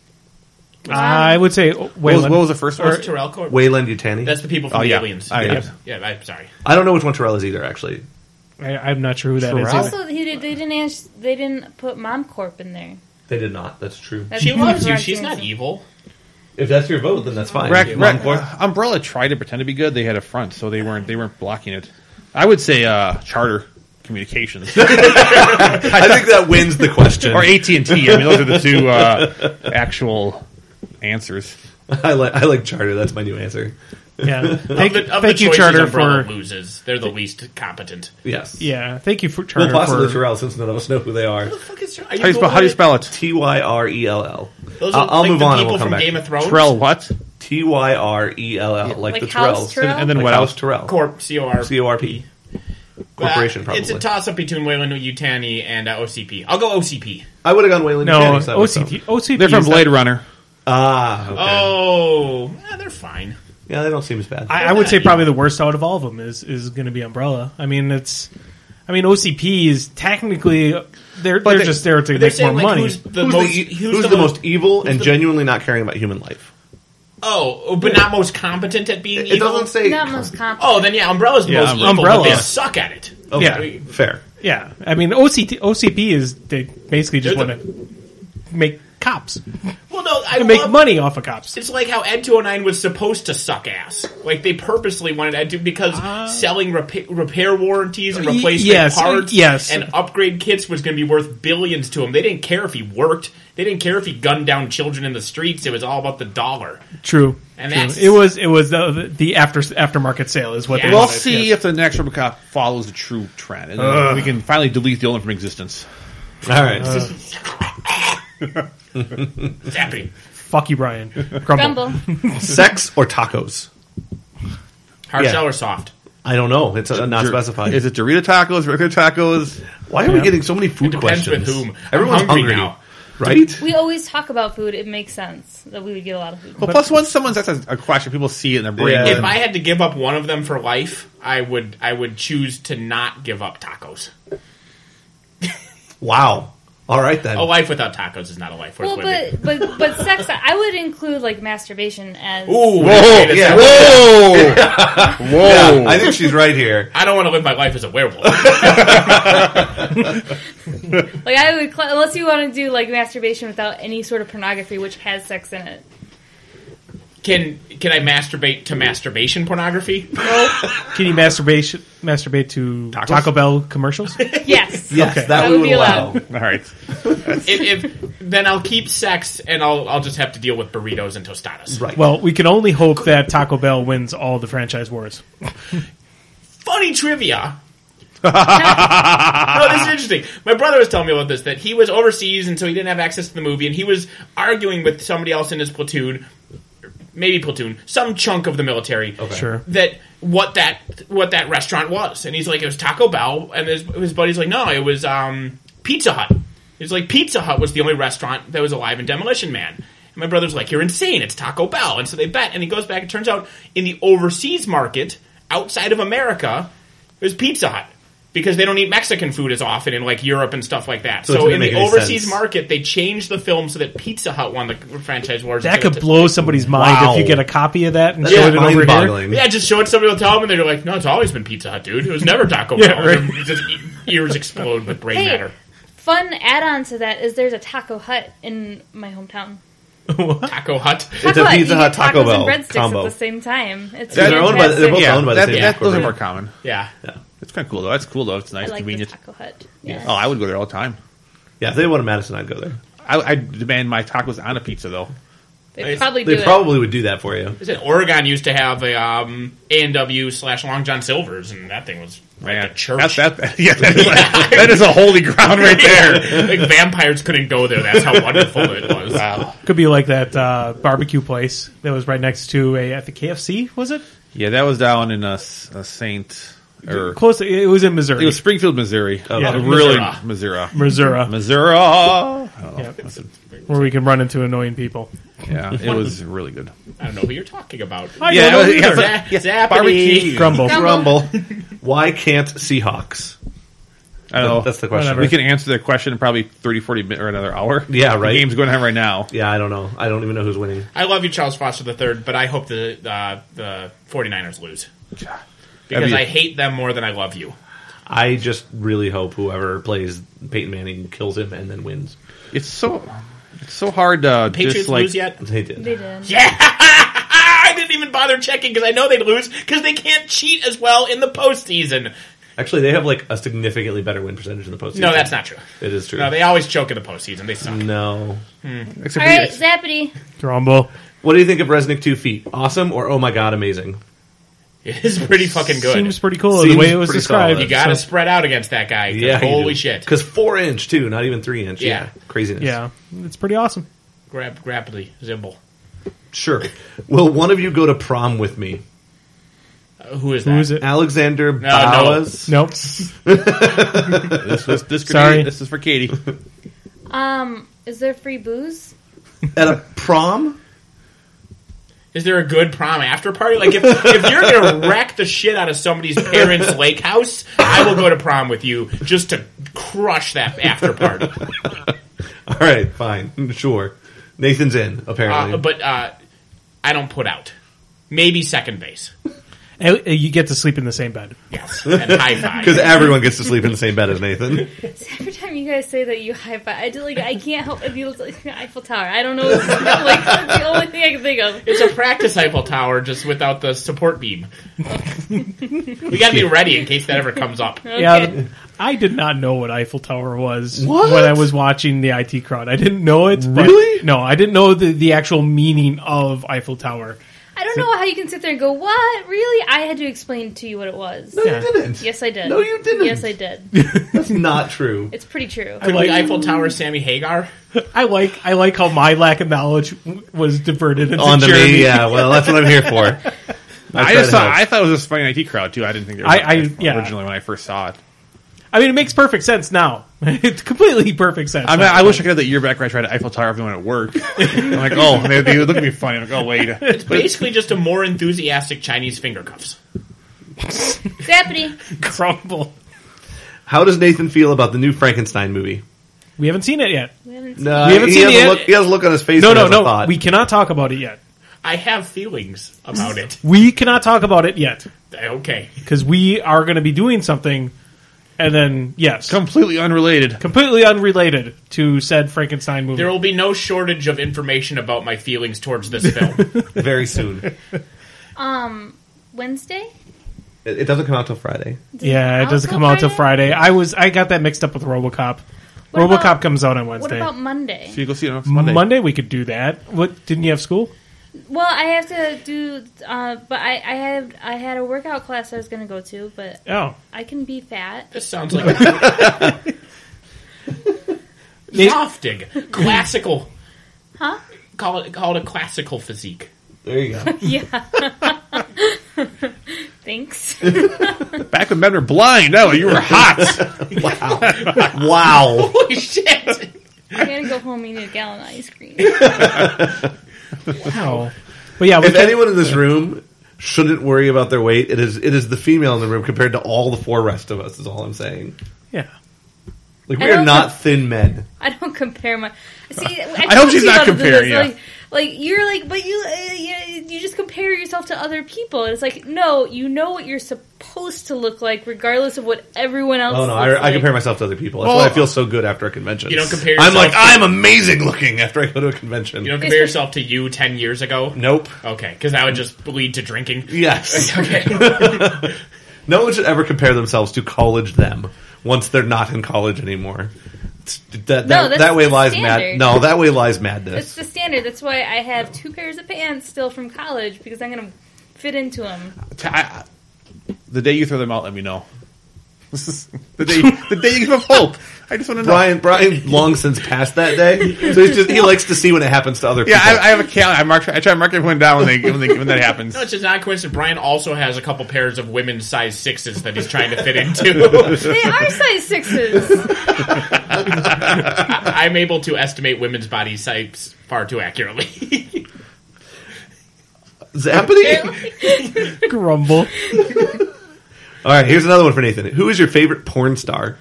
Speaker 3: I would say Wayland.
Speaker 1: What was the first one?
Speaker 5: What's Terrell Corp?
Speaker 2: Wayland Yutani.
Speaker 5: That's the people from
Speaker 1: Oh,
Speaker 5: the
Speaker 1: yeah.
Speaker 5: aliens.
Speaker 1: Yeah.
Speaker 5: I'm sorry.
Speaker 2: I don't know which one Terrell is either, actually.
Speaker 3: I'm not sure who that is.
Speaker 1: Terrell?
Speaker 3: either.
Speaker 4: Also, they didn't put Mom Corp in there.
Speaker 2: They did not. That's true.
Speaker 4: That's
Speaker 5: She loves you.
Speaker 4: correct
Speaker 5: She's not
Speaker 4: answer.
Speaker 5: evil.
Speaker 2: If that's your vote, then that's fine.
Speaker 1: Umbrella tried to pretend to be good. They had a front, so they weren't blocking it. I would say Charter Communications
Speaker 2: I think that wins the question.
Speaker 1: or AT&T. I mean, those are the two actual answers.
Speaker 2: I like Charter. That's my new answer.
Speaker 3: Yeah. Thank
Speaker 5: Of the
Speaker 3: you,
Speaker 5: choices,
Speaker 3: Charter,
Speaker 5: Umbrella
Speaker 3: for.
Speaker 5: loses. They're the least competent.
Speaker 2: Yes.
Speaker 3: Yeah. Thank you for
Speaker 2: Well,
Speaker 3: Charter
Speaker 2: possibly
Speaker 3: for.
Speaker 2: Terrell, since none of us know who they are.
Speaker 1: How do you spell it?
Speaker 2: Tyrell.
Speaker 5: Those are
Speaker 2: I'll
Speaker 5: like
Speaker 2: move
Speaker 5: the
Speaker 2: on and
Speaker 5: people
Speaker 2: we'll come
Speaker 5: from
Speaker 2: back.
Speaker 5: Game of Thrones.
Speaker 1: Terrell what?
Speaker 2: Tyrell, like the
Speaker 4: House
Speaker 2: Tyrells.
Speaker 4: Terrell?
Speaker 1: And then
Speaker 2: Like
Speaker 1: what
Speaker 2: House
Speaker 1: else?
Speaker 2: Terrell.
Speaker 5: Corp, C-O-R.
Speaker 2: C-O-R-P. Corporation, probably.
Speaker 5: It's a toss-up between Wayland Yutani and OCP. I'll go OCP.
Speaker 2: I would have gone Wayland
Speaker 3: No,
Speaker 2: Yutani, so that was
Speaker 3: OCP.
Speaker 1: They're from
Speaker 3: is
Speaker 1: Blade
Speaker 3: not-
Speaker 1: Runner.
Speaker 2: Ah, okay.
Speaker 5: Oh, they're fine.
Speaker 2: Yeah, they don't seem as bad.
Speaker 3: I would say probably the worst out of all of them is going to be Umbrella. I mean, OCP is technically they're
Speaker 1: they-
Speaker 3: just there to
Speaker 5: They're
Speaker 3: make more
Speaker 5: saying, like,
Speaker 3: money.
Speaker 5: who's the
Speaker 2: who's
Speaker 5: most,
Speaker 2: who's the most evil and genuinely not caring about human life?
Speaker 5: Oh, but not most competent at being
Speaker 2: It
Speaker 5: evil?
Speaker 2: doesn't say...
Speaker 4: Not most competent.
Speaker 5: Oh, then yeah, Umbrella's the
Speaker 1: Yeah,
Speaker 5: most evil,
Speaker 3: Umbrella.
Speaker 5: but they suck at it.
Speaker 2: Okay,
Speaker 3: Yeah.
Speaker 2: fair.
Speaker 3: Yeah, I mean OCP is they basically just
Speaker 5: They're
Speaker 3: want to make cops
Speaker 5: Well, no, I
Speaker 3: to make
Speaker 5: love-
Speaker 3: money off of cops.
Speaker 5: It's like how Ed 209 was supposed to suck ass. Like, they purposely wanted Ed to, because selling repair warranties and replacement
Speaker 3: yes,
Speaker 5: parts
Speaker 3: yes.
Speaker 5: and upgrade kits was going to be worth billions to them. They didn't care if he worked. They didn't care if he gunned down children in the streets. It was all about the dollar.
Speaker 3: True,
Speaker 5: And
Speaker 3: true.
Speaker 5: that's-
Speaker 3: It was the aftermarket sale is what
Speaker 5: Yeah.
Speaker 3: they
Speaker 1: We'll
Speaker 3: wanted.
Speaker 1: see
Speaker 3: yes.
Speaker 1: if the next RoboCop follows the true trend, and then we can finally delete the old one from existence.
Speaker 2: All right.
Speaker 5: Zappy.
Speaker 3: Fuck you, Brian. Grumble.
Speaker 4: Grumble.
Speaker 2: Sex or tacos?
Speaker 5: Hard
Speaker 2: Yeah.
Speaker 5: shell or soft?
Speaker 2: I don't know. It's not specified.
Speaker 1: Is it Dorito tacos, regular tacos?
Speaker 2: Why are we getting so many food
Speaker 5: Depends
Speaker 2: questions?
Speaker 5: with whom. I'm
Speaker 2: Everyone's
Speaker 5: hungry
Speaker 2: hungry
Speaker 5: now.
Speaker 2: right?
Speaker 4: We always talk about food. It makes sense that we would get a lot of food.
Speaker 1: Well, plus once someone asks a question, people see it in their brain.
Speaker 2: Yeah.
Speaker 5: If I had to give up one of them for life, I would choose to not give up tacos.
Speaker 2: Wow. All right then.
Speaker 5: A life without tacos is not a life worth
Speaker 4: Well,
Speaker 5: living.
Speaker 4: but sex, I would include like masturbation as.
Speaker 5: Ooh,
Speaker 1: Whoa!
Speaker 5: wait a
Speaker 2: yeah.
Speaker 5: second.
Speaker 1: Whoa! Whoa!
Speaker 2: Yeah, I think she's right here.
Speaker 5: I don't want to live my life as a werewolf.
Speaker 4: Like I would, unless you want to do like masturbation without any sort of pornography, which has sex in it.
Speaker 5: Can I masturbate to masturbation pornography?
Speaker 3: Can you masturbate to Taco Bell commercials?
Speaker 4: Yes.
Speaker 2: Yes,
Speaker 3: Okay.
Speaker 2: that we
Speaker 4: would
Speaker 2: would
Speaker 4: be
Speaker 2: allow.
Speaker 4: allowed.
Speaker 1: All right.
Speaker 5: If then I'll keep sex and I'll just have to deal with burritos and tostadas.
Speaker 2: Right.
Speaker 3: Well, we can only hope that Taco Bell wins all the franchise wars.
Speaker 5: Funny trivia. No, this is interesting. My brother was telling me about this, that he was overseas and so he didn't have access to the movie, and he was arguing with somebody else in his platoon, maybe platoon, some chunk of the military,
Speaker 3: Sure.
Speaker 5: that what that restaurant was. And he's like, it was Taco Bell, and his buddy's like, no, it was Pizza Hut. He's like, Pizza Hut was the only restaurant that was alive in Demolition Man. And my brother's like, you're insane, it's Taco Bell. And so they bet, and he goes back, it turns out in the overseas market, outside of America, it was Pizza Hut. Because they don't eat Mexican food as often in like Europe and stuff like that.
Speaker 2: So it
Speaker 5: So
Speaker 2: didn't
Speaker 5: in
Speaker 2: make
Speaker 5: the
Speaker 2: any
Speaker 5: overseas
Speaker 2: sense.
Speaker 5: market, they changed the film so that Pizza Hut won the franchise wars.
Speaker 3: That
Speaker 5: instead
Speaker 3: could
Speaker 5: of-
Speaker 3: blow somebody's mind
Speaker 2: Wow.
Speaker 3: if you get a copy of that and
Speaker 2: That's
Speaker 3: show it over here.
Speaker 2: mind-boggling.
Speaker 5: Yeah, just show it to somebody will tell them, and they're like, no, it's always been Pizza Hut, dude. It was never Taco
Speaker 3: Yeah,
Speaker 5: Bell.
Speaker 3: right.
Speaker 5: And just ears explode with brain
Speaker 4: Hey,
Speaker 5: matter.
Speaker 4: fun add-on to that is there's a Taco Hut in my hometown.
Speaker 5: Taco Hut.
Speaker 2: It's a
Speaker 4: Hut,
Speaker 2: Pizza
Speaker 4: you
Speaker 2: Hut
Speaker 4: get
Speaker 2: Taco
Speaker 4: tacos
Speaker 2: Bell
Speaker 4: and breadsticks
Speaker 2: combo.
Speaker 4: at the same time. It's
Speaker 2: They're owned by- they're
Speaker 4: fantastic.
Speaker 2: both
Speaker 1: Yeah,
Speaker 2: owned by the same
Speaker 1: those
Speaker 2: headquarters.
Speaker 1: are more common.
Speaker 5: Yeah.
Speaker 1: It's kind of cool though. That's cool though. It's
Speaker 4: I
Speaker 1: nice,
Speaker 4: like
Speaker 1: convenient.
Speaker 4: the Taco Hut. Yeah.
Speaker 1: Oh, I would go there all the time.
Speaker 2: Yeah, if they went to Madison, I'd go there.
Speaker 1: I demand my tacos on a pizza though.
Speaker 4: They probably do
Speaker 2: They
Speaker 4: it.
Speaker 2: probably would do that for you.
Speaker 5: I said Oregon used to have a A&W / Long John Silver's, and that thing was like
Speaker 1: Man,
Speaker 5: a church.
Speaker 1: yeah, that is a holy ground right there.
Speaker 5: Like vampires couldn't go there. That's how wonderful it was.
Speaker 1: Wow.
Speaker 3: Could be like that barbecue place that was right next to at the KFC, was it?
Speaker 1: Yeah, that was down in Saint or
Speaker 3: Close. It was in Missouri.
Speaker 1: it was Springfield, Missouri.
Speaker 3: Yeah.
Speaker 1: Really,
Speaker 5: Missouri.
Speaker 1: Missouri.
Speaker 3: Missouri,
Speaker 1: Missouri.
Speaker 3: Yep. where we can run into annoying people.
Speaker 1: Yeah, it was really good.
Speaker 5: I don't know who you're talking about.
Speaker 3: I
Speaker 1: Yeah,
Speaker 3: don't know
Speaker 1: yeah,
Speaker 3: either.
Speaker 5: Zappity.
Speaker 1: barbecue.
Speaker 3: Grumble.
Speaker 2: Rumble. Why can't Seahawks?
Speaker 1: I don't know.
Speaker 2: That's the question.
Speaker 3: Whatever.
Speaker 1: We can answer that question in probably 30, 40 minutes or another hour.
Speaker 2: Yeah, right.
Speaker 1: The game's going on right now.
Speaker 2: Yeah, I don't know. I don't even know who's winning.
Speaker 5: I love you, Charles Foster III, but I hope the 49ers lose. Because
Speaker 1: That'd be-
Speaker 5: I hate them more than I love you.
Speaker 2: I just really hope whoever plays Peyton Manning kills him and then wins.
Speaker 1: It's so hard to
Speaker 5: Patriots
Speaker 1: just like
Speaker 5: lose yet?
Speaker 2: They did.
Speaker 4: They did.
Speaker 5: Yeah! I didn't even bother checking because I know they'd lose because they can't cheat as well in the postseason.
Speaker 2: Actually, they have like a significantly better win percentage in the postseason.
Speaker 5: No, that's not true.
Speaker 2: It is true.
Speaker 5: No, they always choke in the postseason. They suck.
Speaker 2: No.
Speaker 1: except
Speaker 4: All
Speaker 1: for
Speaker 4: right,
Speaker 1: the-
Speaker 4: Zappity.
Speaker 3: Grumble.
Speaker 2: What do you think of Resnick 2 Feet? Awesome or oh my god, amazing?
Speaker 5: It is pretty fucking good.
Speaker 3: Seems pretty cool
Speaker 2: Seems
Speaker 3: the way it was
Speaker 2: pretty
Speaker 3: described.
Speaker 2: solid.
Speaker 5: You gotta
Speaker 3: So-
Speaker 5: spread out against that guy. 'cause
Speaker 2: Yeah.
Speaker 5: holy shit.
Speaker 2: Because 4-inch too, not even 3-inch.
Speaker 5: Yeah.
Speaker 2: Craziness.
Speaker 3: yeah, it's pretty awesome.
Speaker 5: Grapply, Zimble.
Speaker 2: Sure. Will one of you go to prom with me?
Speaker 5: Who is that?
Speaker 3: Who is it?
Speaker 2: Alexander
Speaker 5: no.
Speaker 2: Bowers.
Speaker 3: Nope.
Speaker 1: this
Speaker 3: Sorry.
Speaker 1: This is for Katie.
Speaker 4: Is there free booze?
Speaker 2: At a prom?
Speaker 5: Is there a good prom after party? Like, if you're gonna wreck the shit out of somebody's parents' lake house, I will go to prom with you just to crush that after party.
Speaker 2: All right, fine. Sure. Nathan's in, apparently.
Speaker 5: But I don't put out. Maybe second base.
Speaker 3: And you get to sleep in the same bed.
Speaker 5: Yes. And high five.
Speaker 2: Because everyone gets to sleep in the same bed as Nathan.
Speaker 4: Every time you guys say that you high five, I can't help if you look like the Eiffel Tower. I don't know. Like that's the only thing I can think of.
Speaker 5: It's a practice Eiffel Tower just without the support beam. We gotta be ready in case that ever comes up.
Speaker 4: Okay.
Speaker 3: Yeah, I did not know what Eiffel Tower was
Speaker 2: What?
Speaker 3: when I was watching the IT Crowd. I didn't know it. but-
Speaker 2: Really?
Speaker 3: No, I didn't know the actual meaning of Eiffel Tower.
Speaker 4: I don't know how you can sit there and go, "What? Really?" I had to explain to you what it was.
Speaker 2: No,
Speaker 3: Yeah.
Speaker 2: you didn't.
Speaker 4: Yes, I did.
Speaker 2: No, you didn't.
Speaker 4: Yes, I did.
Speaker 2: That's not true.
Speaker 4: It's pretty true.
Speaker 5: Could
Speaker 3: like-
Speaker 5: the Eiffel Tower Sammy Hagar?
Speaker 3: I like how my lack of knowledge was diverted into
Speaker 2: On to
Speaker 3: Jeremy.
Speaker 2: me, yeah. Well, that's what I'm here for.
Speaker 1: I thought it was just funny IT crowd too. I didn't think they were
Speaker 3: yeah.
Speaker 1: originally when I first saw it.
Speaker 3: I mean, it makes perfect sense now. It's completely perfect sense.
Speaker 1: I mean, I wish I could have that year back where I tried Eiffel Tower everyone at work. I'm like, oh, they look at me funny. I'm like, oh wait.
Speaker 5: It's basically just a more enthusiastic Chinese finger cuffs.
Speaker 4: Zappity.
Speaker 3: Grumble.
Speaker 2: How does Nathan feel about the new Frankenstein movie?
Speaker 3: We haven't seen it yet.
Speaker 4: We haven't seen
Speaker 2: No,
Speaker 3: We haven't
Speaker 2: he
Speaker 3: seen
Speaker 2: has
Speaker 3: it
Speaker 2: a
Speaker 3: yet.
Speaker 2: look. He has a look on his face.
Speaker 3: No,
Speaker 2: that
Speaker 3: no,
Speaker 2: has a
Speaker 3: no.
Speaker 2: thought.
Speaker 3: We cannot talk about it yet.
Speaker 5: I have feelings about it.
Speaker 3: We cannot talk about it yet
Speaker 5: Okay.
Speaker 3: because we are going to be doing something, and then yes,
Speaker 1: Completely unrelated.
Speaker 3: completely unrelated to said Frankenstein movie.
Speaker 5: There will be no shortage of information about my feelings towards this film.
Speaker 2: very soon.
Speaker 4: Wednesday?
Speaker 2: It doesn't come out till Friday.
Speaker 3: Yeah, it doesn't come out till Friday. I got that mixed up with RoboCop.
Speaker 4: What
Speaker 3: RoboCop
Speaker 4: about-
Speaker 3: comes out on
Speaker 4: What
Speaker 3: Wednesday.
Speaker 4: about Monday?
Speaker 1: So you go see it on Monday.
Speaker 3: Monday we could do that. What, didn't you have school?
Speaker 4: Well, I have to do, but I had a workout class I was going to go to, but
Speaker 3: Oh,
Speaker 4: I can be fat.
Speaker 5: This sounds like a Zoftig. Classical.
Speaker 4: Huh?
Speaker 5: Call it a classical physique.
Speaker 2: There you go.
Speaker 4: Yeah. Thanks.
Speaker 1: Back when men were blind. No, you were hot.
Speaker 2: Wow.
Speaker 5: Holy shit!
Speaker 4: I gotta go home and eat a gallon of ice cream.
Speaker 3: wow. But yeah, we
Speaker 2: If
Speaker 3: can,
Speaker 2: anyone in this room shouldn't worry about their weight, it is the female in the room compared to all the four rest of us. Is all I'm saying.
Speaker 3: yeah.
Speaker 2: Like
Speaker 4: I
Speaker 2: we are
Speaker 4: don't
Speaker 2: not thin men.
Speaker 4: I don't compare my. See,
Speaker 1: I hope she's not comparing, yeah.
Speaker 4: Like you're like, but you just compare yourself to other people. It's like, no, you know what you're supposed to look like, regardless of what everyone else.
Speaker 2: Oh no,
Speaker 4: looks
Speaker 2: I
Speaker 4: like.
Speaker 2: compare myself to other people. That's
Speaker 1: Well,
Speaker 2: why I feel so good after a convention.
Speaker 5: You don't compare
Speaker 2: I'm
Speaker 5: yourself
Speaker 2: like
Speaker 5: to-
Speaker 2: I'm amazing looking after I go to a convention.
Speaker 5: You don't compare yourself to you 10 years ago?
Speaker 2: Nope.
Speaker 5: Okay, because that would just lead to drinking.
Speaker 2: Yes.
Speaker 5: Okay.
Speaker 2: No one should ever compare themselves to college them once they're not in college anymore.
Speaker 4: that's
Speaker 2: That way
Speaker 4: the
Speaker 2: lies
Speaker 4: standard.
Speaker 2: that way lies
Speaker 4: It's
Speaker 2: madness.
Speaker 4: the standard. That's why I have 2 pairs of pants still from college because I'm gonna fit into them.
Speaker 1: The day you throw them out, let me know. This is the day you give up hope. I just want to know.
Speaker 2: Brian long since passed that day, so he likes to see when it happens to other people.
Speaker 1: Yeah, I have a calendar. I try to mark everyone down when that happens.
Speaker 5: No, it's just not a coincidence. Brian also has a couple pairs of women's size 6s that he's trying to fit into.
Speaker 4: They are size 6s.
Speaker 5: I'm able to estimate women's body types far too accurately.
Speaker 2: Zappity?
Speaker 3: Grumble.
Speaker 2: All right, here's another one for Nathan. Who is your favorite porn star?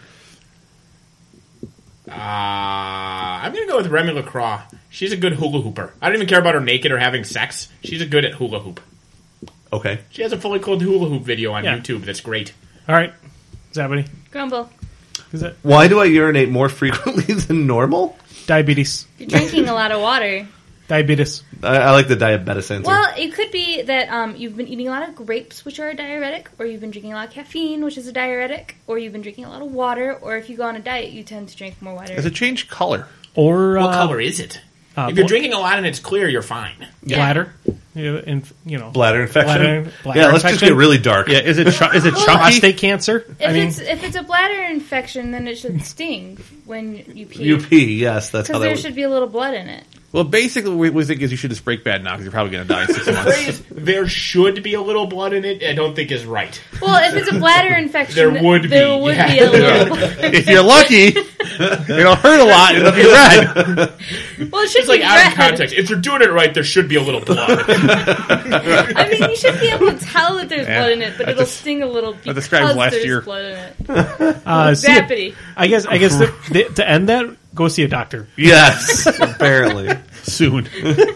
Speaker 5: I'm going to go with Remy LaCroix. She's a good hula hooper. I don't even care about her naked or having sex. She's a good at hula hoop.
Speaker 2: Okay.
Speaker 5: She has a fully clothed hula hoop video on
Speaker 3: Yeah.
Speaker 5: YouTube that's great.
Speaker 3: All right. Zabby.
Speaker 4: Grumble.
Speaker 3: Is it
Speaker 2: Why do I urinate more frequently than normal?
Speaker 3: diabetes?
Speaker 4: You're drinking a lot of water.
Speaker 3: Diabetes.
Speaker 2: I like the diabetes answer.
Speaker 4: Well, it could be that you've been eating a lot of grapes, which are a diuretic, or you've been drinking a lot of caffeine, which is a diuretic, or you've been drinking a lot of water, or if you go on a diet, you tend to drink more water.
Speaker 1: Does it change color?
Speaker 3: Or
Speaker 5: What color is it? If you're drinking a lot and it's clear, you're fine.
Speaker 3: bladder.
Speaker 2: Bladder infection.
Speaker 3: Bladder
Speaker 2: Yeah, let's just
Speaker 3: infection.
Speaker 2: get really dark.
Speaker 1: Yeah, is it chunky?
Speaker 3: prostate cancer.
Speaker 4: If it's a bladder infection, then it should sting when you pee.
Speaker 2: You pee, yes, that's how
Speaker 4: Because
Speaker 2: that
Speaker 4: there
Speaker 2: works.
Speaker 4: should be a little blood in it.
Speaker 1: Well, basically, what we think is you should just break bad now because you're probably going to die in 6 months.
Speaker 5: Phrase, there should be a little blood in it, I don't think is right.
Speaker 4: Well, if it's a bladder infection,
Speaker 5: There would be,
Speaker 4: there would
Speaker 5: yeah.
Speaker 4: be a little blood.
Speaker 1: If you're lucky, it'll hurt a lot. It'll be red.
Speaker 4: Well, it should
Speaker 5: It's like
Speaker 4: be
Speaker 5: out
Speaker 4: red.
Speaker 5: of context. If you're doing it right, there should be a little blood.
Speaker 4: I mean, you should be able to tell that there's
Speaker 1: Yeah.
Speaker 4: blood in it, but
Speaker 1: That
Speaker 4: it'll
Speaker 1: des-
Speaker 4: sting a little because
Speaker 1: describes last
Speaker 4: there's
Speaker 1: year.
Speaker 4: blood in it.
Speaker 3: Zappity.
Speaker 4: Zappity.
Speaker 3: I guess to end that, go see a doctor.
Speaker 2: Yes, apparently.
Speaker 1: Soon.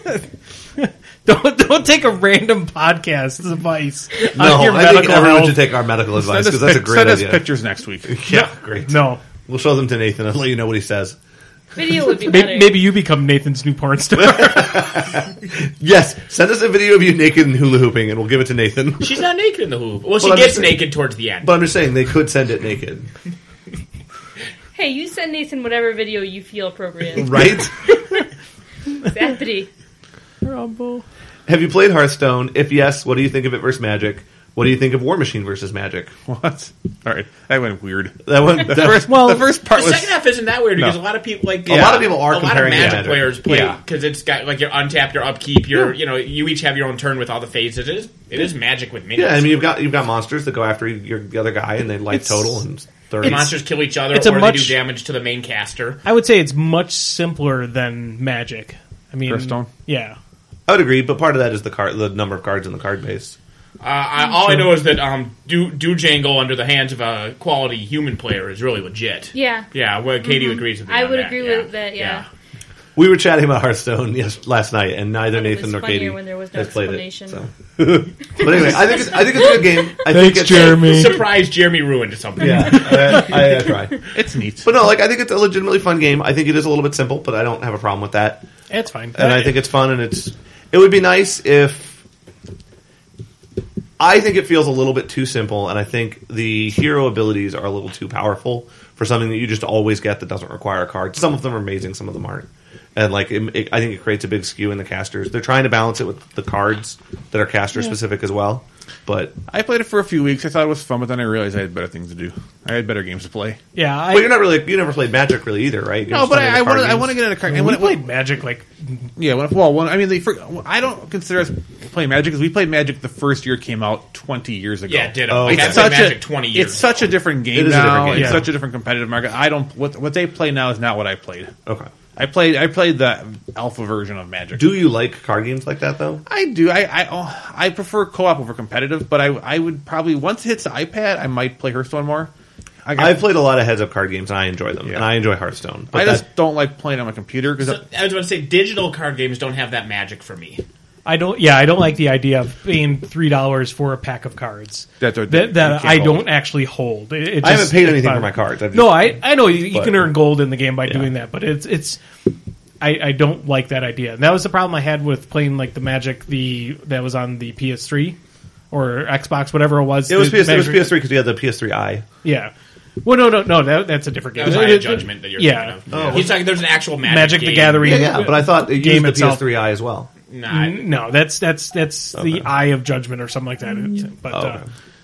Speaker 3: Don't take a random podcast advice
Speaker 2: No,
Speaker 3: on your
Speaker 2: I think
Speaker 3: medical
Speaker 2: everyone
Speaker 3: health.
Speaker 2: should take our medical advice
Speaker 1: Send
Speaker 2: because
Speaker 1: us,
Speaker 2: that's a great
Speaker 1: send us
Speaker 2: idea.
Speaker 1: pictures next week.
Speaker 2: Yeah, great.
Speaker 3: No,
Speaker 2: We'll show them to Nathan and let you know what he says.
Speaker 4: Video would be better.
Speaker 3: maybe you become Nathan's new porn star.
Speaker 2: Yes, send us a video of you naked and hula hooping and we'll give it to Nathan.
Speaker 5: She's not naked in the hoop. Well, she
Speaker 2: Well, I'm
Speaker 5: gets
Speaker 2: just-
Speaker 5: naked towards the end.
Speaker 2: But I'm just saying, they could send it naked.
Speaker 4: Hey, you send Nathan whatever video you feel appropriate.
Speaker 2: Right?
Speaker 4: Zappity.
Speaker 3: Rumble.
Speaker 2: Have you played Hearthstone? If yes, what do you think of it versus Magic? What do you think of War Machine versus Magic?
Speaker 1: What? All right, that went weird.
Speaker 2: That one.
Speaker 1: The first part
Speaker 5: The
Speaker 1: was
Speaker 5: second half isn't that weird because
Speaker 1: No.
Speaker 5: a lot of people like
Speaker 2: A lot of people are
Speaker 5: a lot of
Speaker 2: comparing it to
Speaker 5: Magic
Speaker 2: Magic.
Speaker 5: players play
Speaker 1: Yeah.
Speaker 5: because it's got like your untap, your upkeep, your you each have your own turn with all the phases. It is Magic with minions.
Speaker 2: Yeah, I mean you've got monsters that go after the other guy and they life total and 30.
Speaker 5: monsters kill each other
Speaker 3: it's a
Speaker 5: or they
Speaker 3: much-
Speaker 5: do damage to the main caster.
Speaker 3: I would say it's much simpler than Magic. I mean,
Speaker 1: Hearthstone?
Speaker 3: Yeah.
Speaker 2: I would agree, but part of that is the number of cards in the card base.
Speaker 5: All I know is that Doojangle under the hands of a quality human player is really legit.
Speaker 4: Yeah.
Speaker 5: Yeah, well, Katie agrees with me
Speaker 4: I
Speaker 5: on
Speaker 4: would
Speaker 5: that.
Speaker 4: agree
Speaker 5: Yeah.
Speaker 4: with that, yeah.
Speaker 2: We were chatting about Hearthstone last night, and neither
Speaker 4: But it
Speaker 2: Nathan
Speaker 4: was
Speaker 2: nor
Speaker 4: funnier
Speaker 2: Katie
Speaker 4: when there was no
Speaker 2: has played it.
Speaker 4: explanation.
Speaker 2: So. But anyway, I think it's a good game. I
Speaker 3: Thanks,
Speaker 2: think
Speaker 3: Jeremy.
Speaker 5: Surprise, Jeremy ruined something.
Speaker 2: Yeah, I try.
Speaker 1: It's neat.
Speaker 2: But no, I think it's a legitimately fun game. I think it is a little bit simple, but I don't have a problem with that.
Speaker 3: It's fine.
Speaker 2: And I think it's fun, and it would be nice if. I think it feels a little bit too simple, and I think the hero abilities are a little too powerful for something that you just always get that doesn't require a card. Some of them are amazing, some of them aren't. And I think it creates a big skew in the casters. They're trying to balance it with the cards that are caster specific as well. But
Speaker 1: I played it for a few weeks. I thought it was fun, but then I realized I had better things to do. I had better games to play.
Speaker 3: Yeah,
Speaker 2: you're not really. You never played Magic really either, right? You're
Speaker 1: No,
Speaker 2: just
Speaker 1: but
Speaker 2: into
Speaker 1: I
Speaker 2: card
Speaker 1: want
Speaker 2: games.
Speaker 1: to get into card.
Speaker 3: we played Magic like
Speaker 1: Yeah, I don't consider us playing Magic because we played Magic the first year it came out 20 years ago.
Speaker 5: Yeah, ditto.
Speaker 2: Oh,
Speaker 5: Like,
Speaker 2: okay.
Speaker 5: I played Magic 20 years
Speaker 1: It's such a different game
Speaker 2: It is a
Speaker 1: now.
Speaker 2: different game.
Speaker 1: It's
Speaker 3: Yeah.
Speaker 1: such a different competitive market. I don't what they play now is not what I played.
Speaker 2: Okay.
Speaker 1: I played the alpha version of Magic.
Speaker 2: Do you like card games like that though?
Speaker 1: I do. I prefer co-op over competitive, but I would probably once it hits the iPad, I might play Hearthstone more.
Speaker 2: I've played a lot of heads-up card games, and I enjoy them,
Speaker 1: Yeah.
Speaker 2: and I enjoy Hearthstone. But
Speaker 1: I just don't like playing on my computer because
Speaker 5: So, I was about to say, digital card games don't have that magic for me.
Speaker 3: I don't like the idea of paying $3 for a pack of cards
Speaker 1: That you
Speaker 3: that
Speaker 1: can't
Speaker 3: I
Speaker 1: hold.
Speaker 3: don't actually hold. It
Speaker 2: I haven't
Speaker 3: just-
Speaker 2: paid
Speaker 3: it
Speaker 2: anything for
Speaker 3: bothers-
Speaker 2: my cards. I've
Speaker 3: No,
Speaker 2: just-
Speaker 3: I know you
Speaker 2: but-
Speaker 3: can earn gold in the game by
Speaker 2: Yeah.
Speaker 3: doing that, but it's I don't like that idea. And that was the problem I had with playing like the Magic that was on the PS3 or Xbox, whatever it was.
Speaker 2: It was
Speaker 3: The
Speaker 2: PS3
Speaker 3: Magic-
Speaker 2: because you had the PS3i.
Speaker 3: Yeah. Well, no, that's a different game.
Speaker 5: That was Eye of Judgment that you're
Speaker 3: Yeah.
Speaker 5: thinking of. He's talking, there's an actual
Speaker 3: Magic
Speaker 5: game.
Speaker 3: the Gathering.
Speaker 2: Yeah, but I thought it
Speaker 3: Game
Speaker 2: used the
Speaker 3: itself.
Speaker 2: PS3i as well.
Speaker 5: Nah,
Speaker 3: No, that's
Speaker 2: Okay.
Speaker 3: the Eye of Judgment or something like that. But
Speaker 2: Oh, okay.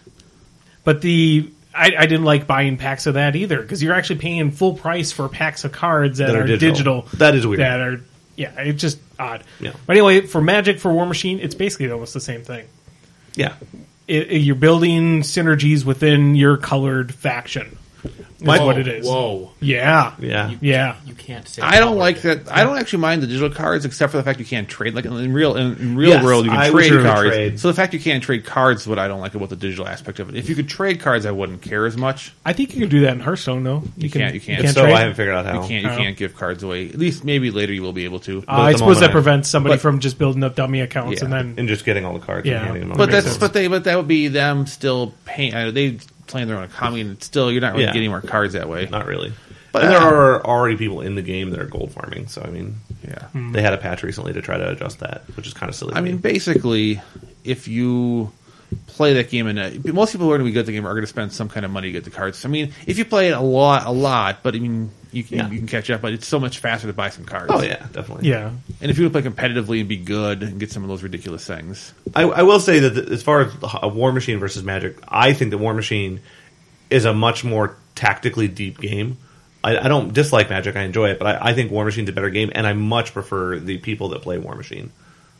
Speaker 3: but I didn't like buying packs of that either because you're actually paying full price for packs of cards that
Speaker 2: That are
Speaker 3: are
Speaker 2: digital.
Speaker 3: digital.
Speaker 2: That is weird.
Speaker 3: That are it's just odd.
Speaker 2: Yeah.
Speaker 3: But anyway, for Magic for War Machine, it's basically almost the same thing.
Speaker 2: Yeah.
Speaker 3: You're building synergies within your colored faction. That's what it is.
Speaker 5: Whoa.
Speaker 3: Yeah.
Speaker 2: Yeah.
Speaker 3: Yeah.
Speaker 5: You can't say
Speaker 1: I don't like that. I don't actually mind the digital cards, except for the fact you can't trade. Like in real
Speaker 2: Yes,
Speaker 1: world, you
Speaker 2: I
Speaker 1: can
Speaker 2: would
Speaker 1: trade
Speaker 2: certainly
Speaker 1: cards.
Speaker 2: trade.
Speaker 1: So the fact you can't trade cards is what I don't like about the digital aspect of it. If you could trade cards, I wouldn't care as much.
Speaker 3: I think you can do that in Hearthstone, though.
Speaker 1: You can't. You can't.
Speaker 3: can't
Speaker 2: So
Speaker 3: trade?
Speaker 2: I haven't figured out how.
Speaker 1: You can't give cards away. At least maybe later you will be able to.
Speaker 3: I
Speaker 2: at the
Speaker 3: suppose that
Speaker 2: moment,
Speaker 3: prevents somebody
Speaker 1: but-
Speaker 3: from just building up dummy accounts
Speaker 1: Yeah.
Speaker 3: and then
Speaker 2: And just getting all the cards
Speaker 3: Yeah.
Speaker 2: and handing them
Speaker 1: But
Speaker 2: over.
Speaker 1: that's but that would be them still paying. They playing their own economy, and still you're not really
Speaker 2: Yeah.
Speaker 1: getting more cards that way.
Speaker 2: Not really.
Speaker 1: But
Speaker 2: And there are already people in the game that are gold farming, so I mean,
Speaker 1: Yeah.
Speaker 2: they had a patch recently to try to adjust that, which is kind of silly.
Speaker 1: I mean, basically, if you play that game, and most people who are going to be good at the game are going to spend some kind of money to get the cards. I mean, if you play it a lot, but I mean, you can catch up, but it's so much faster to buy some cards.
Speaker 2: oh yeah, definitely.
Speaker 3: yeah.
Speaker 1: And if you play competitively and be good and get some of those ridiculous things,
Speaker 2: I will say that as far as a War Machine versus Magic, I think that War Machine is a much more tactically deep game. I don't dislike Magic; I enjoy it, but I think War Machine's a better game, and I much prefer the people that play War Machine.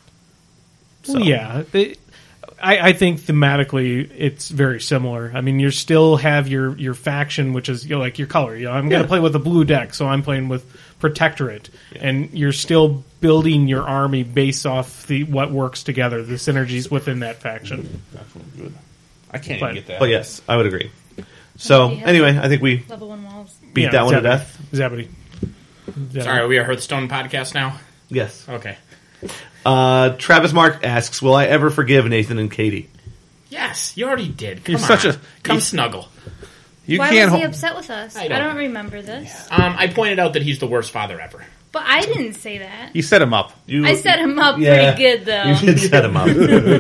Speaker 2: So,
Speaker 3: Yeah. I think thematically it's very similar. I mean, you still have your faction, which is like your color. I'm going to play with a blue deck, so I'm playing with Protectorate, and you're still building your army based off what works together, the synergies within that faction.
Speaker 1: good. I can't
Speaker 3: But-
Speaker 1: even get that.
Speaker 2: But yes, I would agree. So
Speaker 4: Yeah.
Speaker 2: anyway, I think we
Speaker 4: Level 1 walls.
Speaker 2: beat
Speaker 3: Yeah,
Speaker 2: that one to
Speaker 3: Zebedee.
Speaker 2: death.
Speaker 3: Zebedee.
Speaker 5: Sorry, are we a Hearthstone podcast now?
Speaker 2: Yes.
Speaker 5: Okay.
Speaker 2: Travis Mark asks, "Will I ever forgive Nathan and Katie?"
Speaker 5: Yes, you already did. Come
Speaker 1: You're
Speaker 5: on.
Speaker 1: such a-
Speaker 5: Come
Speaker 1: you-
Speaker 5: snuggle.
Speaker 1: You
Speaker 4: Why
Speaker 1: can't.
Speaker 4: was he
Speaker 1: Hold,
Speaker 4: upset with us?
Speaker 5: I
Speaker 4: I
Speaker 5: don't
Speaker 4: don't
Speaker 5: know.
Speaker 4: remember this.
Speaker 5: I pointed out that he's the worst father ever.
Speaker 4: But I didn't say that.
Speaker 1: you set him up.
Speaker 4: I set him up
Speaker 2: Yeah.
Speaker 4: pretty good, though.
Speaker 2: You did set him up.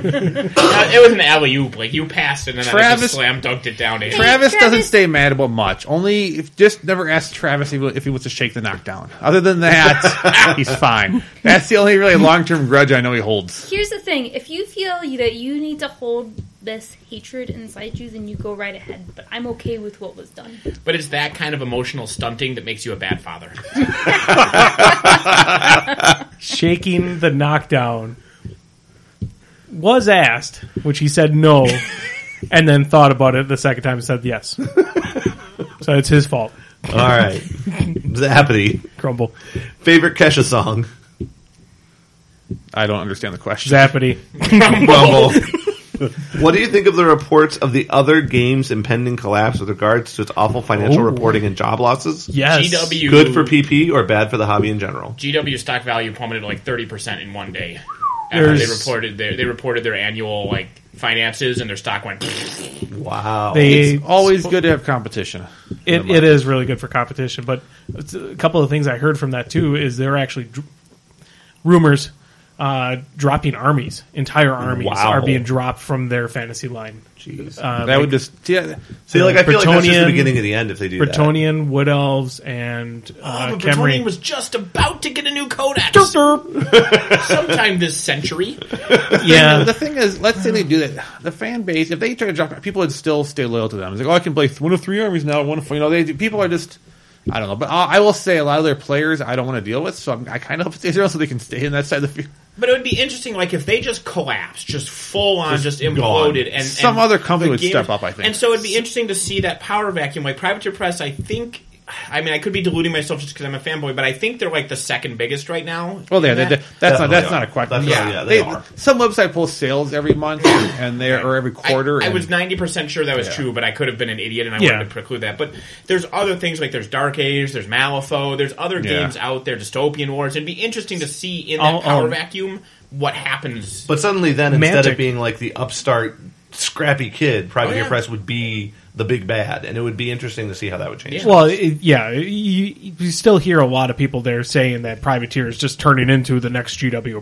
Speaker 5: It was an alley-oop. Like, you passed it, and then I
Speaker 1: Travis-
Speaker 5: just slam dunked it down to him.
Speaker 1: Travis doesn't
Speaker 4: Travis-
Speaker 1: stay mad about much. Only if just never ask Travis if he wants to shake the knockdown. Other than that, he's fine. That's the only really long-term grudge I know he holds.
Speaker 4: Here's the thing. If you feel that you need to hold this hatred inside you, then you go right ahead. But I'm okay with what was done.
Speaker 5: But it's that kind of emotional stunting that makes you a bad father.
Speaker 3: Shaking the knockdown was asked, which he said no, and then thought about it the second time and said yes. So it's his fault.
Speaker 2: All right, Zappity.
Speaker 3: Crumble.
Speaker 2: Favorite Kesha song?
Speaker 1: I don't understand the question.
Speaker 3: Zappity.
Speaker 2: Rumble. What do you think of the reports of the other game's impending collapse with regards to its awful financial reporting and job losses?
Speaker 3: Yes.
Speaker 5: GW
Speaker 2: Good for PP or bad for the hobby in general?
Speaker 5: GW stock value plummeted like 30% in one day. After they reported their annual like finances, and their stock went.
Speaker 2: Wow.
Speaker 1: It's always good to have competition.
Speaker 3: It is really good for competition, but a couple of things I heard from that too is there are actually rumors dropping armies. Entire armies are being dropped from their fantasy line.
Speaker 2: Jeez.
Speaker 1: That would just
Speaker 2: See, like I feel like that's just the beginning of the end if they do that.
Speaker 3: Bretonnian, Wood Elves, and
Speaker 5: Bretonnian
Speaker 3: Khemri.
Speaker 5: was just about to get a new codex sometime this century.
Speaker 3: Yeah.
Speaker 1: The thing is, let's say they do that. The fan base, if they try to drop, people would still stay loyal to them. It's like, oh, I can play one of 3 armies now. One of, people are just, I don't know. But I will say a lot of their players I don't want to deal with, so I kind of hope they zero so they can stay in that side of the field.
Speaker 5: But it would be interesting, like if they just collapsed, just full on, just imploded, and
Speaker 1: some other company would step up. I think,
Speaker 5: and so it'd be interesting to see that power vacuum. Like Privateer Press, I think. I mean, I could be deluding myself just because I'm a fanboy, but I think they're like the second biggest right now.
Speaker 1: Well, that's not a question.
Speaker 2: They are.
Speaker 1: Some website posts sales every month and or every quarter.
Speaker 5: I was 90% sure that was true, but I could have been an idiot and I wanted to preclude that. But there's other things like there's Dark Age, there's Malifaux, there's other games out there, Dystopian Wars. It'd be interesting to see in that power vacuum what happens.
Speaker 2: But suddenly, then instead of being like the upstart scrappy kid, Privateer Press would be the big bad, and it would be interesting to see how that would change.
Speaker 3: Well, you still hear a lot of people there saying that Privateer is just turning into the next GW.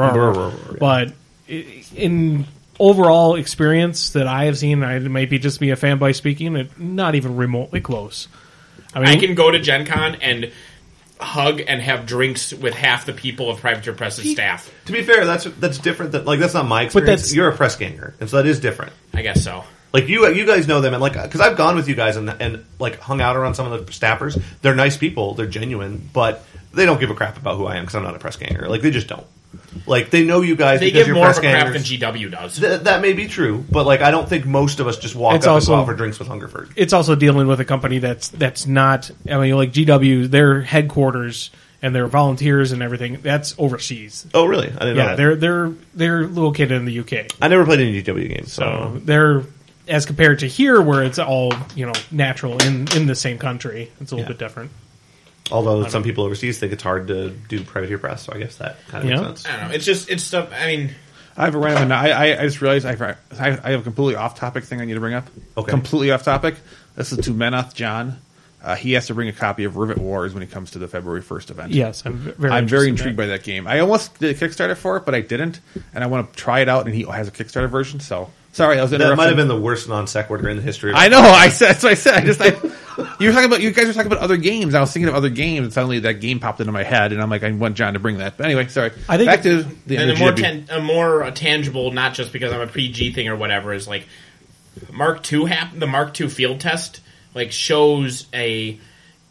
Speaker 3: But in overall experience that I have seen, it might be just me a fanboy speaking, not even remotely close.
Speaker 5: I can go to Gen Con and hug and have drinks with half the people of Privateer Press's staff.
Speaker 2: To be fair, that's different. That's not my experience. You're a press ganger, and so that is different.
Speaker 5: I guess so.
Speaker 2: Like you guys know them, and like because I've gone with you guys and like hung out around some of the staffers. They're nice people, they're genuine, but they don't give a crap about who I am because I'm not a press ganger. Like they just don't. Like they know you guys.
Speaker 5: They
Speaker 2: because
Speaker 5: give
Speaker 2: you're
Speaker 5: more
Speaker 2: press
Speaker 5: of a crap
Speaker 2: gangers.
Speaker 5: than GW does.
Speaker 2: That may be true, but like I don't think most of us just walk up and go out for drinks with Hungerford.
Speaker 3: It's also dealing with a company that's not. I mean, like GW, their headquarters and their volunteers and everything that's overseas.
Speaker 2: Oh, really? I didn't know that.
Speaker 3: They're located in the UK.
Speaker 2: I never played any GW games,
Speaker 3: so they're. As compared to here, where it's all natural in the same country, it's a little bit different.
Speaker 2: Although some people overseas think it's hard to do Privateer Press, so I guess that kind of makes sense.
Speaker 5: I don't know. It's stuff. I mean,
Speaker 1: I have a random. I just realized I have a completely off-topic thing I need to bring up.
Speaker 2: Okay.
Speaker 1: Completely off-topic. This is to Menoth John. He has to bring a copy of Rivet Wars when he comes to the February 1st event.
Speaker 3: Yes, I'm
Speaker 1: very intrigued by that game. I almost did a Kickstarter for it, but I didn't, and I want to try it out. And he has a Kickstarter version, so sorry, I was interrupting.
Speaker 2: That might have been the worst non sequitur in the history.
Speaker 1: I know. That's what I said. You guys were talking about other games. I was thinking of other games, and suddenly that game popped into my head, and I'm like, I want John to bring that. But anyway, sorry.
Speaker 3: I think
Speaker 1: back to the
Speaker 5: a more tangible, not just because I'm a PG thing or whatever, is like Mark II. The Mark II field test like shows a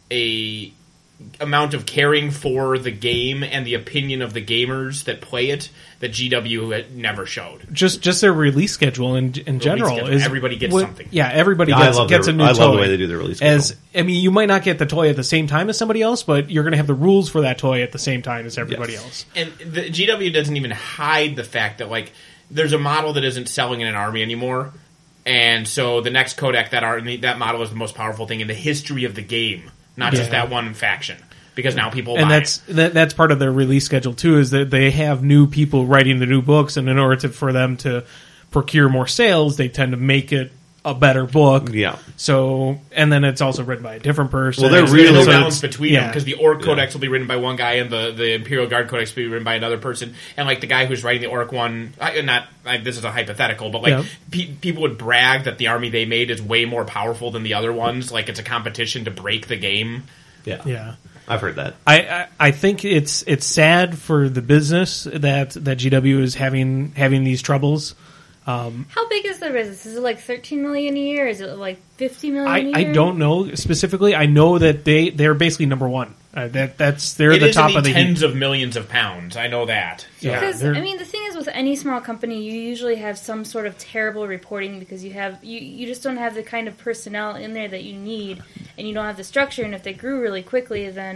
Speaker 5: amount of caring for the game and the opinion of the gamers that play it that GW never showed.
Speaker 3: Just their release schedule in general is
Speaker 5: everybody gets something.
Speaker 3: Yeah, everybody gets a new toy.
Speaker 2: I love the way they do their release schedule.
Speaker 3: You might not get the toy at the same time as somebody else, but you're going to have the rules for that toy at the same time as everybody else.
Speaker 5: And the GW doesn't even hide the fact that like there's a model that isn't selling in an army anymore. And so the next codec, that model is the most powerful thing in the history of the game, not just that one faction. Because now people buy
Speaker 3: that's part of their release schedule too, is that they have new people writing the new books, and in order for them to procure more sales, they tend to make it a better book.
Speaker 2: Yeah.
Speaker 3: So, and then it's also written by a different person.
Speaker 5: Well, they're really balance between them because the Orc Codex will be written by one guy and the Imperial Guard Codex will be written by another person. And like the guy who's writing the Orc one, this is a hypothetical, but like people would brag that the army they made is way more powerful than the other ones. Like it's a competition to break the game.
Speaker 3: Yeah.
Speaker 2: I've heard that.
Speaker 3: I think it's sad for the business that GW is having these troubles.
Speaker 4: How big is the business? Is it like 13 million a year? Is it like 50 million a year?
Speaker 3: I don't know specifically. I know that they're basically number one. They're the top of the
Speaker 5: tens of millions of pounds. I know that.
Speaker 4: So. Because I mean, the thing is, with any small company, you usually have some sort of terrible reporting because you just don't have the kind of personnel in there that you need, and you don't have the structure. And if they grew really quickly, then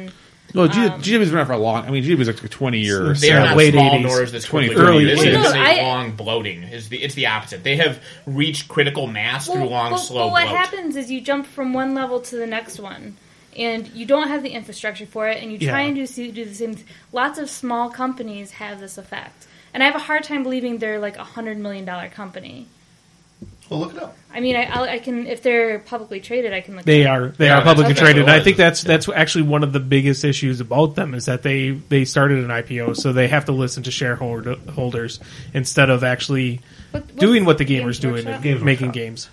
Speaker 1: No, GW's been around for a long. I mean, GW's like 20 years.
Speaker 5: They are not
Speaker 3: late
Speaker 5: small
Speaker 3: 80s,
Speaker 5: nor is this quickly
Speaker 1: 20,
Speaker 5: growing.
Speaker 1: 30
Speaker 5: This
Speaker 1: years.
Speaker 5: is
Speaker 4: No,
Speaker 5: a long bloating. It's the opposite. They have reached critical mass through long, slow
Speaker 4: what
Speaker 5: bloat.
Speaker 4: happens is you jump from one level to the next one, and you don't have the infrastructure for it, and you try and do the same. Lots of small companies have this effect, and I have a hard time believing they're like $100 million company.
Speaker 2: Well, look it up.
Speaker 4: I mean, I can if they're publicly traded, I can look.
Speaker 3: They
Speaker 4: it up.
Speaker 3: are
Speaker 5: Yeah,
Speaker 3: publicly
Speaker 5: that's
Speaker 3: traded.
Speaker 5: what it
Speaker 3: And I
Speaker 5: was.
Speaker 3: think that's actually one of the biggest issues about them is that they started an IPO, so they have to listen to shareholders instead of actually doing what the gamers do
Speaker 4: Workshop?
Speaker 3: and making games.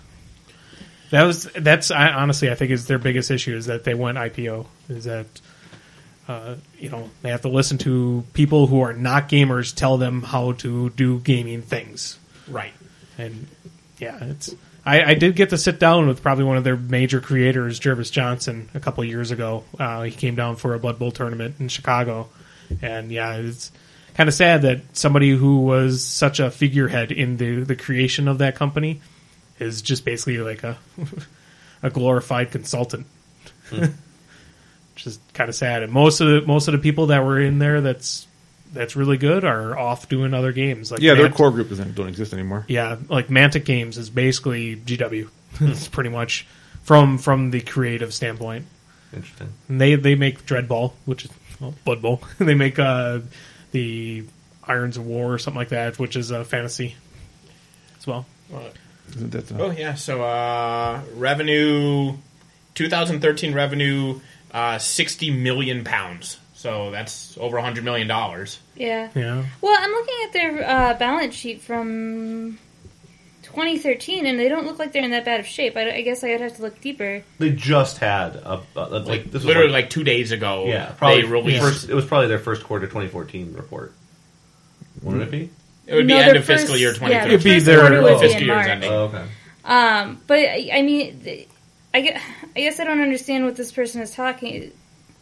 Speaker 3: I honestly think is their biggest issue is that they went IPO. Is that they have to listen to people who are not gamers tell them how to do gaming things.
Speaker 5: Right.
Speaker 3: And I did get to sit down with probably one of their major creators, Jervis Johnson, a couple of years ago. He came down for a Blood Bowl tournament in Chicago, and it's kind of sad that somebody who was such a figurehead in the creation of that company is just basically like a glorified consultant. Which is kind of sad. And most of the people that were in there that's really good are off doing other games. Like
Speaker 1: their core group don't exist anymore.
Speaker 3: Yeah, like Mantic Games is basically GW. It's pretty much from the creative standpoint.
Speaker 2: Interesting.
Speaker 3: And they make Dreadball, which is Blood Bowl. They make the Irons of War or something like that, which is a fantasy as well.
Speaker 1: Isn't that
Speaker 5: Oh yeah. So revenue, 2013 revenue, 60 million pounds. So that's over $100 million.
Speaker 4: Yeah.
Speaker 3: Yeah.
Speaker 4: Well, I'm looking at their balance sheet from 2013, and they don't look like they're in that bad of shape. I guess I'd have to look deeper.
Speaker 2: They just had
Speaker 5: Like
Speaker 2: this was
Speaker 5: literally like 2 days ago.
Speaker 2: yeah, probably
Speaker 5: they released.
Speaker 2: it was probably their first quarter 2014 report. Wouldn't it be?
Speaker 5: It would be
Speaker 4: No,
Speaker 5: end
Speaker 4: their
Speaker 5: of fiscal
Speaker 4: first-
Speaker 5: year
Speaker 4: yeah,
Speaker 5: 2013.
Speaker 3: It'd be
Speaker 4: first
Speaker 3: their
Speaker 4: quarter would be
Speaker 5: fiscal
Speaker 4: in
Speaker 5: year's
Speaker 4: March.
Speaker 5: ending.
Speaker 2: Oh, okay.
Speaker 4: But I mean, I guess I don't understand what this person is talking.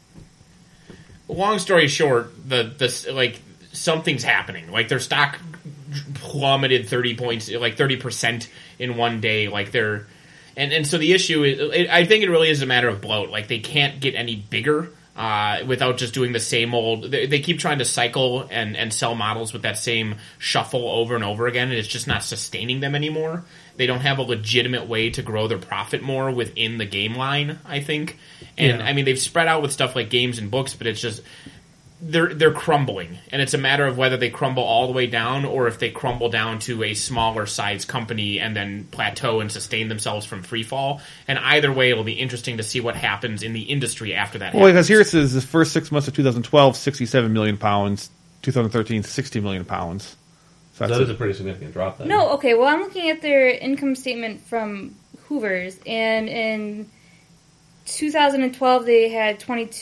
Speaker 5: Long story short, something's happening. Like their stock plummeted 30 points, like 30% in one day. Like and so the issue is, I think it really is a matter of bloat. Like they can't get any bigger without just doing the same old. They keep trying to cycle and sell models with that same shuffle over and over again, and it's just not sustaining them anymore. They don't have a legitimate way to grow their profit more within the game line, I think. And I mean, they've spread out with stuff like games and books, but it's just they're crumbling, and it's a matter of whether they crumble all the way down or if they crumble down to a smaller size company and then plateau and sustain themselves from free fall. And either way, it'll be interesting to see what happens in the industry after that.
Speaker 1: Well, because here it says the first 6 months of 2012, 67 million pounds. 2013, 60 million pounds. So
Speaker 2: That is a pretty significant drop then.
Speaker 4: No, okay. Well, I'm looking at their income statement from Hoover's, and in 2012 they had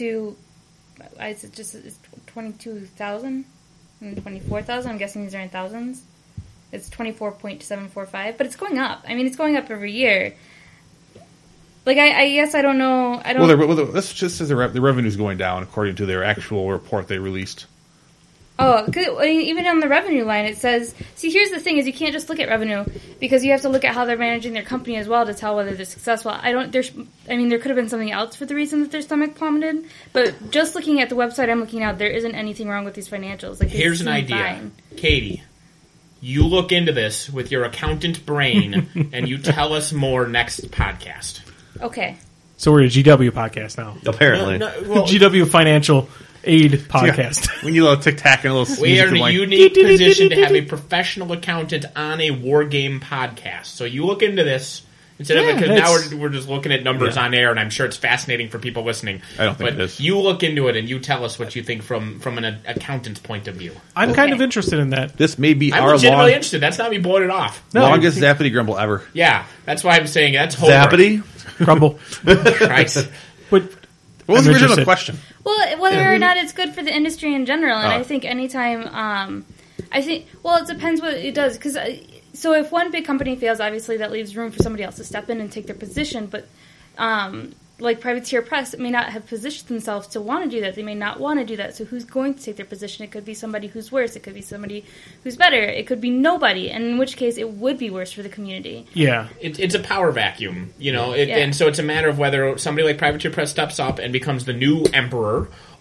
Speaker 4: 22,000 and 24,000. I'm guessing these are in thousands. It's 24.745, but it's going up. I mean, it's going up every year. Like, I guess I don't know. I don't.
Speaker 1: Well, this just says the revenue's going down according to their actual report they released.
Speaker 4: Oh, 'cause, I mean, even on the revenue line, it says. See, here's the thing: is you can't just look at revenue because you have to look at how they're managing their company as well to tell whether they're successful. There could have been something else for the reason that their stomach plummeted. But just looking at the website I'm looking at, there isn't anything wrong with these financials. Like, they
Speaker 5: Here's an
Speaker 4: seem
Speaker 5: idea.
Speaker 4: fine.
Speaker 5: Katie, you look into this with your accountant brain and you tell us more next podcast.
Speaker 4: Okay.
Speaker 3: So we're a GW podcast now.
Speaker 2: Apparently.
Speaker 5: Well,
Speaker 3: GW Financial Aid podcast.
Speaker 1: We need a little tic tac and a little.
Speaker 5: we are in
Speaker 1: music
Speaker 5: a
Speaker 1: like,
Speaker 5: unique position to have a professional accountant on a war game podcast. So you look into this instead of because now we're just looking at numbers on air, and I'm sure it's fascinating for people listening.
Speaker 1: I don't think
Speaker 5: but
Speaker 1: it is.
Speaker 5: you look into it and you tell us what you think from an accountant's point of view.
Speaker 3: I'm kind of interested in that.
Speaker 1: This may be
Speaker 5: I'm
Speaker 1: our
Speaker 5: legitimately interested. That's not me blowing it off.
Speaker 1: longest Zappity Grumble ever.
Speaker 5: Yeah, that's why I'm saying that's homework.
Speaker 2: Zappity?
Speaker 3: Crumble.
Speaker 5: Christ.
Speaker 3: But
Speaker 1: What was the
Speaker 3: I'm
Speaker 1: original
Speaker 3: interested.
Speaker 1: question?
Speaker 4: Well, whether or not it's good for the industry in general, and
Speaker 1: Oh.
Speaker 4: I think anytime, it depends what it does. Because so if one big company fails, obviously that leaves room for somebody else to step in and take their position. But like Privateer Press may not have positioned themselves to want to do that. They may not want to do that. So who's going to take their position? It could be somebody who's worse. It could be somebody who's better. It could be nobody. And in which case, it would be worse for the community.
Speaker 3: yeah,
Speaker 5: It's a power vacuum,
Speaker 4: Yeah.
Speaker 5: and so it's a matter of whether somebody like Privateer Press steps up and becomes the new emperor,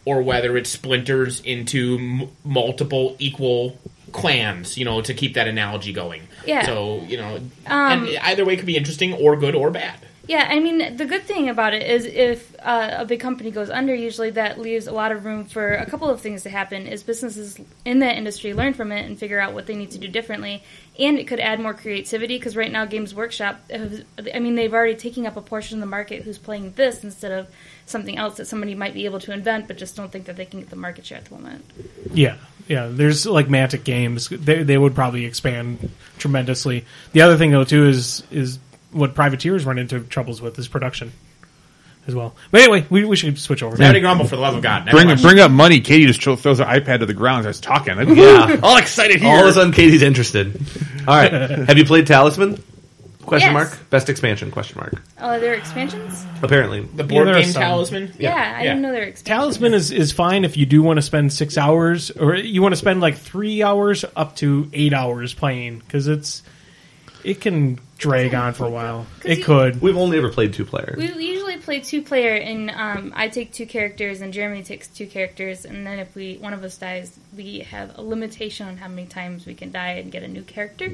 Speaker 5: or whether it splinters into multiple equal clans, to keep that analogy going.
Speaker 4: Yeah.
Speaker 5: So, and either way could be interesting or good or bad.
Speaker 4: Yeah, I mean, the good thing about it is if a big company goes under, usually that leaves a lot of room for a couple of things to happen, is businesses in that industry learn from it and figure out what they need to do differently, and it could add more creativity, because right now Games Workshop, they've already taken up a portion of the market who's playing this instead of something else that somebody might be able to invent, but just don't think that they can get the market share at the moment.
Speaker 3: Yeah. There's like Mantic Games. They would probably expand tremendously. The other thing, though, too, is what privateers run into troubles with is production as well. But anyway, we should switch over.
Speaker 5: Saudi Grumble, for the love of God.
Speaker 1: Bring up money. Katie just throws her iPad to the ground and starts talking.
Speaker 2: Yeah.
Speaker 1: All excited here.
Speaker 2: All of a sudden, Katie's interested. All right. Have you played Talisman? Question
Speaker 4: Yes.
Speaker 2: mark. Best expansion? Question mark.
Speaker 4: Are there expansions?
Speaker 2: Apparently.
Speaker 5: The board
Speaker 3: there are
Speaker 5: game
Speaker 3: some.
Speaker 5: Talisman?
Speaker 4: Yeah, I didn't know there were expansions.
Speaker 3: Talisman is fine if you do want to spend 6 hours, or you want to spend like 3 hours up to 8 hours playing, because it can drag on for a while. It could.
Speaker 2: We've only ever played 2-player.
Speaker 4: We usually play 2-player, and I take 2 characters, and Jeremy takes 2 characters, and then if one of us dies, we have a limitation on how many times we can die and get a new character.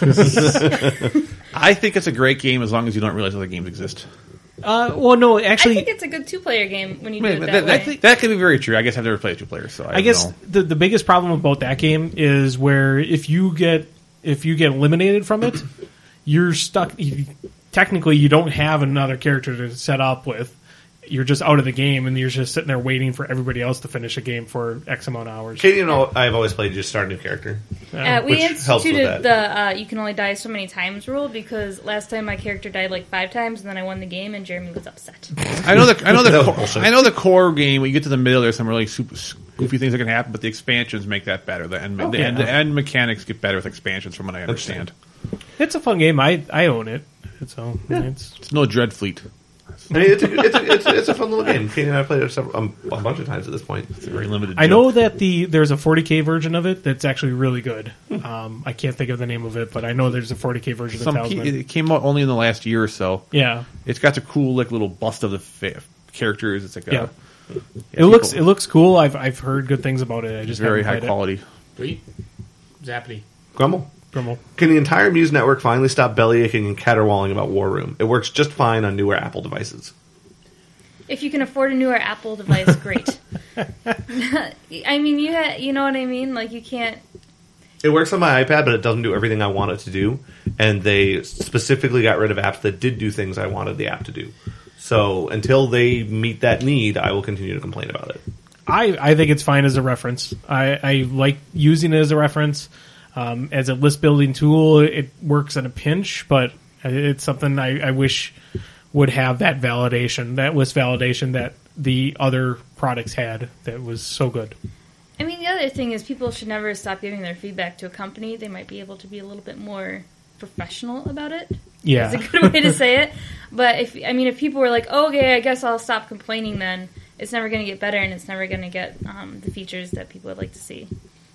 Speaker 1: I think it's a great game as long as you don't realize other games exist.
Speaker 3: Well, no,
Speaker 4: I
Speaker 3: actually,
Speaker 4: think it's a good 2-player game when you do it that way.
Speaker 1: That could be very true. I guess I've never played 2-player, so
Speaker 3: I guess the biggest problem about that game is where if you get eliminated from it, you're stuck. Technically, you don't have another character to set up with. You're just out of the game, and you're just sitting there waiting for everybody else to finish a game for X amount of hours.
Speaker 2: Katie and I've always played just start a new character.
Speaker 4: We
Speaker 2: Which helps with
Speaker 4: instituted
Speaker 2: that.
Speaker 4: the you can only die so many times rule, because last time my character died like 5 times, and then I won the game, and Jeremy was upset.
Speaker 1: I know
Speaker 2: That was bullshit.
Speaker 1: I know the core game. When you get to the middle, there's some really super goofy things that can happen, but the expansions make that better. The end mechanics get better with expansions, from what I understand.
Speaker 3: It's a fun game. I own it. So
Speaker 1: It's no Dreadfleet.
Speaker 2: I mean, it's a fun little game. Katie and I played it a bunch of times at this point.
Speaker 1: It's a very limited.
Speaker 3: I know that there's a 40K version of it that's actually really good. I can't think of the name of it, but I know there's a 40K version of Talisman.
Speaker 1: It came out only in the last year or so.
Speaker 3: Yeah,
Speaker 1: It's got the cool little bust of the characters. It's like
Speaker 3: it looks cool. I've heard good things about it. I just
Speaker 1: very
Speaker 3: haven't
Speaker 1: high
Speaker 3: played
Speaker 1: quality.
Speaker 5: Sweet. Zappity.
Speaker 2: Grumble.
Speaker 3: Grumble.
Speaker 2: Can the entire Muse network finally stop bellyaching and caterwauling about War Room? It works just fine on newer Apple devices.
Speaker 4: If you can afford a newer Apple device, great. I mean, you know what I mean? Like, you can't...
Speaker 2: It works on my iPad, but it doesn't do everything I want it to do. And they specifically got rid of apps that did do things I wanted the app to do. So until they meet that need, I will continue to complain about it.
Speaker 3: I think it's fine as a reference. I like using it as a reference. As a list building tool, it works in a pinch, but it's something I wish would have that validation, that list validation that the other products had that was so good.
Speaker 4: I mean, the other thing is people should never stop giving their feedback to a company. They might be able to be a little bit more professional about it.
Speaker 3: Yeah.
Speaker 4: That's a good way to say it. But if people were like, oh, okay, I guess I'll stop complaining then, it's never going to get better, and it's never going to get the features that people would like to see.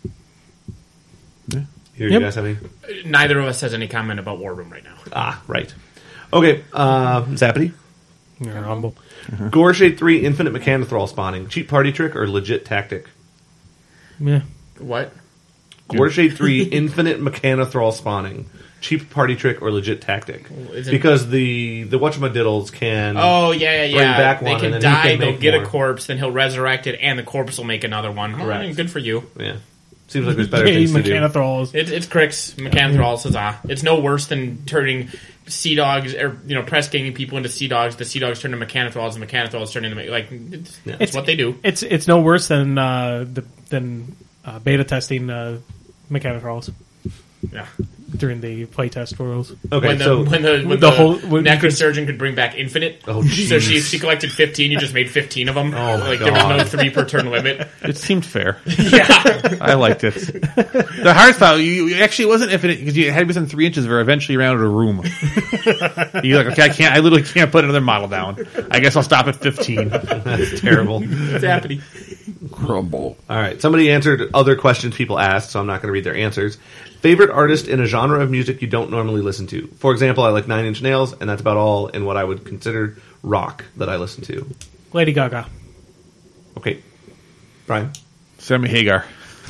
Speaker 2: Here,
Speaker 3: Yep.
Speaker 2: you guys have any?
Speaker 5: Neither of us has any comment about War Room right now.
Speaker 2: Ah, right. Okay, Zappity.
Speaker 3: You're humble.
Speaker 2: Gore Shade 3 Infinite Mechanothrall spawning. Cheap party trick or legit tactic?
Speaker 3: Yeah.
Speaker 5: What?
Speaker 2: Gore Shade 3 Infinite Mechanothrall spawning. Cheap party trick or legit tactic?
Speaker 5: Is it-
Speaker 2: Because the whatchamadiddles can...
Speaker 5: Oh, yeah.
Speaker 2: Bring back
Speaker 5: They
Speaker 2: one,
Speaker 5: can
Speaker 2: and then he
Speaker 5: die,
Speaker 2: can
Speaker 5: they'll
Speaker 2: make
Speaker 5: get
Speaker 2: more.
Speaker 5: a corpse, then he'll resurrect it, and the corpse will make another one.
Speaker 2: Correct.
Speaker 5: Oh, good for you.
Speaker 2: Yeah. Seems like there's better
Speaker 3: Yay,
Speaker 2: things to do.
Speaker 3: Mechanothralls.
Speaker 5: It's Crix, Mechanothrall, huzzah. It's no worse than turning Sea Dogs, or, press ganging people into Sea Dogs. The Sea Dogs turn into Mechanothralls, and Mechanothralls turn into, it's what they do.
Speaker 3: It's no worse than beta testing Mechanothralls
Speaker 5: Yeah.
Speaker 3: during the playtest worlds.
Speaker 2: Okay,
Speaker 5: When the,
Speaker 2: so...
Speaker 5: when the
Speaker 3: the whole- when you could-
Speaker 5: necrosurgeon could bring back infinite.
Speaker 2: Oh,
Speaker 5: so
Speaker 2: jeez.
Speaker 5: she collected 15, you just made 15 of them.
Speaker 2: Oh, my
Speaker 5: There was no
Speaker 2: God.
Speaker 5: 3 per turn limit.
Speaker 1: It seemed fair.
Speaker 5: Yeah.
Speaker 1: I liked it. The hard part, you actually wasn't infinite because you had to be within 3 inches where eventually you ran out of room. You're like, okay, I literally can't put another model down. I guess I'll stop at 15.
Speaker 2: That's terrible.
Speaker 5: It's happening.
Speaker 1: Crumble.
Speaker 2: All right, somebody answered other questions people asked, so I'm not going to read their answers. Favorite artist in a genre of music you don't normally listen to? For example, I like Nine Inch Nails, and that's about all in what I would consider rock that I listen to.
Speaker 3: Lady Gaga.
Speaker 2: Okay. Brian?
Speaker 1: Sammy Hagar.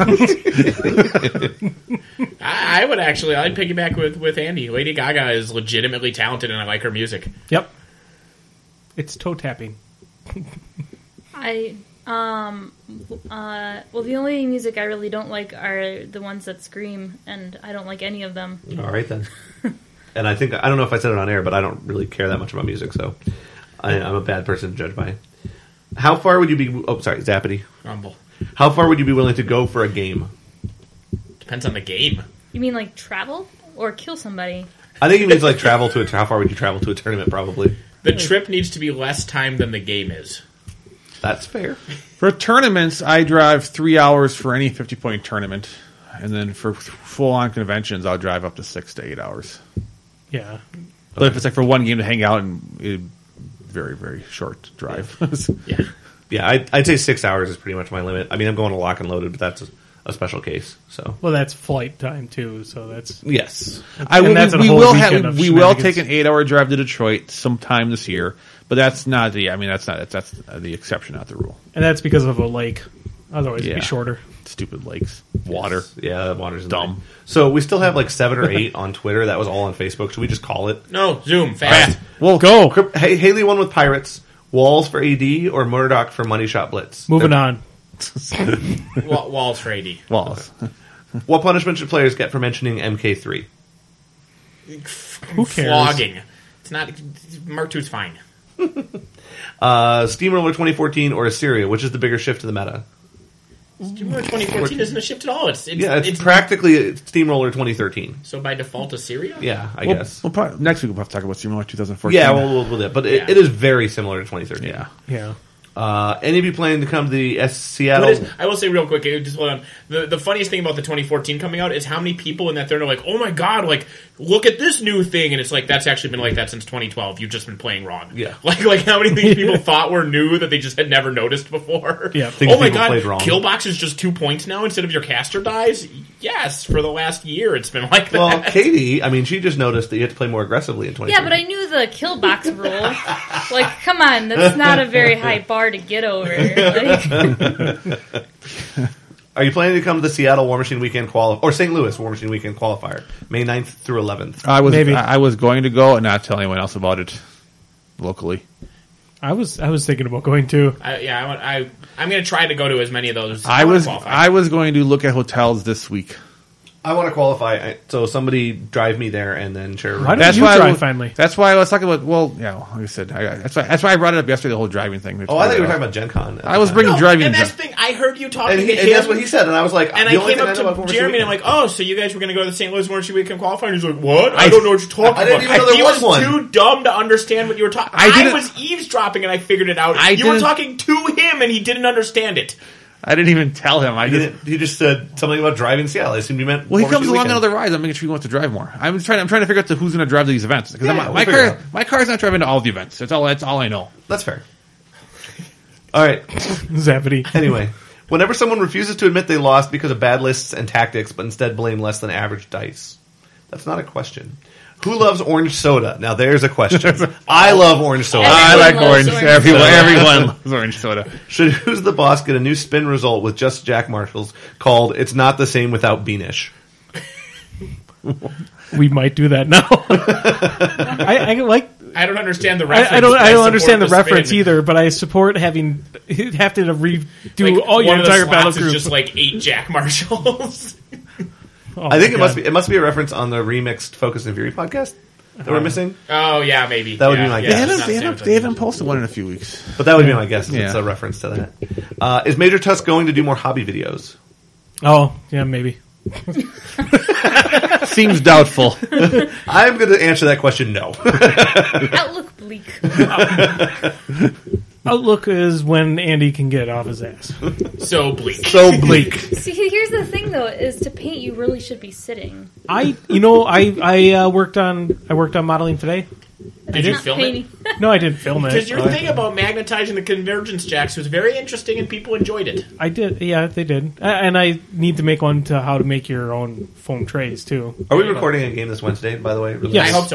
Speaker 5: I would actually. I'd piggyback with Andy. Lady Gaga is legitimately talented, and I like her music.
Speaker 3: Yep. It's toe tapping.
Speaker 4: Well, the only music I really don't like are the ones that scream, and I don't like any of them.
Speaker 2: All right, then. And I don't know if I said it on air, but I don't really care that much about music, so I'm a bad person to judge by. How far would you be... Oh, sorry, Zappity.
Speaker 5: Rumble.
Speaker 2: How far would you be willing to go for a game?
Speaker 5: Depends on the game.
Speaker 4: You mean like travel or kill somebody?
Speaker 2: I think it means like travel to how far would you travel to a tournament, probably.
Speaker 5: The trip needs to be less time than the game is.
Speaker 2: That's fair.
Speaker 1: For tournaments, I drive 3 hours for any 50-point tournament. And then for full-on conventions, I'll drive up to 6 to 8 hours.
Speaker 3: Yeah.
Speaker 1: But if it's like for one game to hang out, and very, very short drive.
Speaker 5: Yeah.
Speaker 2: Yeah, I'd say 6 hours is pretty much my limit. I mean, I'm going to lock and loaded, but that's a special case. So
Speaker 3: Well, that's flight time too, so that's
Speaker 2: yes,
Speaker 3: that's a
Speaker 1: we
Speaker 3: whole
Speaker 1: will
Speaker 3: weekend of
Speaker 1: we will take
Speaker 3: shenanigans.
Speaker 1: an 8-hour drive to Detroit sometime this year, but that's not the. I mean, that's the exception, not the rule.
Speaker 3: and that's because of a lake. Otherwise, it'd
Speaker 1: Yeah.
Speaker 3: be shorter.
Speaker 1: Stupid lakes, water.
Speaker 2: yeah, water's
Speaker 1: Dumb.
Speaker 2: So we still have like 7 or 8 on Twitter. That was all on Facebook. Should we just call it?
Speaker 5: No, Zoom, fast.
Speaker 1: Well, go.
Speaker 2: Hey, Haley won with Pirates. Walls for AD or Murdoch for Money Shot Blitz.
Speaker 3: Moving on.
Speaker 5: Walls for AD.
Speaker 1: Walls.
Speaker 2: What punishment should players get for mentioning MK3?
Speaker 3: Who cares?
Speaker 5: Flogging. It's not... Mark II's fine.
Speaker 2: Steamroller 2014 or Assyria? Which is the bigger shift to the meta?
Speaker 5: Steamroller 2014 isn't a shift at all.
Speaker 2: It's practically Steamroller 2013.
Speaker 5: So by default, Assyria?
Speaker 2: Yeah, I guess.
Speaker 1: We'll probably, next week we'll have to talk about Steamroller 2014.
Speaker 2: Yeah, we'll do that. But
Speaker 5: Yeah.
Speaker 2: it is very similar to 2013.
Speaker 1: Yeah.
Speaker 3: Yeah.
Speaker 2: Any of you planning to come to the Seattle?
Speaker 5: I will say real quick, just hold on. The funniest thing about the 2014 coming out is how many people in that they're like, oh my god, like, look at this new thing. And it's like, that's actually been like that since 2012. You've just been playing wrong.
Speaker 2: Yeah.
Speaker 5: Like how many things people thought were new that they just had never noticed before.
Speaker 3: Yeah.
Speaker 2: Things
Speaker 5: Oh my
Speaker 2: people
Speaker 5: god,
Speaker 2: played wrong.
Speaker 5: Killbox is just 2 points now instead of your caster dies? Yes, for the last year it's been like that.
Speaker 2: Well, Katie, I mean, she just noticed that you have to play more aggressively in 2013.
Speaker 4: Yeah, but I knew the kill box rule. Like, come on, that's not a very high bar to get over. Like,
Speaker 2: Are you planning to come to the Seattle War Machine Weekend or St. Louis War Machine Weekend qualifier, May 9th through 11th?
Speaker 3: Maybe.
Speaker 1: I was going to go and not tell anyone else about it locally.
Speaker 3: I was thinking about going too.
Speaker 5: I'm going to try to go to as many of those.
Speaker 1: I was
Speaker 5: qualify.
Speaker 1: going to look at hotels this week.
Speaker 2: I want to qualify, so somebody drive me there and then share.
Speaker 3: Why don't you drive finally?
Speaker 1: That's why I was talking about. Well, yeah, like I said, that's why I brought it up yesterday. The whole driving thing.
Speaker 2: Oh, I thought you were talking about Gen Con.
Speaker 1: I was bringing
Speaker 5: No,
Speaker 1: driving.
Speaker 5: and that's the thing. I heard you talking
Speaker 2: and
Speaker 5: to him.
Speaker 2: that's what he said, and I was like,
Speaker 5: And
Speaker 2: the
Speaker 5: I
Speaker 2: only
Speaker 5: came
Speaker 2: thing
Speaker 5: up
Speaker 2: know about War
Speaker 5: to
Speaker 2: Machine
Speaker 5: Jeremy and I'm
Speaker 2: Weekend-
Speaker 5: like, oh, so you guys were going to go to the St. Louis War Machine Weekend qualifier? And he's like, what? I don't know what you're talking
Speaker 2: I
Speaker 5: about.
Speaker 2: didn't even know there
Speaker 5: He
Speaker 2: was one.
Speaker 5: too dumb to understand what you were talking
Speaker 1: I
Speaker 5: I
Speaker 1: didn't-
Speaker 5: was eavesdropping and I figured it out.
Speaker 1: I
Speaker 5: You were
Speaker 1: didn't-
Speaker 5: talking to him and he didn't understand it.
Speaker 1: I didn't even tell him.
Speaker 2: He just said something about driving Seattle. I assumed you meant.
Speaker 1: Well, he
Speaker 2: War
Speaker 1: comes
Speaker 2: Machine
Speaker 1: along on
Speaker 2: Weekend.
Speaker 1: other rides. I'm making sure he wants to drive more. I'm trying to figure out who's going to drive to these events because
Speaker 2: Yeah, we'll
Speaker 1: my
Speaker 2: figure it
Speaker 1: car
Speaker 2: out.
Speaker 1: my car's not driving to all the events. That's all I know.
Speaker 2: That's fair. All right.
Speaker 3: Zappity.
Speaker 2: Anyway, whenever someone refuses to admit they lost because of bad lists and tactics, but instead blame less than average dice, that's not a question. Who loves orange soda? Now there's a question. I love orange soda.
Speaker 1: I like
Speaker 4: loves
Speaker 1: orange.
Speaker 4: orange
Speaker 1: Everyone loves orange soda.
Speaker 2: Should Who's the Boss get a new spin result with just Jack Marshalls called "It's Not the Same Without Beanish"?
Speaker 3: We might do that now. I like.
Speaker 5: I don't understand the reference.
Speaker 3: I don't
Speaker 5: but support
Speaker 3: understand the reference
Speaker 5: spin.
Speaker 3: either, but I support having have to redo
Speaker 5: Like,
Speaker 3: all your
Speaker 5: one of the
Speaker 3: entire battle
Speaker 5: slots is
Speaker 3: group.
Speaker 5: just like 8 Jack Marshalls.
Speaker 3: Oh
Speaker 2: I think
Speaker 3: my
Speaker 2: it must be a reference on the remixed Focus and Fury podcast that we're missing.
Speaker 5: Oh, yeah, maybe.
Speaker 2: That would
Speaker 5: Yeah,
Speaker 2: be my
Speaker 5: yeah,
Speaker 2: guess.
Speaker 5: it's not the same
Speaker 1: They
Speaker 5: thing.
Speaker 1: haven't posted one in a few weeks.
Speaker 2: But that would be my guess. It's
Speaker 1: Yeah.
Speaker 2: a reference to that. Is Major Tusk going to do more hobby videos?
Speaker 3: Oh yeah, maybe.
Speaker 1: Seems doubtful.
Speaker 2: I'm going to answer that question no.
Speaker 4: outlook bleak.
Speaker 3: Outlook is when Andy can get off his ass.
Speaker 5: So bleak.
Speaker 2: So bleak.
Speaker 4: See, here's the thing, though, is to paint, you really should be sitting.
Speaker 3: I worked on modeling today.
Speaker 5: Did you
Speaker 4: Not
Speaker 5: film
Speaker 4: painting.
Speaker 5: it?
Speaker 3: No, I didn't film it.
Speaker 5: Because your thing about magnetizing the convergence jacks was very interesting and people enjoyed it.
Speaker 3: I did. Yeah, they did. And I need to make one to how to make your own foam trays too.
Speaker 2: Are we recording a game this Wednesday, by the way?
Speaker 3: Yes.
Speaker 5: I hope so.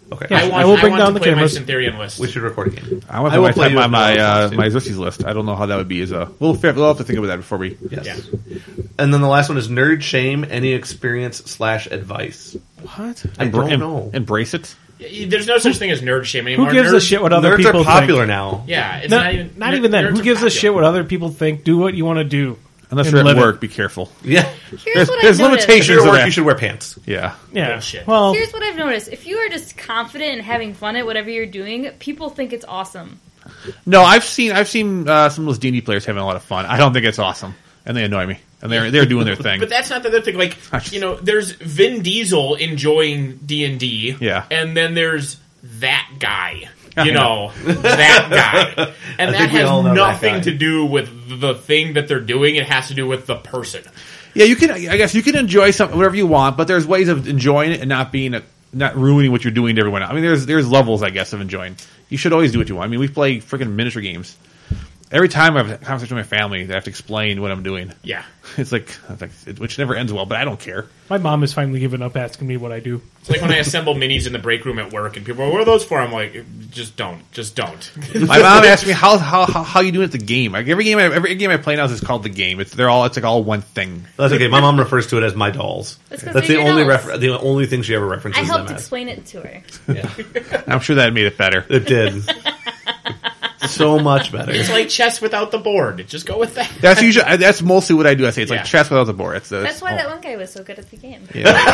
Speaker 2: Okay.
Speaker 3: Yeah.
Speaker 5: I
Speaker 3: I will
Speaker 5: want
Speaker 3: bring
Speaker 5: to
Speaker 3: down the
Speaker 5: play my
Speaker 3: cameras.
Speaker 5: Syntherian list.
Speaker 2: We should record a game.
Speaker 1: I want
Speaker 2: I
Speaker 1: to
Speaker 2: will
Speaker 1: put
Speaker 2: play
Speaker 1: my
Speaker 2: you
Speaker 1: my
Speaker 2: with
Speaker 1: my,
Speaker 2: Xerxes.
Speaker 1: my Xerxes list. I don't know how that would be. We'll have to think about that before we.
Speaker 2: Yes.
Speaker 5: Yeah.
Speaker 2: And then the last one is nerd shame. Any experience / advice?
Speaker 3: What?
Speaker 2: I don't know.
Speaker 1: Embrace it.
Speaker 5: There's no such thing as nerd shame anymore.
Speaker 3: Who gives a
Speaker 5: Nerds-
Speaker 3: shit what other
Speaker 2: Nerds
Speaker 3: people
Speaker 2: are popular
Speaker 3: think?
Speaker 2: now.
Speaker 5: Yeah, it's
Speaker 3: Not even that.
Speaker 5: nerds
Speaker 3: Who
Speaker 5: are
Speaker 3: gives a
Speaker 5: popular.
Speaker 3: shit what other people think? Do what you want to do.
Speaker 1: Unless
Speaker 3: And
Speaker 1: you're
Speaker 3: live
Speaker 1: at
Speaker 3: it.
Speaker 1: work, be careful.
Speaker 2: Yeah.
Speaker 4: Here's what
Speaker 1: there's
Speaker 4: I've noticed.
Speaker 2: If
Speaker 1: limitations.
Speaker 2: you're at
Speaker 1: to
Speaker 2: work,
Speaker 1: that.
Speaker 2: you should wear pants.
Speaker 1: Yeah.
Speaker 3: Yeah.
Speaker 5: Bullshit.
Speaker 3: Well,
Speaker 4: Here's what I've noticed. If you are just confident and having fun at whatever you're doing, people think it's awesome.
Speaker 1: No, I've seen some of those D&D players having a lot of fun. I don't think it's awesome, and they annoy me. And they're doing their thing.
Speaker 5: But that's not the other thing. Like, there's Vin Diesel enjoying D&D.
Speaker 1: Yeah.
Speaker 5: And then there's that guy.
Speaker 1: I
Speaker 5: That guy. And
Speaker 2: I
Speaker 5: that
Speaker 2: think we
Speaker 5: has
Speaker 2: all know that
Speaker 5: nothing
Speaker 2: guy.
Speaker 5: to do with the thing that they're doing. It has to do with the person.
Speaker 1: Yeah, you can. I guess you can enjoy whatever you want, but there's ways of enjoying it and not ruining what you're doing to everyone else. I mean, there's levels, I guess, of enjoying. You should always do what you want. I mean, we play freaking miniature games. Every time I have a conversation with my family, they have to explain what I'm doing.
Speaker 5: Yeah.
Speaker 1: It's like which never ends well, but I don't care.
Speaker 3: my mom has finally given up asking me what I do.
Speaker 5: It's like when I assemble minis in the break room at work and people are, what are those for? I'm like, just don't.
Speaker 1: My mom asked me how you doing at the game. Like every game I play now is called the game. It's like all one thing.
Speaker 2: That's okay. My mom refers to it as my dolls.
Speaker 4: That's 'cause
Speaker 2: That's
Speaker 4: they're
Speaker 2: the
Speaker 4: your
Speaker 2: only
Speaker 4: dolls.
Speaker 2: the only thing she ever references
Speaker 4: I helped
Speaker 2: them as.
Speaker 4: explain it to her.
Speaker 2: Yeah.
Speaker 1: I'm sure that made it better.
Speaker 2: It did. So much better.
Speaker 5: It's like chess without the board. Just go with that.
Speaker 1: That's mostly what I do. I say it's
Speaker 5: Yeah.
Speaker 1: like chess without the board.
Speaker 4: That's why that one guy was so good at the game.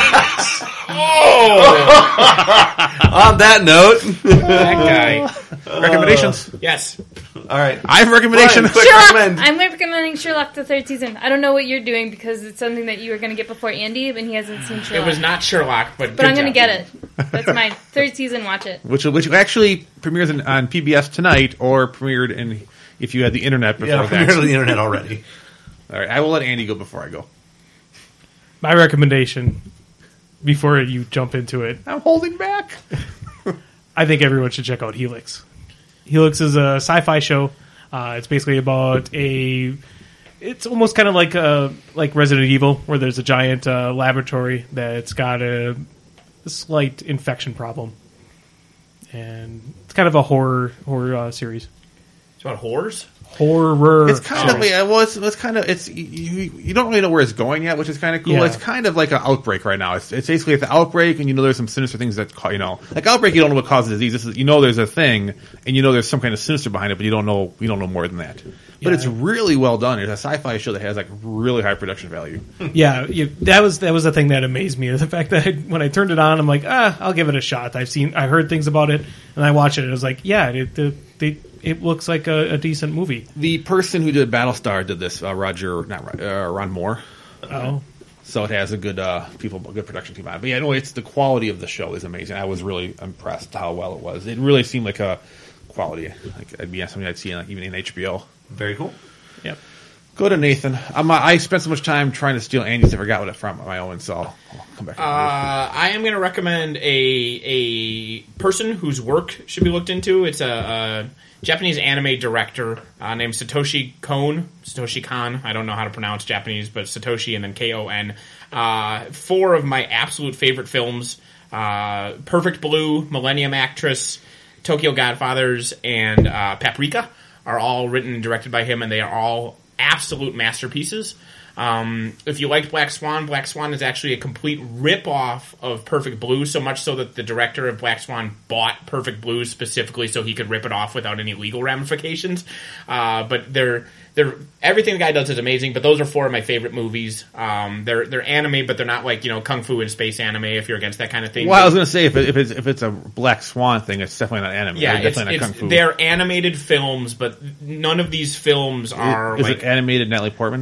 Speaker 2: On that note,
Speaker 5: That guy.
Speaker 1: Recommendations.
Speaker 5: Yes.
Speaker 2: all right.
Speaker 1: I have a recommendation.
Speaker 2: Brian, quick
Speaker 4: Sherlock!
Speaker 2: recommend.
Speaker 4: I'm recommending Sherlock the third season. I don't know what you're doing because it's something that you were going to get before Andy, and he hasn't seen
Speaker 5: It
Speaker 4: Sherlock.
Speaker 5: was not Sherlock,
Speaker 4: but I'm going to get it. That's my third season. Watch it.
Speaker 1: which actually premieres on PBS tonight, or premiered in if you had the internet before
Speaker 2: Yeah,
Speaker 1: that.
Speaker 2: we're on the internet already.
Speaker 1: All right, I will let Andy go before I go.
Speaker 3: My recommendation, before you jump into it,
Speaker 1: I'm holding back.
Speaker 3: I think everyone should check out Helix. Helix is a sci-fi show. It's basically about it's almost kind of like Resident Evil, where there's a giant laboratory that's got a slight infection problem, and it's kind of a horror series.
Speaker 5: It's about whores?
Speaker 3: Horror.
Speaker 1: It's kind of it's kind of you don't really know where it's going yet, which is kind of cool.
Speaker 3: Yeah.
Speaker 1: It's kind of like an outbreak right now. It's basically at the outbreak, and there's some sinister things that like outbreak. You don't know what causes disease. This is, there's a thing, and there's some kind of sinister behind it, but you don't know more than that. But
Speaker 3: Yeah.
Speaker 1: it's really well done. It's a sci-fi show that has like really high production value.
Speaker 3: Yeah, that was the thing that amazed me. The fact that when I turned it on, I'm like, I'll give it a shot. I heard things about it, and I watched it. And I was like, yeah, it looks like a decent movie.
Speaker 1: The person who did Battlestar did this, Ron Moore.
Speaker 3: Oh,
Speaker 1: So it has a good good production team on it. But yeah, no, it's the quality of the show is amazing. I was really impressed how well it was. It really seemed like a quality. Like it'd be something I'd see even in HBO.
Speaker 2: Very cool.
Speaker 3: yep.
Speaker 1: Go to Nathan. I spent so much time trying to steal Andy's, I forgot what it from my own. So I'll come back.
Speaker 5: I am going to recommend a person whose work should be looked into. It's a Japanese anime director named Satoshi Kon. I don't know how to pronounce Japanese, but Satoshi and then Kon. 4 of my absolute favorite films: Perfect Blue, Millennium Actress, Tokyo Godfathers, and Paprika are all written and directed by him, and they are all absolute masterpieces. If you liked Black Swan is actually a complete rip-off of Perfect Blue, so much so that the director of Black Swan bought Perfect Blue specifically so he could rip it off without any legal ramifications. But they're everything the guy does is amazing, but those are 4 of my favorite movies. They're anime, but they're not like, kung fu and space anime if you're against that kind of thing.
Speaker 1: Well, I was going to say if it's a Black Swan thing, it's definitely not anime.
Speaker 5: Yeah,
Speaker 1: It's definitely not kung fu.
Speaker 5: they're animated films, but none of these films are
Speaker 1: Is
Speaker 5: like
Speaker 1: it animated Natalie Portman?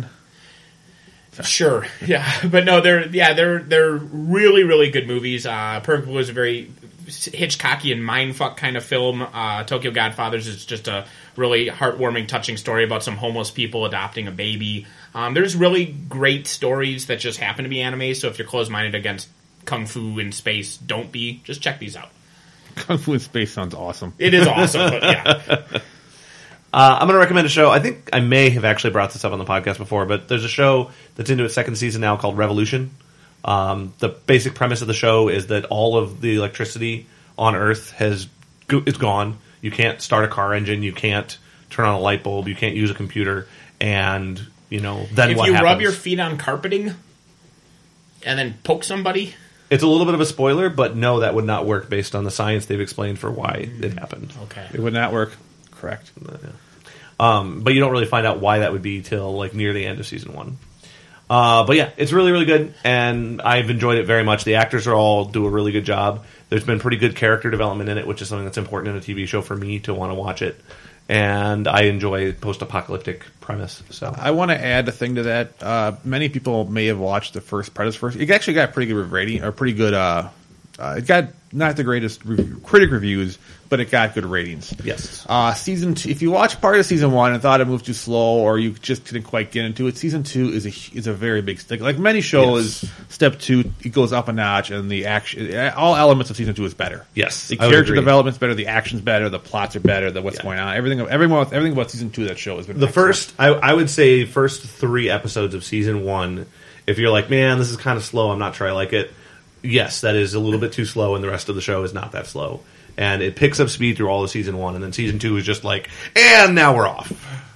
Speaker 5: Sure, yeah, but no, they're really really good movies. Perfect Blue is a very Hitchcockian mindfuck kind of film. Tokyo Godfathers is just a really heartwarming, touching story about some homeless people adopting a baby. There's really great stories that just happen to be anime. So if you're closed minded against kung fu in space, don't be. Just check these out.
Speaker 1: Kung Fu in Space sounds awesome.
Speaker 5: It is awesome, but yeah.
Speaker 2: I'm going to recommend a show. I think I may have actually brought this up on the podcast before, but there's a show that's into its 2nd season now called Revolution. The basic premise of the show is that all of the electricity on Earth is gone. You can't start a car engine. You can't turn on a light bulb. You can't use a computer. And, then
Speaker 5: If
Speaker 2: what
Speaker 5: you
Speaker 2: happens?
Speaker 5: rub your feet on carpeting and then poke somebody,
Speaker 2: It's a little bit of a spoiler, but no, that would not work based on the science they've explained for why it happened.
Speaker 5: okay.
Speaker 1: It would not work. Correct.
Speaker 2: But you don't really find out why that would be till like near the end of season 1. But yeah, it's really, really good, and I've enjoyed it very much. The actors all do a really good job. There's been pretty good character development in it, which is something that's important in a TV show for me to want to watch it. And I enjoy post-apocalyptic premise. So
Speaker 1: I want to add a thing to that. Many people may have watched the first Predator first. It actually got pretty good rating, or pretty good. It got not the greatest critic reviews, but it got good ratings.
Speaker 2: yes,
Speaker 1: Season 2. If you watch part of season 1 and thought it moved too slow, or you just didn't quite get into it, season 2 is a very big stick. Like many shows, step 2 it goes up a notch, and the action, all elements of season 2 is better.
Speaker 2: yes,
Speaker 1: The
Speaker 2: I would
Speaker 1: character
Speaker 2: agree.
Speaker 1: development's better, the action's better, the plots are better, the what's going on, everything about season 2 of that show has been
Speaker 2: The
Speaker 1: excellent.
Speaker 2: first, I would say, first 3 episodes of season 1. If you're like, man, this is kind of slow, I'm not sure I like it. Yes, that is a little bit too slow, and the rest of the show is not that slow. And it picks up speed through all of season 1, and then season 2 is just like, and now we're off.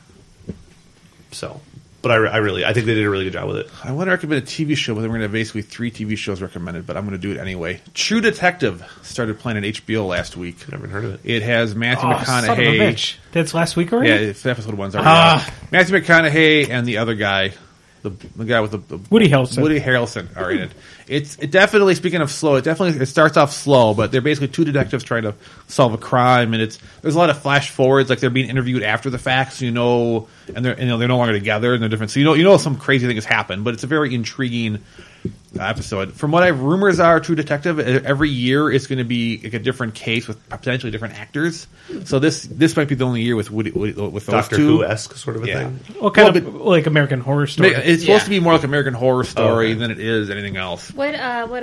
Speaker 2: So, but I think they did a really good job with it.
Speaker 1: I want to recommend a TV show, but then we're going to have basically 3 TV shows recommended, but I'm going to do it anyway. True Detective started playing on HBO last week.
Speaker 2: Never even heard of it.
Speaker 1: It has Matthew
Speaker 3: Oh, son of a
Speaker 1: McConaughey.
Speaker 3: bitch. That's last week already?
Speaker 1: Yeah, it's episode 1's already out. Matthew McConaughey and the other guy, the guy with the
Speaker 3: Woody Harrelson.
Speaker 1: Woody Harrelson are in it. It definitely, speaking of slow, it starts off slow, but they're basically 2 detectives trying to solve a crime, and there's a lot of flash forwards, like they're being interviewed after the fact, and they're no longer together, and they're different. So you know some crazy thing has happened, but it's a very intriguing episode. From what rumors are, True Detective, every year it's going to be like a different case with potentially different actors. So this might be the only year with with those
Speaker 2: Doctor
Speaker 1: 2.
Speaker 2: Who-esque sort of a
Speaker 1: Yeah.
Speaker 2: thing.
Speaker 3: What kind
Speaker 1: Well,
Speaker 3: of like American Horror Story?
Speaker 1: It's supposed
Speaker 5: Yeah.
Speaker 1: to be more like American Horror Story
Speaker 2: okay.
Speaker 1: than it is anything else.
Speaker 4: What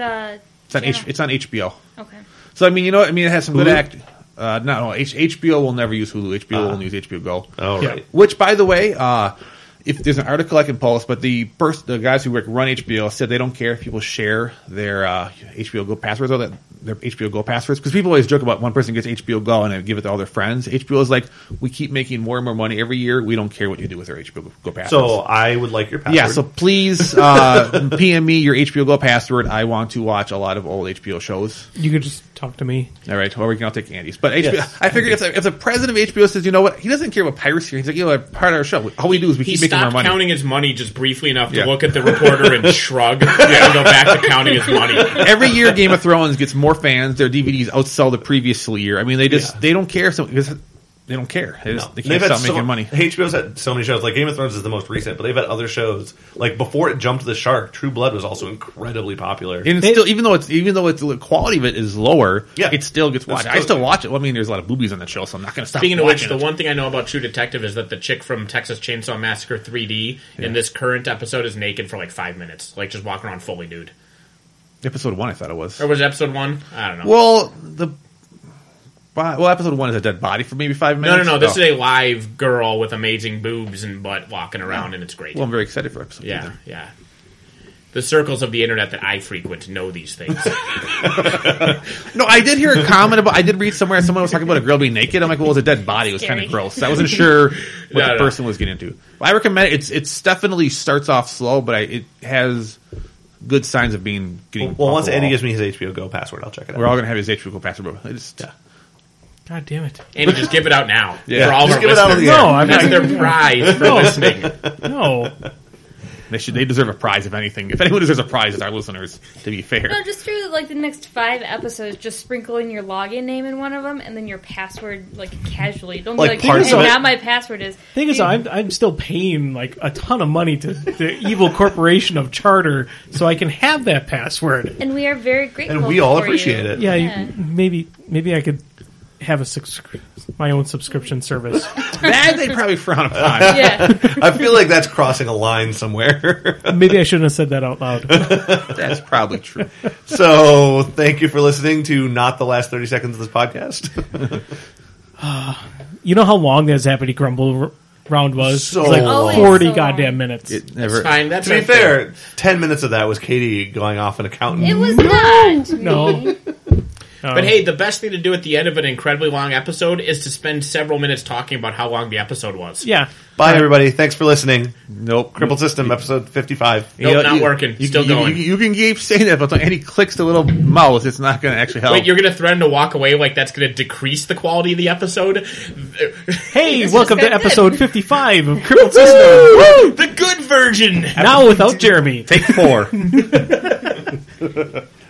Speaker 1: It's on
Speaker 4: channel?
Speaker 1: it's on HBO.
Speaker 4: Okay.
Speaker 1: So it has some good
Speaker 2: Hulu?
Speaker 1: act. No, HBO will never use Hulu. HBO will only use HBO Go.
Speaker 2: Oh,
Speaker 3: Yeah.
Speaker 2: right.
Speaker 1: Which, by the way, if there's an article I can post, but the guys who run HBO said they don't care if people share their HBO Go passwords or their HBO Go passwords, because people always joke about one person gets HBO Go and they give it to all their friends. HBO is like, we keep making more and more money every year. We don't care what you do with our HBO Go passwords.
Speaker 2: So I would like your password.
Speaker 1: Yeah, so please PM me your HBO Go password. I want to watch a lot of old HBO shows.
Speaker 3: You could just talk to me.
Speaker 1: All right, or I'll take Andy's. But HBO,
Speaker 2: Yes.
Speaker 1: I figured if the president of HBO says, you know what, he doesn't care about piracy. He's like, part of our show. All we do is we
Speaker 5: He
Speaker 1: keep making more
Speaker 5: stopped
Speaker 1: money.
Speaker 5: counting his money just briefly enough to
Speaker 1: Yeah.
Speaker 5: look at the reporter and shrug and go back to counting his money.
Speaker 1: Every year, Game of Thrones gets more fans. Their DVDs outsell the previous year. I mean, they don't care. Because they don't care. They
Speaker 2: No.
Speaker 1: can't stop making money.
Speaker 2: HBO's had so many shows. Like Game of Thrones is the most recent, but they've had other shows. Like before it jumped the shark, True Blood was also incredibly popular.
Speaker 1: And it's still, even though the quality of it is lower,
Speaker 2: Yeah.
Speaker 1: it still gets watched.
Speaker 2: It's
Speaker 1: I still
Speaker 2: still-
Speaker 1: watch it. Well, I mean, there's a lot of boobies on that show, so I'm not going to stop.
Speaker 5: Speaking of which,
Speaker 1: watching
Speaker 5: the
Speaker 1: it.
Speaker 5: one thing I know about True Detective is that the chick from Texas Chainsaw Massacre 3D in this current episode is naked for like 5 minutes, like just walking around fully nude.
Speaker 1: Episode 1, I thought it was.
Speaker 5: Or was it episode 1? I don't know.
Speaker 1: Well, episode 1 is a dead body for maybe 5 minutes.
Speaker 5: No. This
Speaker 1: Oh.
Speaker 5: is a live girl with amazing boobs and butt walking around, and it's great.
Speaker 1: Well, I'm very excited for episode 2.
Speaker 5: Yeah,
Speaker 1: then.
Speaker 5: yeah. The circles of the internet that I frequent know these things.
Speaker 1: No, I did hear a comment about. I did read somewhere someone was talking about a girl being naked. I'm like, well, it was a dead body. It was kind
Speaker 4: Scary.
Speaker 1: of gross. I wasn't sure what
Speaker 5: No.
Speaker 1: the person was getting into. I recommend it. It's definitely starts off slow, but it has good signs of getting.
Speaker 2: Well,
Speaker 1: off
Speaker 2: once
Speaker 1: the
Speaker 2: Andy
Speaker 1: wall.
Speaker 2: gives me his HBO Go password, I'll check it out.
Speaker 1: We're all gonna have his HBO Go password. I just
Speaker 3: God damn it!
Speaker 5: Andy, just give it out now
Speaker 1: Yeah.
Speaker 5: for all
Speaker 2: Just
Speaker 5: our
Speaker 2: give it out on
Speaker 5: listeners.
Speaker 2: the air.
Speaker 3: No, I'm
Speaker 5: That's
Speaker 3: not.
Speaker 5: their prize for listening.
Speaker 3: No,
Speaker 1: they deserve a prize if anything. If anyone deserves a prize, it's our listeners. To be fair,
Speaker 4: No, just do like the next 5 episodes. Just sprinkle in your login name in one of them, and then your password, like casually. Don't
Speaker 2: Like
Speaker 4: be
Speaker 2: parts
Speaker 4: like,
Speaker 2: of it?
Speaker 4: now my password is.
Speaker 3: thing is, I'm still paying like a ton of money to the evil corporation of Charter, so I can have that password.
Speaker 4: And we are very grateful.
Speaker 2: And we all
Speaker 4: for
Speaker 2: appreciate
Speaker 4: you.
Speaker 2: it.
Speaker 3: Yeah,
Speaker 4: Yeah.
Speaker 3: maybe I could have my own subscription service.
Speaker 1: that they probably frown upon.
Speaker 4: Yeah.
Speaker 2: I feel like that's crossing a line somewhere.
Speaker 3: Maybe I shouldn't have said that out loud.
Speaker 1: That's probably true.
Speaker 2: So, thank you for listening to not the last 30 seconds of this podcast.
Speaker 3: You know how long that Zappity Grumble round was?
Speaker 2: So
Speaker 3: It was like
Speaker 2: long.
Speaker 3: 40
Speaker 4: So long.
Speaker 3: goddamn minutes.
Speaker 1: It never.
Speaker 5: Fine, that's
Speaker 2: To be
Speaker 5: our thing.
Speaker 2: fair, 10 minutes of that was Katie going off an accountant.
Speaker 4: It was not.
Speaker 3: No.
Speaker 4: me.
Speaker 5: But hey, the best thing to do at the end of an incredibly long episode is to spend several minutes talking about how long the episode was.
Speaker 3: Yeah.
Speaker 2: Bye, everybody. Thanks for listening.
Speaker 1: Nope.
Speaker 2: Crippled System, episode 55.
Speaker 5: Nope, not working. Still going.
Speaker 1: You can keep saying that, but when he clicks the little mouse, it's not going to actually help.
Speaker 5: Wait, you're going to threaten to walk away like that's going to decrease the quality of the episode?
Speaker 3: Hey,
Speaker 4: It's
Speaker 3: welcome
Speaker 4: just
Speaker 3: to
Speaker 4: good.
Speaker 3: episode 55 of Crippled System.
Speaker 5: The good version!
Speaker 3: Now without Jeremy.
Speaker 2: Take 4.